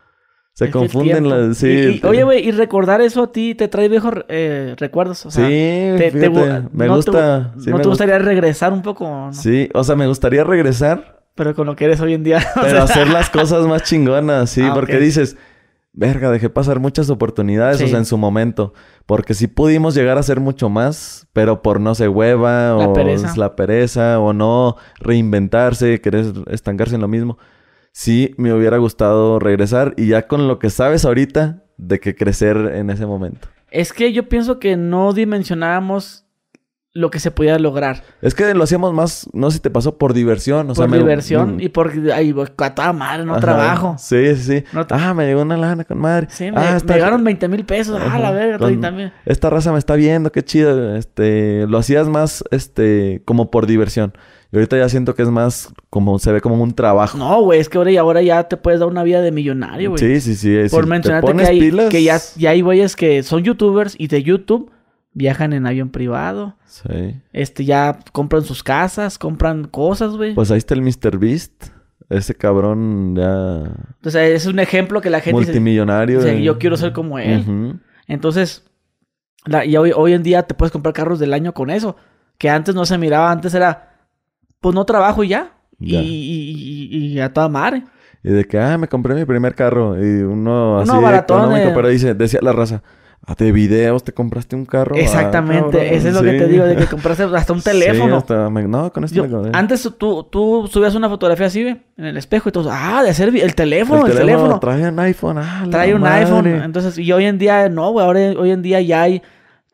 Se Es que el confunden tiempo. las... Sí, Y- y- te- oye, güey, y recordar eso a ti te trae viejos eh, recuerdos. O sea, sí, te- te fíjate, gu- me no gusta. Te, sí ¿No me te gusta. gustaría regresar un poco? ¿No? Sí, o sea, me gustaría regresar, Pero con lo que eres hoy en día. o pero sea, hacer las cosas más chingonas, sí. Ah, porque ok. dices, verga, dejé pasar muchas oportunidades, Sí. o sea, en su momento. Porque sí pudimos llegar a hacer mucho más, pero por, no sé, hueva, La o pereza. la pereza, o no reinventarse, querer estancarse en lo mismo. Sí, me hubiera gustado regresar y ya con lo que sabes ahorita, de que crecer en ese momento. Es que yo pienso que no dimensionábamos lo que se podía lograr. Es que lo hacíamos más, no sé si te pasó, por diversión. O por sea, me- diversión me- y por... Ay, a toda madre, no Ajá. trabajo. Sí, sí, sí. No tra- Ah, me llegó una lana con madre. Sí, me, ah, me está- llegaron veinte mil pesos. Ah, Ajá. la verga, Con- treinta mil. Esta raza me está viendo, qué chido. Este, lo hacías más, este, como por diversión. Y ahorita ya siento que es más como, se ve como un trabajo. No, güey, es que ahora y ahora ya te puedes dar una vida de millonario, güey. Sí, sí, sí. Por si te mencionarte que pones hay, pilas... que ya, ya hay güeyes que son youtubers y de YouTube viajan en avión privado. Sí. Este, ya compran sus casas, compran cosas, güey. Pues ahí está el míster Beast. Ese cabrón ya... O sea, es un ejemplo que la gente dice, multimillonario. o sea, eh. yo quiero ser como él. Ujú. Entonces, la, y hoy, hoy en día te puedes comprar carros del año con eso. Que antes no se miraba, antes era, pues no trabajo y ya. Ya. Y, y, y, y a toda madre. Y de que, ah, me compré mi primer carro. Y uno así Uno baratón, económico, eh. pero dice, decía la raza, ah, de videos te compraste un carro. Exactamente, Ah, cabrón, eso es lo sí. que te digo, de que compraste hasta un teléfono. Sí, hasta me- no, con esto Yo- me compré. antes tú, tú subías una fotografía así, güey, en el espejo y todos, ah, de hacer vi- el teléfono, el el, teléfono, teléfono. trae un iPhone. Ah, la Trae un madre. iPhone. Entonces, y hoy en día, no, güey, ahora hoy en día ya hay,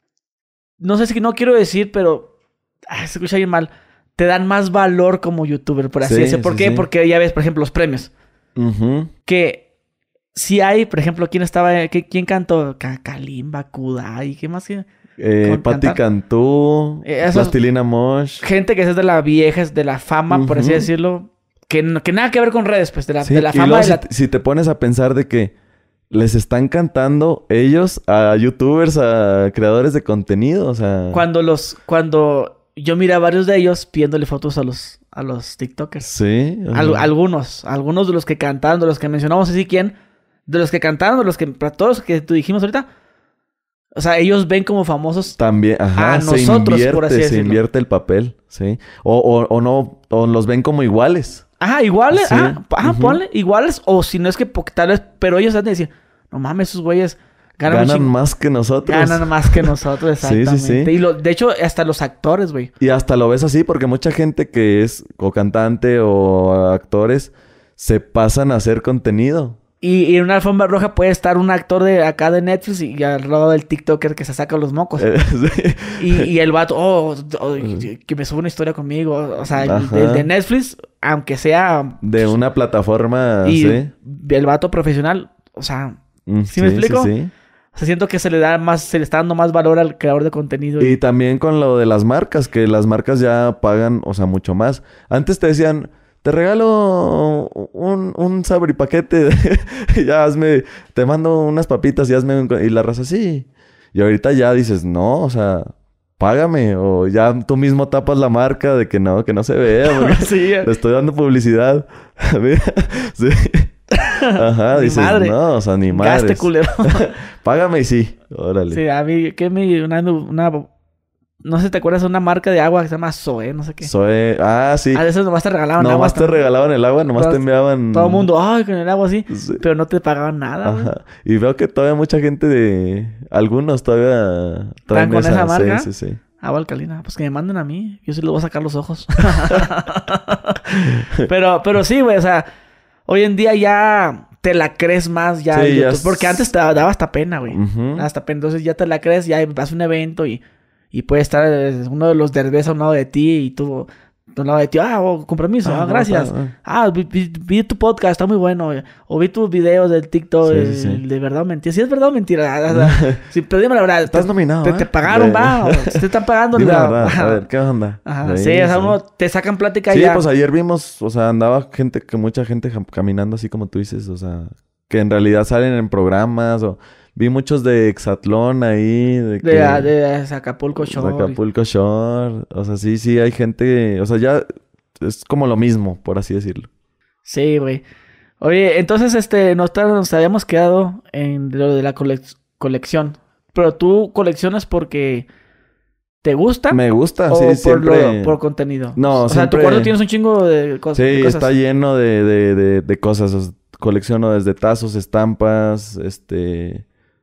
no sé si no quiero decir, pero, ah, se escucha bien mal, te dan más valor como youtuber, por así Sí, decirlo. ¿Por sí, qué? sí. Porque ya ves, por ejemplo, los premios. Ujú. Que si hay, por ejemplo, ¿quién estaba? ¿Qué- ¿Quién cantó? Ka- Kalimba, Kudai, ¿qué más? que- Eh, Con Pati cantar. Cantú, Eh, esos- Plastilina Mosh. Gente que es de la vieja, es de la fama, por así Ujú. decirlo. Que, no- que nada que ver con redes, pues, de la, Sí, de la y fama. luego de la- si, si te pones a pensar de que les están cantando ellos a youtubers, a creadores de contenido, o sea... Cuando los, cuando yo miré a varios de ellos pidiéndole fotos a los, a los TikTokers. Sí. o Al- sea, algunos, algunos de los que cantaron, de los que mencionamos así quién, de los que cantaron, de los que, para todos los que tú dijimos ahorita, O sea, ellos ven como famosos también, ajá, a se nosotros, invierte, por así se decirlo. invierte el papel, sí. O, o, o no, o los ven como iguales. Ajá, iguales, Sí. ajá, ajá, Ujú. ponle, iguales, o si no es que po- tal vez, pero ellos han de decir, no mames, esos güeyes ganan, un Ganan chingo- más que nosotros. ganan más que nosotros, Sí, sí, exactamente. sí. Y lo, de hecho, hasta los actores, güey. Y hasta lo ves así porque mucha gente que es o cantante o actores se pasan a hacer contenido. Y, y en una alfombra roja puede estar un actor de acá de Netflix y, y al lado del TikToker que se saca los mocos. Eh, sí. Y, y el vato, oh, oh, que me sube una historia conmigo. O sea, el, Ajá. el de Netflix, aunque sea... De una plataforma, Y sí. el vato profesional, o sea, Mm, ¿sí me explico? Sí, sí. o sea, siento que se le da más, se le está dando más valor al creador de contenido. Y también con lo de las marcas, que las marcas ya pagan, o sea, mucho más. Antes te decían, te regalo un, un sabripaquete, ya hazme, te mando unas papitas y hazme un... Y la raza, sí. Y ahorita ya dices, no, o sea, págame. O ya tú mismo tapas la marca de que no, que no se vea. Porque Sí, le estoy dando publicidad. Mira, sí. Ajá, Ni dices, madre. no, o sea, ni madre. gaste culero. Págame y sí, órale. Sí, a mí, que me, una, una, no sé si te acuerdas de una marca de agua que se llama Zoe, no sé qué. Soy... Ah, sí. A veces nomás te regalaban agua. Nomás te también. regalaban el agua, nomás Todo- te enviaban... Todo el mundo, ay, con el agua así. Sí. Pero no te pagaban nada, güey. Ajá. Y veo que todavía mucha gente de... Algunos todavía traen con esa marca? Sí, sí, sí. Agua alcalina. Pues que me manden a mí. Yo sí les voy a sacar los ojos. pero, pero sí, güey. O sea, hoy en día ya te la crees más ya. Sí, el ya YouTube, es- porque antes te daba hasta pena, güey. Ujú. Hasta pena. Entonces ya te la crees, ya vas a un evento y, y puede estar eh, uno de los derbés a un lado de ti y tú... De un lado de ti, ah, oh, compromiso, ah, Ah, no, gracias. ah, Ah, vi, vi- vi tu podcast, está muy bueno. O vi tus videos del TikTok, Sí, el- sí, sí. el de verdad o mentira. Si es verdad o mentira. O sea, sí, pero dime la verdad. Estás te- nominado, Te, ¿eh? te pagaron, Sí. va. O te están pagando. Dime la la- verdad. Ajá. A ver, ¿qué onda? Ajá, sí, o sea, uno te sacan plática Sí, ya. pues ayer vimos, o sea, andaba gente, que mucha gente jam- caminando así como tú dices, o sea, que en realidad salen en programas, o vi muchos de Exatlón ahí, de, que, de, de, de Acapulco de Shore. Acapulco Shore, o sea, sí, sí, hay gente, o sea, ya es como lo mismo, por así decirlo. Sí, güey. Oye, entonces, este, nos, ta- nos habíamos quedado en lo de la colec- colección. Pero tú coleccionas porque te gusta Me gusta, o sí, por, siempre. lo, por contenido. No, o sea, tu siempre- cuarto tienes un chingo de, cos- Sí, de cosas. está lleno de, de, de, de cosas. O sea, colecciono desde tazos, estampas, este...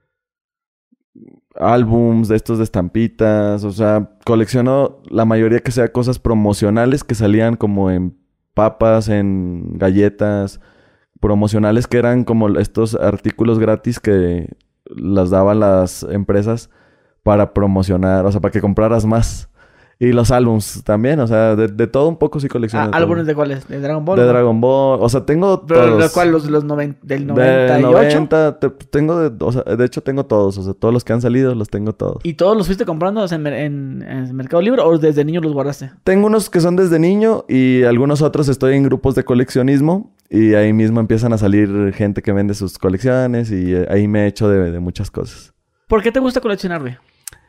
álbums de estos de estampitas. O sea, colecciono la mayoría que sea cosas promocionales que salían como en papas, en galletas. Promocionales que eran como estos artículos gratis que las daban las empresas para promocionar. O sea, para que compraras más. Y los álbums también, o sea, de, de todo un poco sí colecciono. Ah, de todo. ¿álbumes de cuáles? ¿De Dragon Ball? De ¿no? Dragon Ball. O sea, tengo ¿Pero todos. de cuál? ¿Los, los noven- del De noventa y ocho? noventa. te- tengo de... O sea, de hecho tengo todos. O sea, todos los que han salido los tengo todos. ¿Y todos los fuiste comprando en, mer- en- en Mercado Libre o desde niño los guardaste? Tengo unos que son desde niño y algunos otros estoy en grupos de coleccionismo. Y ahí mismo empiezan a salir gente que vende sus colecciones y eh, ahí me he hecho de, de muchas cosas. ¿Por qué te gusta coleccionar, güey?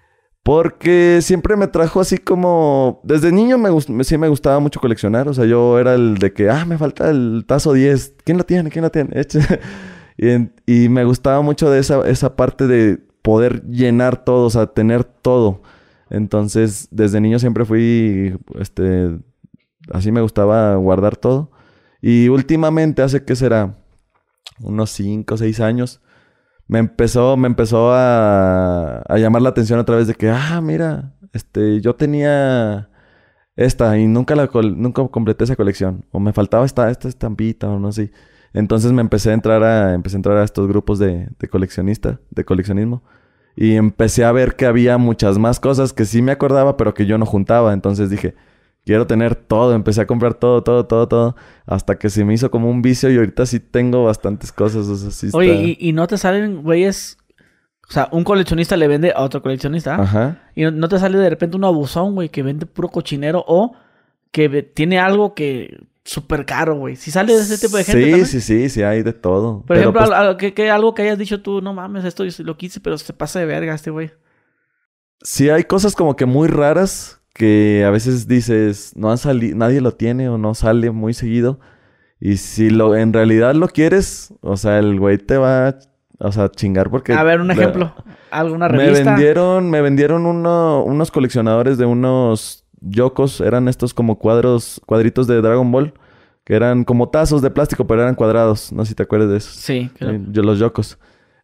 Porque siempre me trajo así como... Desde niño me gust- me- sí me gustaba mucho coleccionar. O sea, yo era el de que... Ah, me falta el tazo diez. ¿Quién lo tiene? ¿Quién lo tiene? Eche. y, en- y me gustaba mucho de esa, esa parte de poder llenar todo. O sea, tener todo. Entonces, desde niño siempre fui... este Así me gustaba guardar todo. Y últimamente, hace que será... Unos cinco o seis años... Me empezó, me empezó a, a llamar la atención otra vez de que, ah, mira, este, yo tenía esta y nunca la col- nunca completé esa colección. O me faltaba esta, esta estampita o no sé. Entonces me empecé a entrar a, empecé a entrar a estos grupos de, de coleccionista, de coleccionismo. Y empecé a ver que había muchas más cosas que sí me acordaba, pero que yo no juntaba. Entonces dije, quiero tener todo. Empecé a comprar todo, todo, todo, todo. Hasta que se me hizo como un vicio y ahorita sí tengo bastantes cosas. O sea, sí está... Oye, ¿y, y no te salen, güeyes? O sea, un coleccionista le vende a otro coleccionista. ¿Ah? Ajá. Y no, no te sale de repente un abusón, güey, que vende puro cochinero o que ve- tiene algo que súper caro, güey. Si sale de ese tipo de gente Sí, también. sí, sí, sí, hay de todo. Por Pero, ejemplo, pues, al- al- que, que algo que hayas dicho tú, no mames, esto yo sí lo quise, pero se pasa de verga este güey. sí hay cosas como que muy raras que a veces dices, no han salido, nadie lo tiene o no sale muy seguido. Y si lo en realidad lo quieres, o sea, el güey te va O sea, chingar porque... A ver, un ejemplo. ¿Alguna revista? Me vendieron, me vendieron uno, unos coleccionadores de unos yokos. Eran estos como cuadros, cuadritos de Dragon Ball. Que eran como tazos de plástico, pero eran cuadrados. No sé si te acuerdas de esos. Sí. Claro. Eh, yo, los yokos.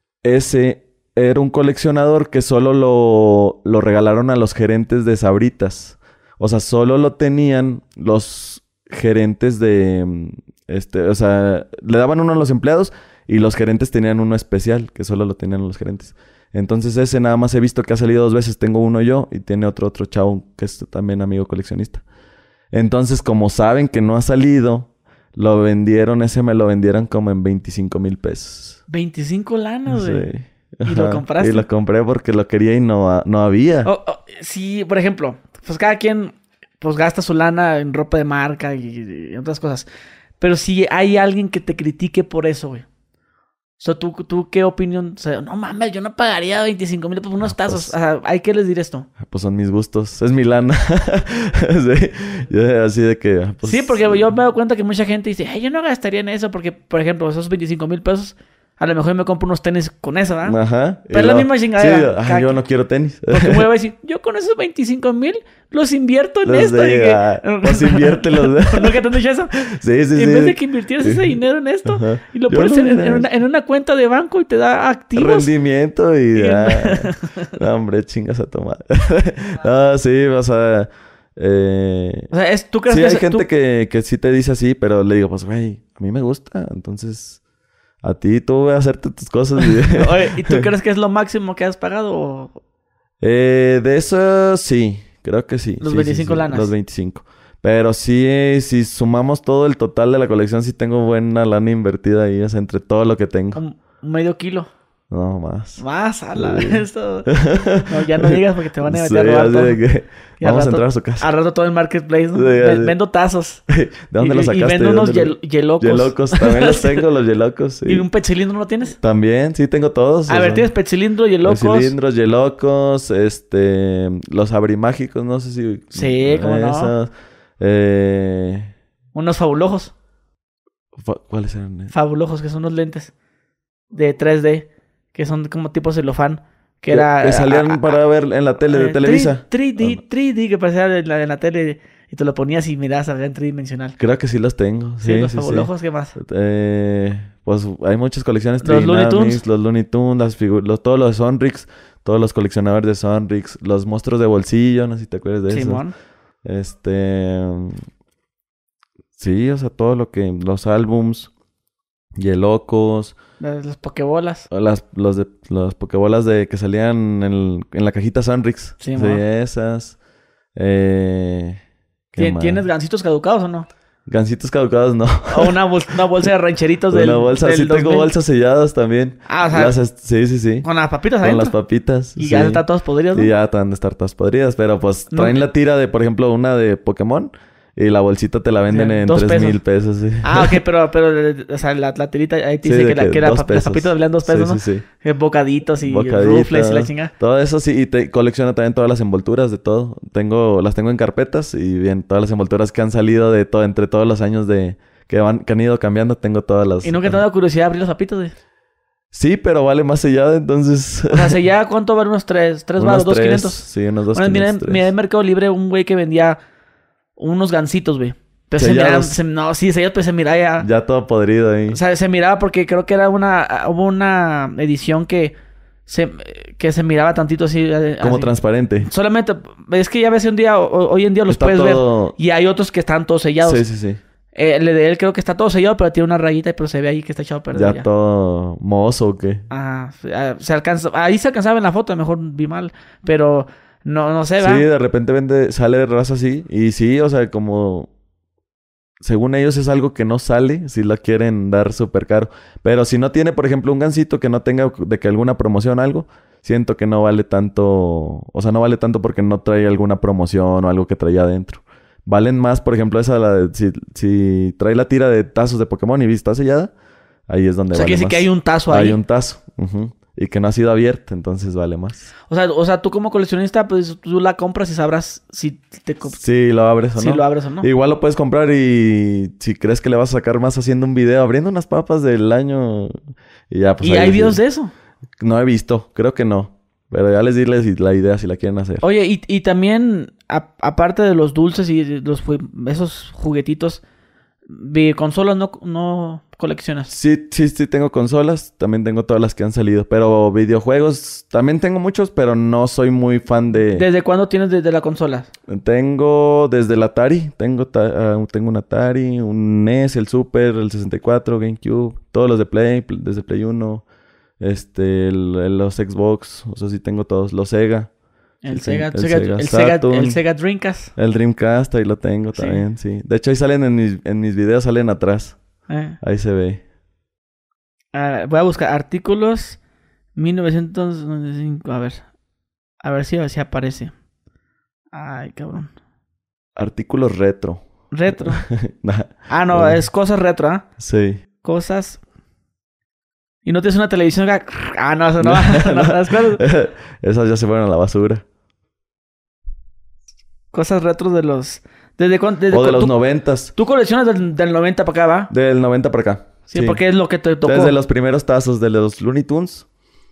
Ese era un coleccionador que solo lo, lo regalaron a los gerentes de Sabritas. O sea, solo lo tenían los gerentes de... Este, o sea, le daban uno a los empleados y los gerentes tenían uno especial, que solo lo tenían los gerentes. Entonces ese nada más he visto que ha salido dos veces. Tengo uno yo y tiene otro otro chavo que es también amigo coleccionista. Entonces, como saben que no ha salido, lo vendieron, ese me lo vendieron como en veinticinco mil pesos. veinticinco lanas, güey. Sí. ¿Y Ajá. lo compraste? Y lo compré porque lo quería y no, no había. Oh, oh, sí, por ejemplo, pues cada quien pues gasta su lana en ropa de marca y, y otras cosas. Pero si hay alguien que te critique por eso, güey. O sea, ¿tú, tú qué opinión? O sea, no mames, yo no pagaría veinticinco mil por unos Ah, tazos. pues, O sea, ¿hay que les decir esto? Pues son mis gustos. Es mi lana. Sí. Yo, así de que... Pues, sí, porque yo me doy cuenta que mucha gente dice, ay, yo no gastaría en eso porque, por ejemplo, esos veinticinco mil pesos, a lo mejor yo me compro unos tenis con eso, ¿verdad? Ajá. Pero es la misma chingadera. Sí, ay, yo no quiero tenis. Porque me voy a decir, yo con esos veinticinco mil los invierto en Los esto. de, y que... ah, pues inviértelos. ¿Nunca te han dicho eso? Sí, sí, en sí. vez de que invirtieras ese dinero en esto, Ajá. y lo Yo pones no, en, en, no. una, en una cuenta de banco y te da activos. Rendimiento y... Y- ah, no, hombre, chingas a tomar. No, sí, o sea... Eh... O sea, es, ¿tú crees Sí, que hay es- gente tú- que, que sí te dice así, pero le digo, pues, güey, a mí me gusta. Entonces, a ti tú voy a hacerte tus cosas. Y... Oye, ¿y tú crees que es lo máximo que has pagado? O... eh, de eso, sí. Creo que sí. Los Sí, veinticinco sí, sí, lanas. Los veinticinco. Pero sí, si sumamos todo el total de la colección, sí tengo buena lana invertida ahí. O sea, entre todo lo que tengo. Un, un medio kilo. No, más. Más, a la Sí. vez. todo. No, ya no digas porque te van a Sí, meter a robar así todo. de que Y al vamos a rato- entrar a su casa. Al rato todo el marketplace, ¿no? Sí, Ven- así. Vendo tazos. ¿De dónde y, lo y- sacaste? Y vendo ¿De unos dónde lo- yel- yelocos. Yelocos, también los tengo, los yelocos. Sí. ¿Y un pechilindro no tienes? También, sí, tengo todos. A o ver, sea, tienes pechilindro, yelocos. cilindros, yelocos, este... Los abrimágicos, no sé si... Sí, cómo no. esos, eh... Unos fabulojos. fa- ¿Cuáles eran? Fabulojos, que son unos lentes de tres D. Que son como tipo celofán. Que Que- era... que salían a- a- para ver en la tele de eh, Televisa. tres D, tres D, que parecía en la, en la tele. Y te lo ponías y mirabas a ver en tridimensional. Creo que sí los tengo. Sí, Sí, los sí, sí. fabulojos, ¿qué más? Eh, pues hay muchas colecciones. Los Looney Trinamics, Tunes. Los Looney Tunes, las figu- los, todos los Sonrix, todos los coleccionadores de Sonrix, los monstruos de bolsillo, no sé si te acuerdas de eso. Simón. Este... Sí, o sea, todo lo que... Los álbums, Yelocos, Las, las pokebolas. las, los de, las pokebolas de que salían en, en la cajita Sonrix. Sí, Sí, mo. esas. Eh, ¿qué ¿Tien- más? ¿Tienes gancitos caducados o no? Gancitos caducados, no. O una, bol- una bolsa de rancheritos del Una bolsa, del sí tengo dos mil. bolsas selladas también. Ah, o sea, Las est- sí, sí, sí. con las papitas Con adentro. las papitas. Y sí. ya están todas podridas, ¿no? Sí, ya están de estar todas podridas. Pero pues No. traen la tira de, por ejemplo, una de Pokémon. Y la bolsita te la venden Sí, en dos tres mil pesos, sí. Ah, ok, pero, pero, eh, o sea, la, la tirita ahí te Sí, dice de que, la, que que la dos pap- las pesos. papitas valían dos pesos, Sí, ¿no? sí, sí. Eh, Bocaditos y Bocadita, rufles y la chingada. todo eso sí, y te colecciono también todas las envolturas de todo. Tengo, las tengo en carpetas y bien, todas las envolturas que han salido de todo, entre todos los años de que van, que han ido cambiando, tengo todas las. Y nunca te ha dado curiosidad abrir los papitos, güey. Sí, pero vale más sellada, entonces. O sea, ¿se ya cuánto vale? Unos tres, tres Unos baros, dos tres, quinientos. Sí, unos dos Bueno, miré, quinientos, miré tres. en Mercado Libre un güey que vendía unos gancitos, güey. Pero se miraba, Sellados. se- no, sí, sellados, pero se miraba ya. Ya todo podrido ahí. O sea, se miraba porque creo que era una, hubo una edición que se, que se miraba tantito así. eh, Como así. transparente. Solamente, es que ya ves un día, o- hoy en día los Está puedes todo- ver. Y hay otros que están todos sellados. Sí, sí, sí. Eh, el de él creo que está todo sellado, pero tiene una rayita, pero se ve ahí que está echado a perder. Ya, Ya. todo mozo o qué. Ah, ah, se alcanza, ahí se alcanzaba en la foto, a lo mejor vi mal, pero no, no sé, Sí, ¿va? de repente vende, sale raza así. Y sí, o sea, como... Según ellos es algo que no sale, si la quieren dar súper caro. Pero si no tiene, por ejemplo, un gansito que no tenga de que alguna promoción algo, siento que no vale tanto... O sea, no vale tanto porque no trae alguna promoción o algo que traía adentro. Valen más, por ejemplo, esa la de... Si, si trae la tira de tazos de Pokémon y está sellada, ahí es donde O sea, vale que dice más. que hay un tazo ahí. Hay un tazo. Ujú. y que no ha sido abierta, entonces vale más. O sea, o sea, tú como coleccionista, pues tú la compras y sabrás si te comp- Si lo abres o si no. lo abres o no. Igual lo puedes comprar y si crees que le vas a sacar más haciendo un video, abriendo unas papas del año y ya pues ¿Y ahí hay sí. videos de eso? No he visto, creo que no. Pero ya les dirles la idea si la quieren hacer. Oye, y, y también, a- aparte de los dulces y de los ju- esos juguetitos, de consolas no, no coleccionas. Sí, sí, sí tengo consolas. También tengo todas las que han salido. Pero videojuegos también tengo muchos, pero no soy muy fan de... ¿Desde cuándo tienes desde la consola? Tengo desde el Atari. Tengo, ta- uh, tengo un Atari, un N E S, el Super, el sesenta y cuatro, GameCube. Todos los de Play, pl- desde Play uno. Este, el- el- los Xbox. O sea, sí tengo todos. Los Sega. El Sí, Sega, el Sega- Sega el Sega, Saturn. el Sega Dreamcast. El Dreamcast, ahí lo tengo Sí. también, sí. De hecho, ahí salen en mis, en mis videos, salen atrás. Eh. Ahí se ve. Ah, voy a buscar artículos mil novecientos noventa y cinco. A ver. A ver si, si aparece. Ay, cabrón. Artículos retro. Retro. Nah, Ah, no, Eh. es cosas retro, ¿ah? sí. Cosas. Y no tienes una televisión que... Ah, no, eso no. no, ¿sabes cuál? Esas ya se fueron a la basura. Cosas retro de los... ¿Desde cuándo? Desde O de cu- los tú, noventas. tú coleccionas del, del noventa para acá, ¿va? Del noventa para acá. Sí, porque es lo que te tocó. Desde los primeros tazos de los Looney Tunes.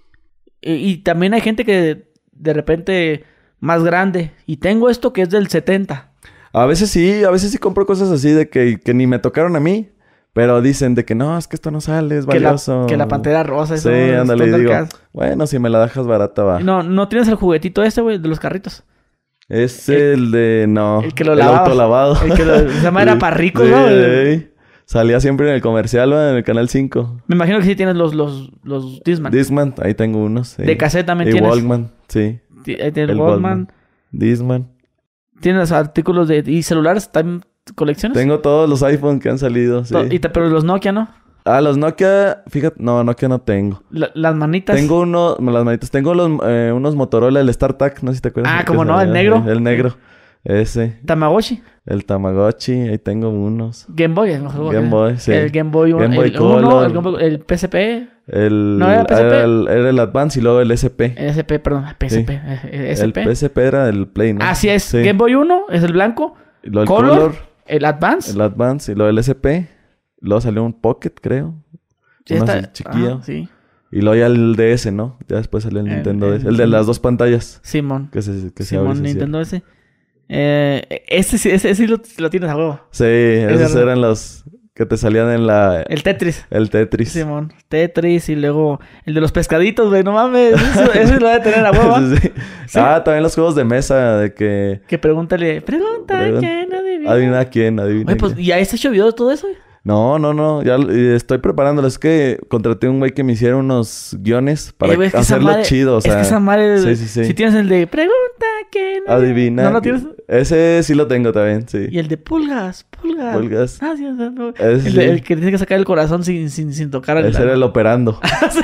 Y, y también hay gente que de repente más grande. Y tengo esto que es del setenta. A veces sí, a veces sí compro cosas así de que, que ni me tocaron a mí. Pero dicen de que no, es que esto no sale, es Que la, valioso. que la pantera rosa. Sí, eso, ándale, y digo, Thundercats. bueno, si me la dejas barata va. No, no tienes el juguetito este, güey, de los carritos. Es el, de, no. el que lo el lavabas. autolavado. El que lo, se llama era Sí, para ricos, sí, ¿no? sí. Salía siempre en el comercial, ¿va? En el canal cinco. Me imagino que sí tienes los, los, los Discman. Discman, ahí tengo unos. Sí. De cassette también y tienes. Walkman, sí. Ti- ahí tienes El Walkman. Discman. Tienes artículos de... ¿Y celulares también colecciones? Tengo todos los iPhone que han salido, sí. To- y te- pero los Nokia, ¿no? Ah, los Nokia, fíjate, no, Nokia no tengo. La- las manitas. Tengo uno, las manitas, tengo los, eh, unos Motorola, el StarTAC, no sé si te acuerdas. Ah, que cómo no, salía, el negro. El negro, ese. Tamagotchi. El Tamagotchi, ahí tengo unos. Game Boy. el mejor Game que- Boy, sí. El Game Boy uno. Game Boy el, uno, Color. el, Game Boy- el P S P. El, ¿No era P S P? Era el, era el Advance y luego el S P. El S P, perdón. P S P. Sí. eh, eh, El S P. P S P era el Play, ¿no? Así es. Sí. Game Boy uno es el blanco. Y luego el Color. Color, El Advance. el Advance y luego el S P. Luego salió un Pocket, creo. Sí, uno está- así chiquillo. ah, sí. Y luego ya el D S, ¿no? Ya después salió el El- Nintendo el- D S. El de las dos pantallas. Simón. Que se, que se abre y Simón, se Nintendo ese. Eh, ese sí, ese, ese sí lo, lo tienes a huevo. cierra. Sí, esos verdad. eran los que te salían en la... El Tetris. El Tetris. Simón. Tetris y luego el de los pescaditos, güey. No mames. Eso, eso lo debe tener a huevo. Sí, sí. Sí. Ah, también los juegos de mesa de que... Que pregúntale. Pregunta Pregun- quién adivina. Adivina quién, adivina Oye, pues, quién. ¿y ahí has hecho video de todo eso? güey? No, no, no. Ya lo- y estoy preparándolo. Es que contraté a un güey que me hiciera unos guiones para Eh, güey, es que esa hacerlo madre- chido. O sea, es que esa madre... sí, sí, sí. Si tienes el de pregunta quién Adivina. ¿No lo tienes? Ese sí lo tengo también, sí. Y el de pulgas, pulgas. Pulgas. Ah, sí, o sea, no. Ese el, de- sí. el que tiene que sacar el corazón sin, sin, sin tocar al... Ese era el operando.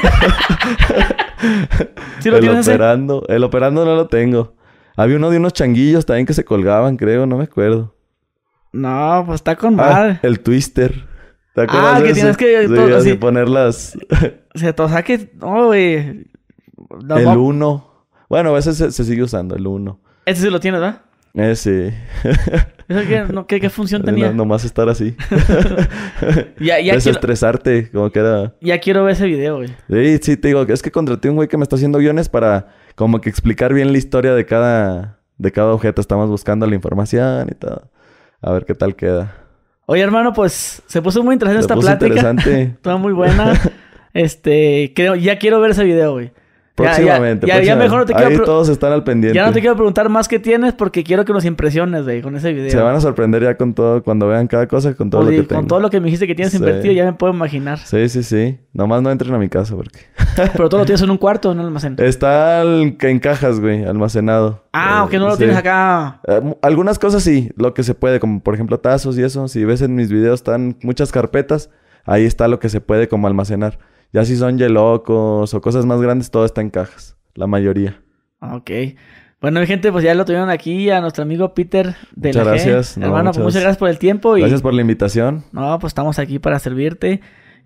¿Sí lo el tienes ese? operando. El operando no lo tengo. Había uno de unos changuillos también que se colgaban, creo. No me acuerdo. No, pues está con Ah, madre. el Twister. ¿Te acuerdas Ah, de que ese? tienes que- Sí, todo así así. ponerlas... O sea, o sea que... No, güey. No, el no. uno. Bueno, a veces se, se sigue usando el uno. Ese sí lo tienes, ¿verdad? Ese. ¿Eso qué, no, qué, qué función tenía? No, nomás estar así. Ya, ya, quiero, Desestresarte, como que era... ya quiero ver ese video, güey. Sí, sí, te digo, es que contraté un güey que me está haciendo guiones para como que explicar bien la historia de cada, de cada objeto. Estamos buscando la información y todo. A ver qué tal queda. Oye, hermano, pues se puso muy interesante Se esta puso plática. interesante. Toda muy buena. Este, creo, ya quiero ver ese video, güey. Ya, ya, Próximamente. ya, ya próximamente. mejor no te quiero Ahí pre- todos están al pendiente. Ya no te quiero preguntar más qué tienes porque quiero que nos impresiones, güey, con ese video. Se van a sorprender ya con todo, cuando vean cada cosa, con todo Oye, lo que con tengo. todo lo que me dijiste que tienes Sí. invertido, ya me puedo imaginar. Sí, sí, sí. Nomás no entren a mi casa porque... Pero todo lo tienes en un cuarto o en un almacén. Está al- en cajas, güey, almacenado. Ah, Eh, aunque no lo sí. tienes acá. Eh, mu- algunas cosas sí, lo que se puede, como por ejemplo tazos y eso. Si ves en mis videos están muchas carpetas, ahí está lo que se puede como almacenar. Ya si son yelocos o cosas más grandes, todo está en cajas, la mayoría. Ok. Bueno, mi gente, pues ya lo tuvieron aquí a nuestro amigo Peter de Muchas la G. gracias. No, Hermano, pues muchas- muchas gracias por el tiempo. Y... Gracias por la invitación. No, pues estamos aquí para servirte.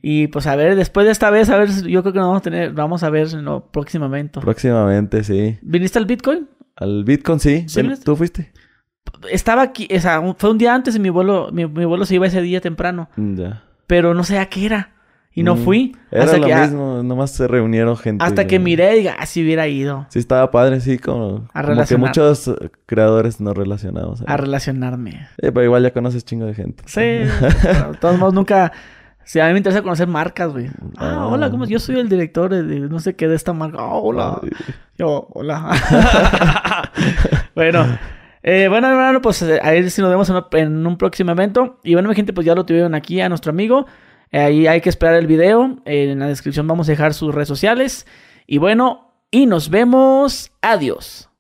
Y pues a ver, después de esta vez, a ver, yo creo que nos vamos a tener, vamos a ver no, próximamente. Próximamente, sí. ¿Viniste al Bitcoin? Al Bitcoin, sí. ¿Sí Ven, ¿tú fuiste? Estaba aquí, o sea, fue un día antes y mi vuelo, mi, mi vuelo se iba ese día temprano. Ya. Pero no sé a qué era. Y no Mm, fui. Era hasta lo que, mismo, nomás se reunieron gente. Hasta que miré y diga, ah, si hubiera ido. Sí, estaba padre, sí, como, A como que relacionar. muchos eh, creadores no relacionados. ahí. A relacionarme. Eh, pero igual ya conoces chingo de gente. Sí. De todos modos, nunca... Sí, a mí me interesa conocer marcas, güey. Ah, Ah. hola, ¿cómo es? Yo soy el director de, de no sé qué de esta marca. Ah, hola. Ay. Yo, hola. Bueno. Eh, bueno, hermano, pues eh, a ver si nos vemos en, en un próximo evento. Y bueno, mi gente, pues ya lo tuvieron aquí a nuestro amigo. Eh, ahí hay que esperar el video. Eh, en la descripción vamos a dejar sus redes sociales. Y bueno, y nos vemos. Adiós.